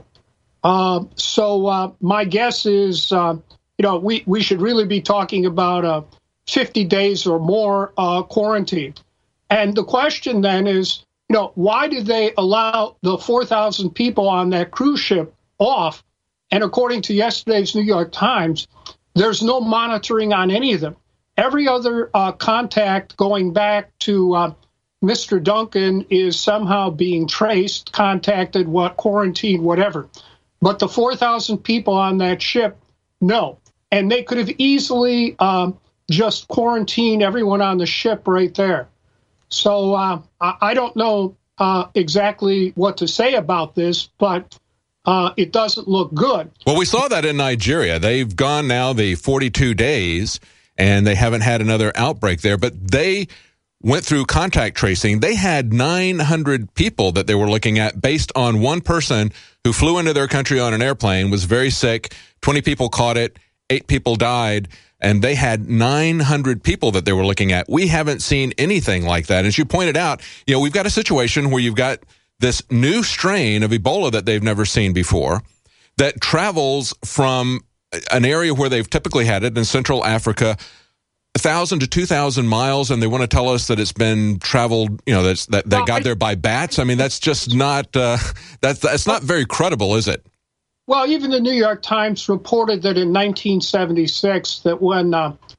So my guess is, we should really be talking about 50 days or more quarantine. And the question then is, why did they allow the 4,000 people on that cruise ship off? And according to yesterday's New York Times, there's no monitoring on any of them. Every other contact going back to Mr. Duncan is somehow being traced, contacted, quarantined, whatever. But the 4,000 people on that ship, no. And they could have easily just quarantined everyone on the ship right there. So I don't know exactly what to say about this, but it doesn't look good. Well, we saw that in Nigeria. They've gone now the 42 days, and they haven't had another outbreak there. But they went through contact tracing. They had 900 people that they were looking at based on one person who flew into their country on an airplane, was very sick. 20 people caught it. 8 people died. And they had 900 people that they were looking at. We haven't seen anything like that. As you pointed out, we've got a situation where you've got this new strain of Ebola that they've never seen before that travels from an area where they've typically had it in Central Africa 1,000 to 2,000 miles, and they want to tell us that it's been traveled, that got there by bats. I mean, that's just not, that's not very credible, is it? Well, even the New York Times reported that in 1976, that when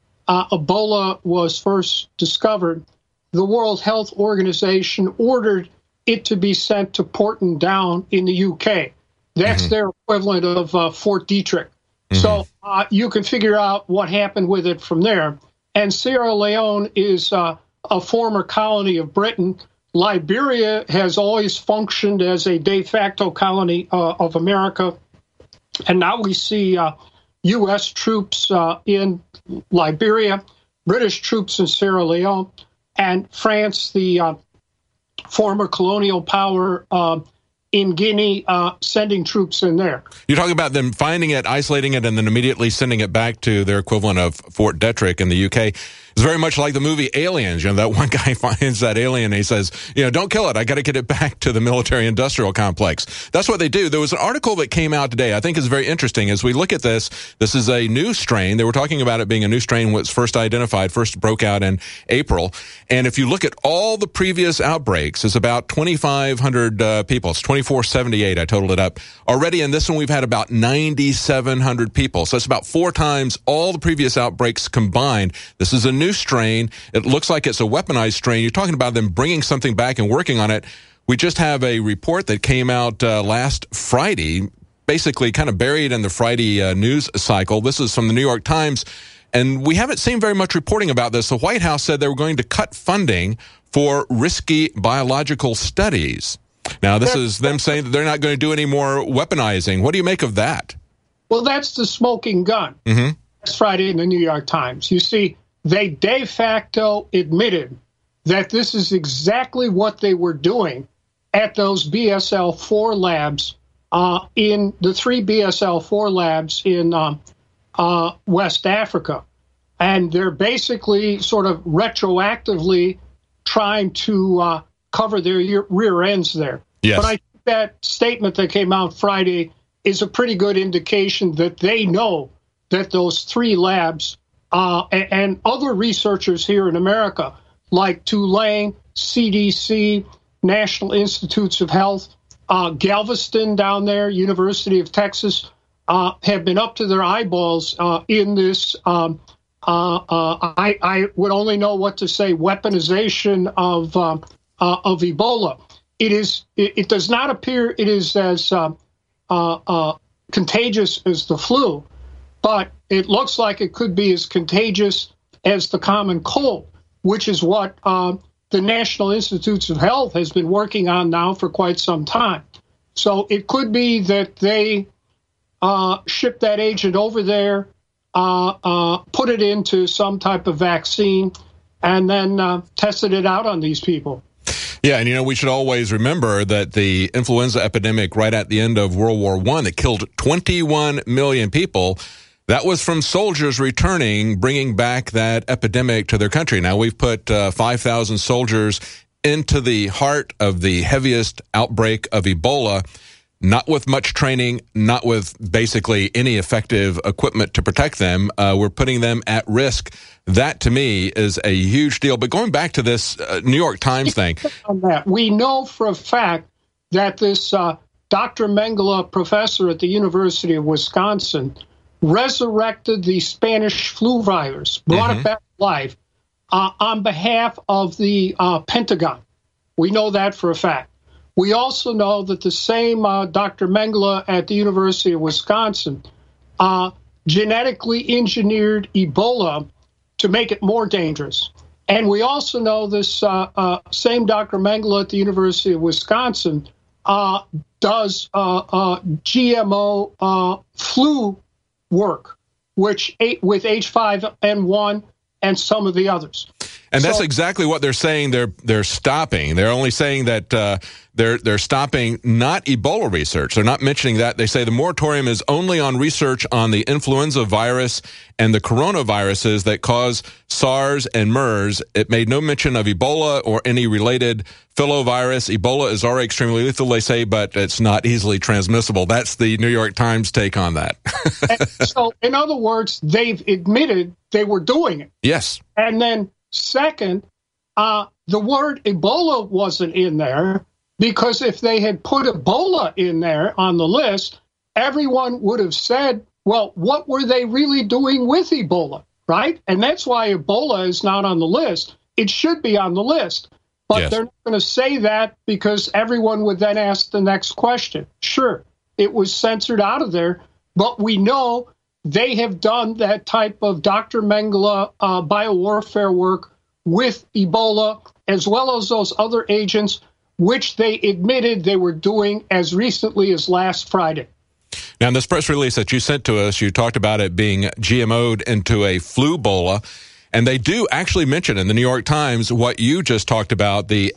Ebola was first discovered, the World Health Organization ordered it to be sent to Porton Down in the UK. That's their equivalent of Fort Detrick. So you can figure out what happened with it from there. And Sierra Leone is a former colony of Britain. Liberia has always functioned as a de facto colony of America. And now we see U.S. troops in Liberia, British troops in Sierra Leone, and France, the former colonial power in Guinea, sending troops in there. You're talking about them finding it, isolating it, and then immediately sending it back to their equivalent of Fort Detrick in the UK. It's very much like the movie Aliens. That one guy finds that alien and he says, don't kill it. I got to get it back to the military-industrial complex. That's what they do. There was an article that came out today I think is very interesting. As we look at this is a new strain. They were talking about it being a new strain when it was first identified, first broke out in April. And if you look at all the previous outbreaks, it's about 2,500 people. It's 2,478. I totaled it up. Already in this one, we've had about 9,700 people. So it's about 4 times all the previous outbreaks combined. This is a new strain. It looks like it's a weaponized strain. You're talking about them bringing something back and working on it. We just have a report that came out last Friday, basically kind of buried in the Friday news cycle. This is from the New York Times, and we haven't seen very much reporting about this. The White House said they were going to cut funding for risky biological studies. Now, this is them saying that they're not going to do any more weaponizing. What do you make of that? Well, that's the smoking gun. That's Friday in the New York Times. You see, they de facto admitted that this is exactly what they were doing at those BSL-4 labs, in the 3 BSL-4 labs in West Africa. And they're basically sort of retroactively trying to cover their rear ends there. Yes. But I think that statement that came out Friday is a pretty good indication that they know that those 3 labs and other researchers here in America, like Tulane, CDC, National Institutes of Health, Galveston down there, University of Texas, have been up to their eyeballs in this. I would only know what to say, weaponization of Ebola. It does not appear it is as contagious as the flu, but it looks like it could be as contagious as the common cold, which is what the National Institutes of Health has been working on now for quite some time. So it could be that they shipped that agent over there, put it into some type of vaccine, and then tested it out on these people. Yeah, and we should always remember that the influenza epidemic right at the end of World War I that killed 21 million people, that was from soldiers returning, bringing back that epidemic to their country. Now, we've put 5,000 soldiers into the heart of the heaviest outbreak of Ebola, not with much training, not with basically any effective equipment to protect them. We're putting them at risk. That, to me, is a huge deal. But going back to this New York Times thing. We know for a fact that this Dr. Mengele professor at the University of Wisconsin resurrected the Spanish flu virus, brought it back to life on behalf of the Pentagon. We know that for a fact. We also know that the same Dr. Mengele at the University of Wisconsin genetically engineered Ebola to make it more dangerous. And we also know this same Dr. Mengele at the University of Wisconsin does GMO flu work, with H5N1 and some of the others. And that's exactly what they're saying. They're stopping. They're only saying that they're stopping not Ebola research. They're not mentioning that. They say the moratorium is only on research on the influenza virus and the coronaviruses that cause SARS and MERS. It made no mention of Ebola or any related filovirus. Ebola is already extremely lethal, they say, but it's not easily transmissible. That's the New York Times take on that. So, in other words, they've admitted they were doing it. Yes. And then second, the word Ebola wasn't in there, because if they had put Ebola in there on the list, everyone would have said, well, what were they really doing with Ebola, right? And that's why Ebola is not on the list. It should be on the list. But they're not going to say that, because everyone would then ask the next question. Sure, it was censored out of there, but we know they have done that type of Dr. Mengele biowarfare work with Ebola, as well as those other agents, which they admitted they were doing as recently as last Friday. Now, in this press release that you sent to us, you talked about it being GMO'd into a flu-bola. And they do actually mention in the New York Times what you just talked about, the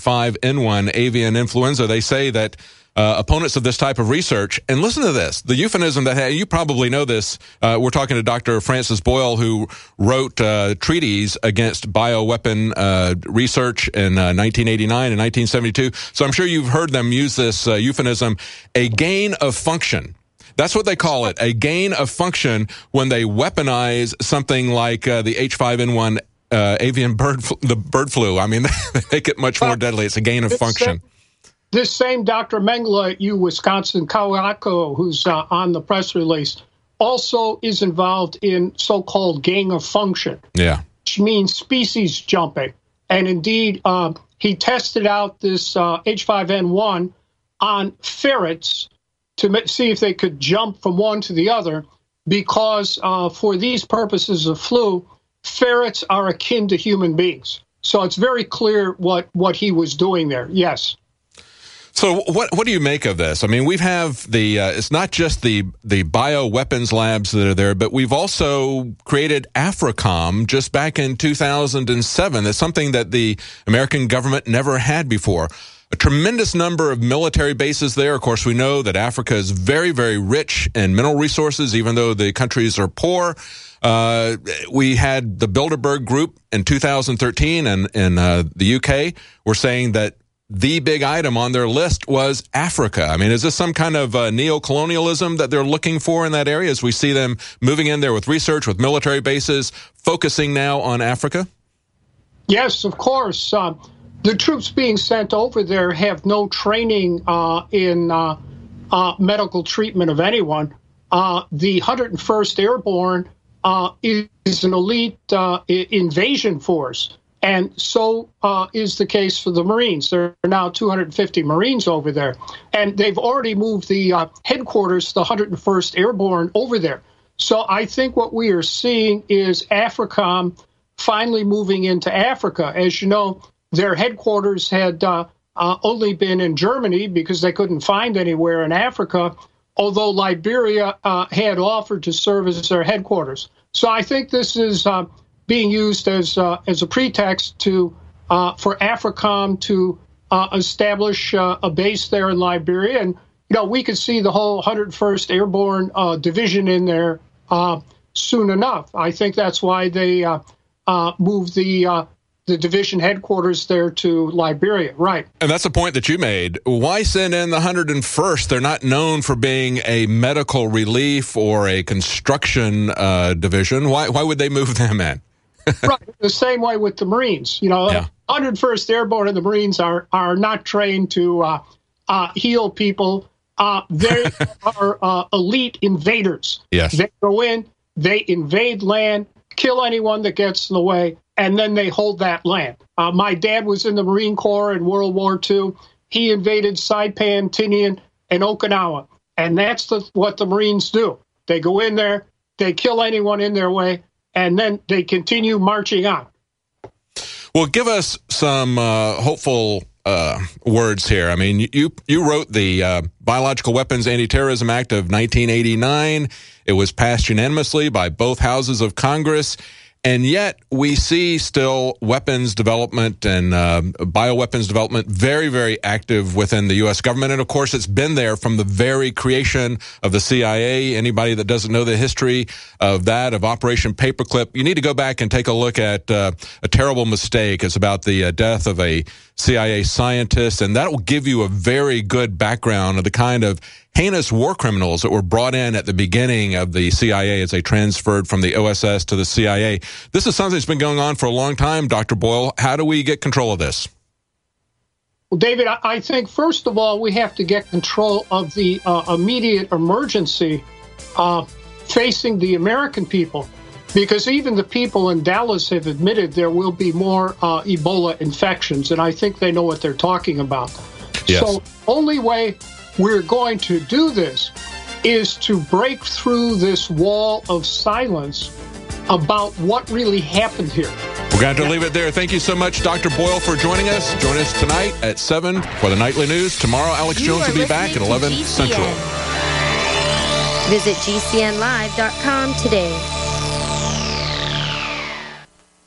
H5N1 avian influenza. They say that opponents of this type of research, and listen to this, the euphemism that, you probably know this, we're talking to Dr. Francis Boyle, who wrote treaties against bioweapon research in 1989 and 1972. So I'm sure you've heard them use this euphemism, a gain of function. That's what they call it, a gain of function, when they weaponize something like the H5N1 avian bird flu. I mean, they make it much more deadly. It's a gain of function. This same Dr. Mengele at Wisconsin Kawako, who's on the press release, also is involved in so-called gain of function, which means species jumping. And indeed, he tested out this H5N1 on ferrets to see if they could jump from one to the other, because for these purposes of flu, ferrets are akin to human beings. So it's very clear what he was doing there. Yes. So what do you make of this? I mean, we have it's not just the bioweapons labs that are there, but we've also created AFRICOM just back in 2007. That's something that the American government never had before. A tremendous number of military bases there. Of course, we know that Africa is very, very rich in mineral resources, even though the countries are poor. We had the Bilderberg Group in 2013 and in the UK were saying that the big item on their list was Africa. I mean, is this some kind of neo-colonialism that they're looking for in that area as we see them moving in there with research, with military bases, focusing now on Africa? Yes, of course. The troops being sent over there have no training in medical treatment of anyone. The 101st Airborne is an elite invasion force, and so is the case for the Marines. There are now 250 Marines over there, and they've already moved the headquarters, the 101st Airborne, over there. So I think what we are seeing is AFRICOM finally moving into Africa. As you know, their headquarters had only been in Germany because they couldn't find anywhere in Africa, although Liberia had offered to serve as their headquarters. So I think this is being used as a pretext for AFRICOM to establish a base there in Liberia. And, we could see the whole 101st Airborne Division in there soon enough. I think that's why they moved the division headquarters there to Liberia, right. And that's a point that you made. Why send in the 101st? They're not known for being a medical relief or a construction division. Why would they move them in? Right, the same way with the Marines. 101st Airborne and the Marines are not trained to heal people. They are elite invaders. Yes. They go in, they invade land, kill anyone that gets in the way, and then they hold that land. My dad was in the Marine Corps in World War II. He invaded Saipan, Tinian, and Okinawa. And that's what the Marines do. They go in there, they kill anyone in their way, and then they continue marching on. Well, give us some hopeful words here. I mean, you wrote the Biological Weapons Anti-Terrorism Act of 1989. It was passed unanimously by both houses of Congress. And yet we see still weapons development and bioweapons development very, very active within the U.S. government. And, of course, it's been there from the very creation of the CIA. Anybody that doesn't know the history of that, of Operation Paperclip, you need to go back and take a look at a terrible mistake. It's about the death of a CIA scientist, and that will give you a very good background of the kind of heinous war criminals that were brought in at the beginning of the CIA as they transferred from the OSS to the CIA. This is something that's been going on for a long time, Dr. Boyle. How do we get control of this? Well, David, I think, first of all, we have to get control of the immediate emergency facing the American people, because even the people in Dallas have admitted there will be more Ebola infections, and I think they know what they're talking about. Yes. So only way we're going to do this is to break through this wall of silence about what really happened here. We're going to have to leave it there. Thank you so much, Dr. Boyle, for joining us. Join us tonight at 7 for the Nightly News. Tomorrow, Alex Jones will be back at 11 Central. Visit GCNlive.com today.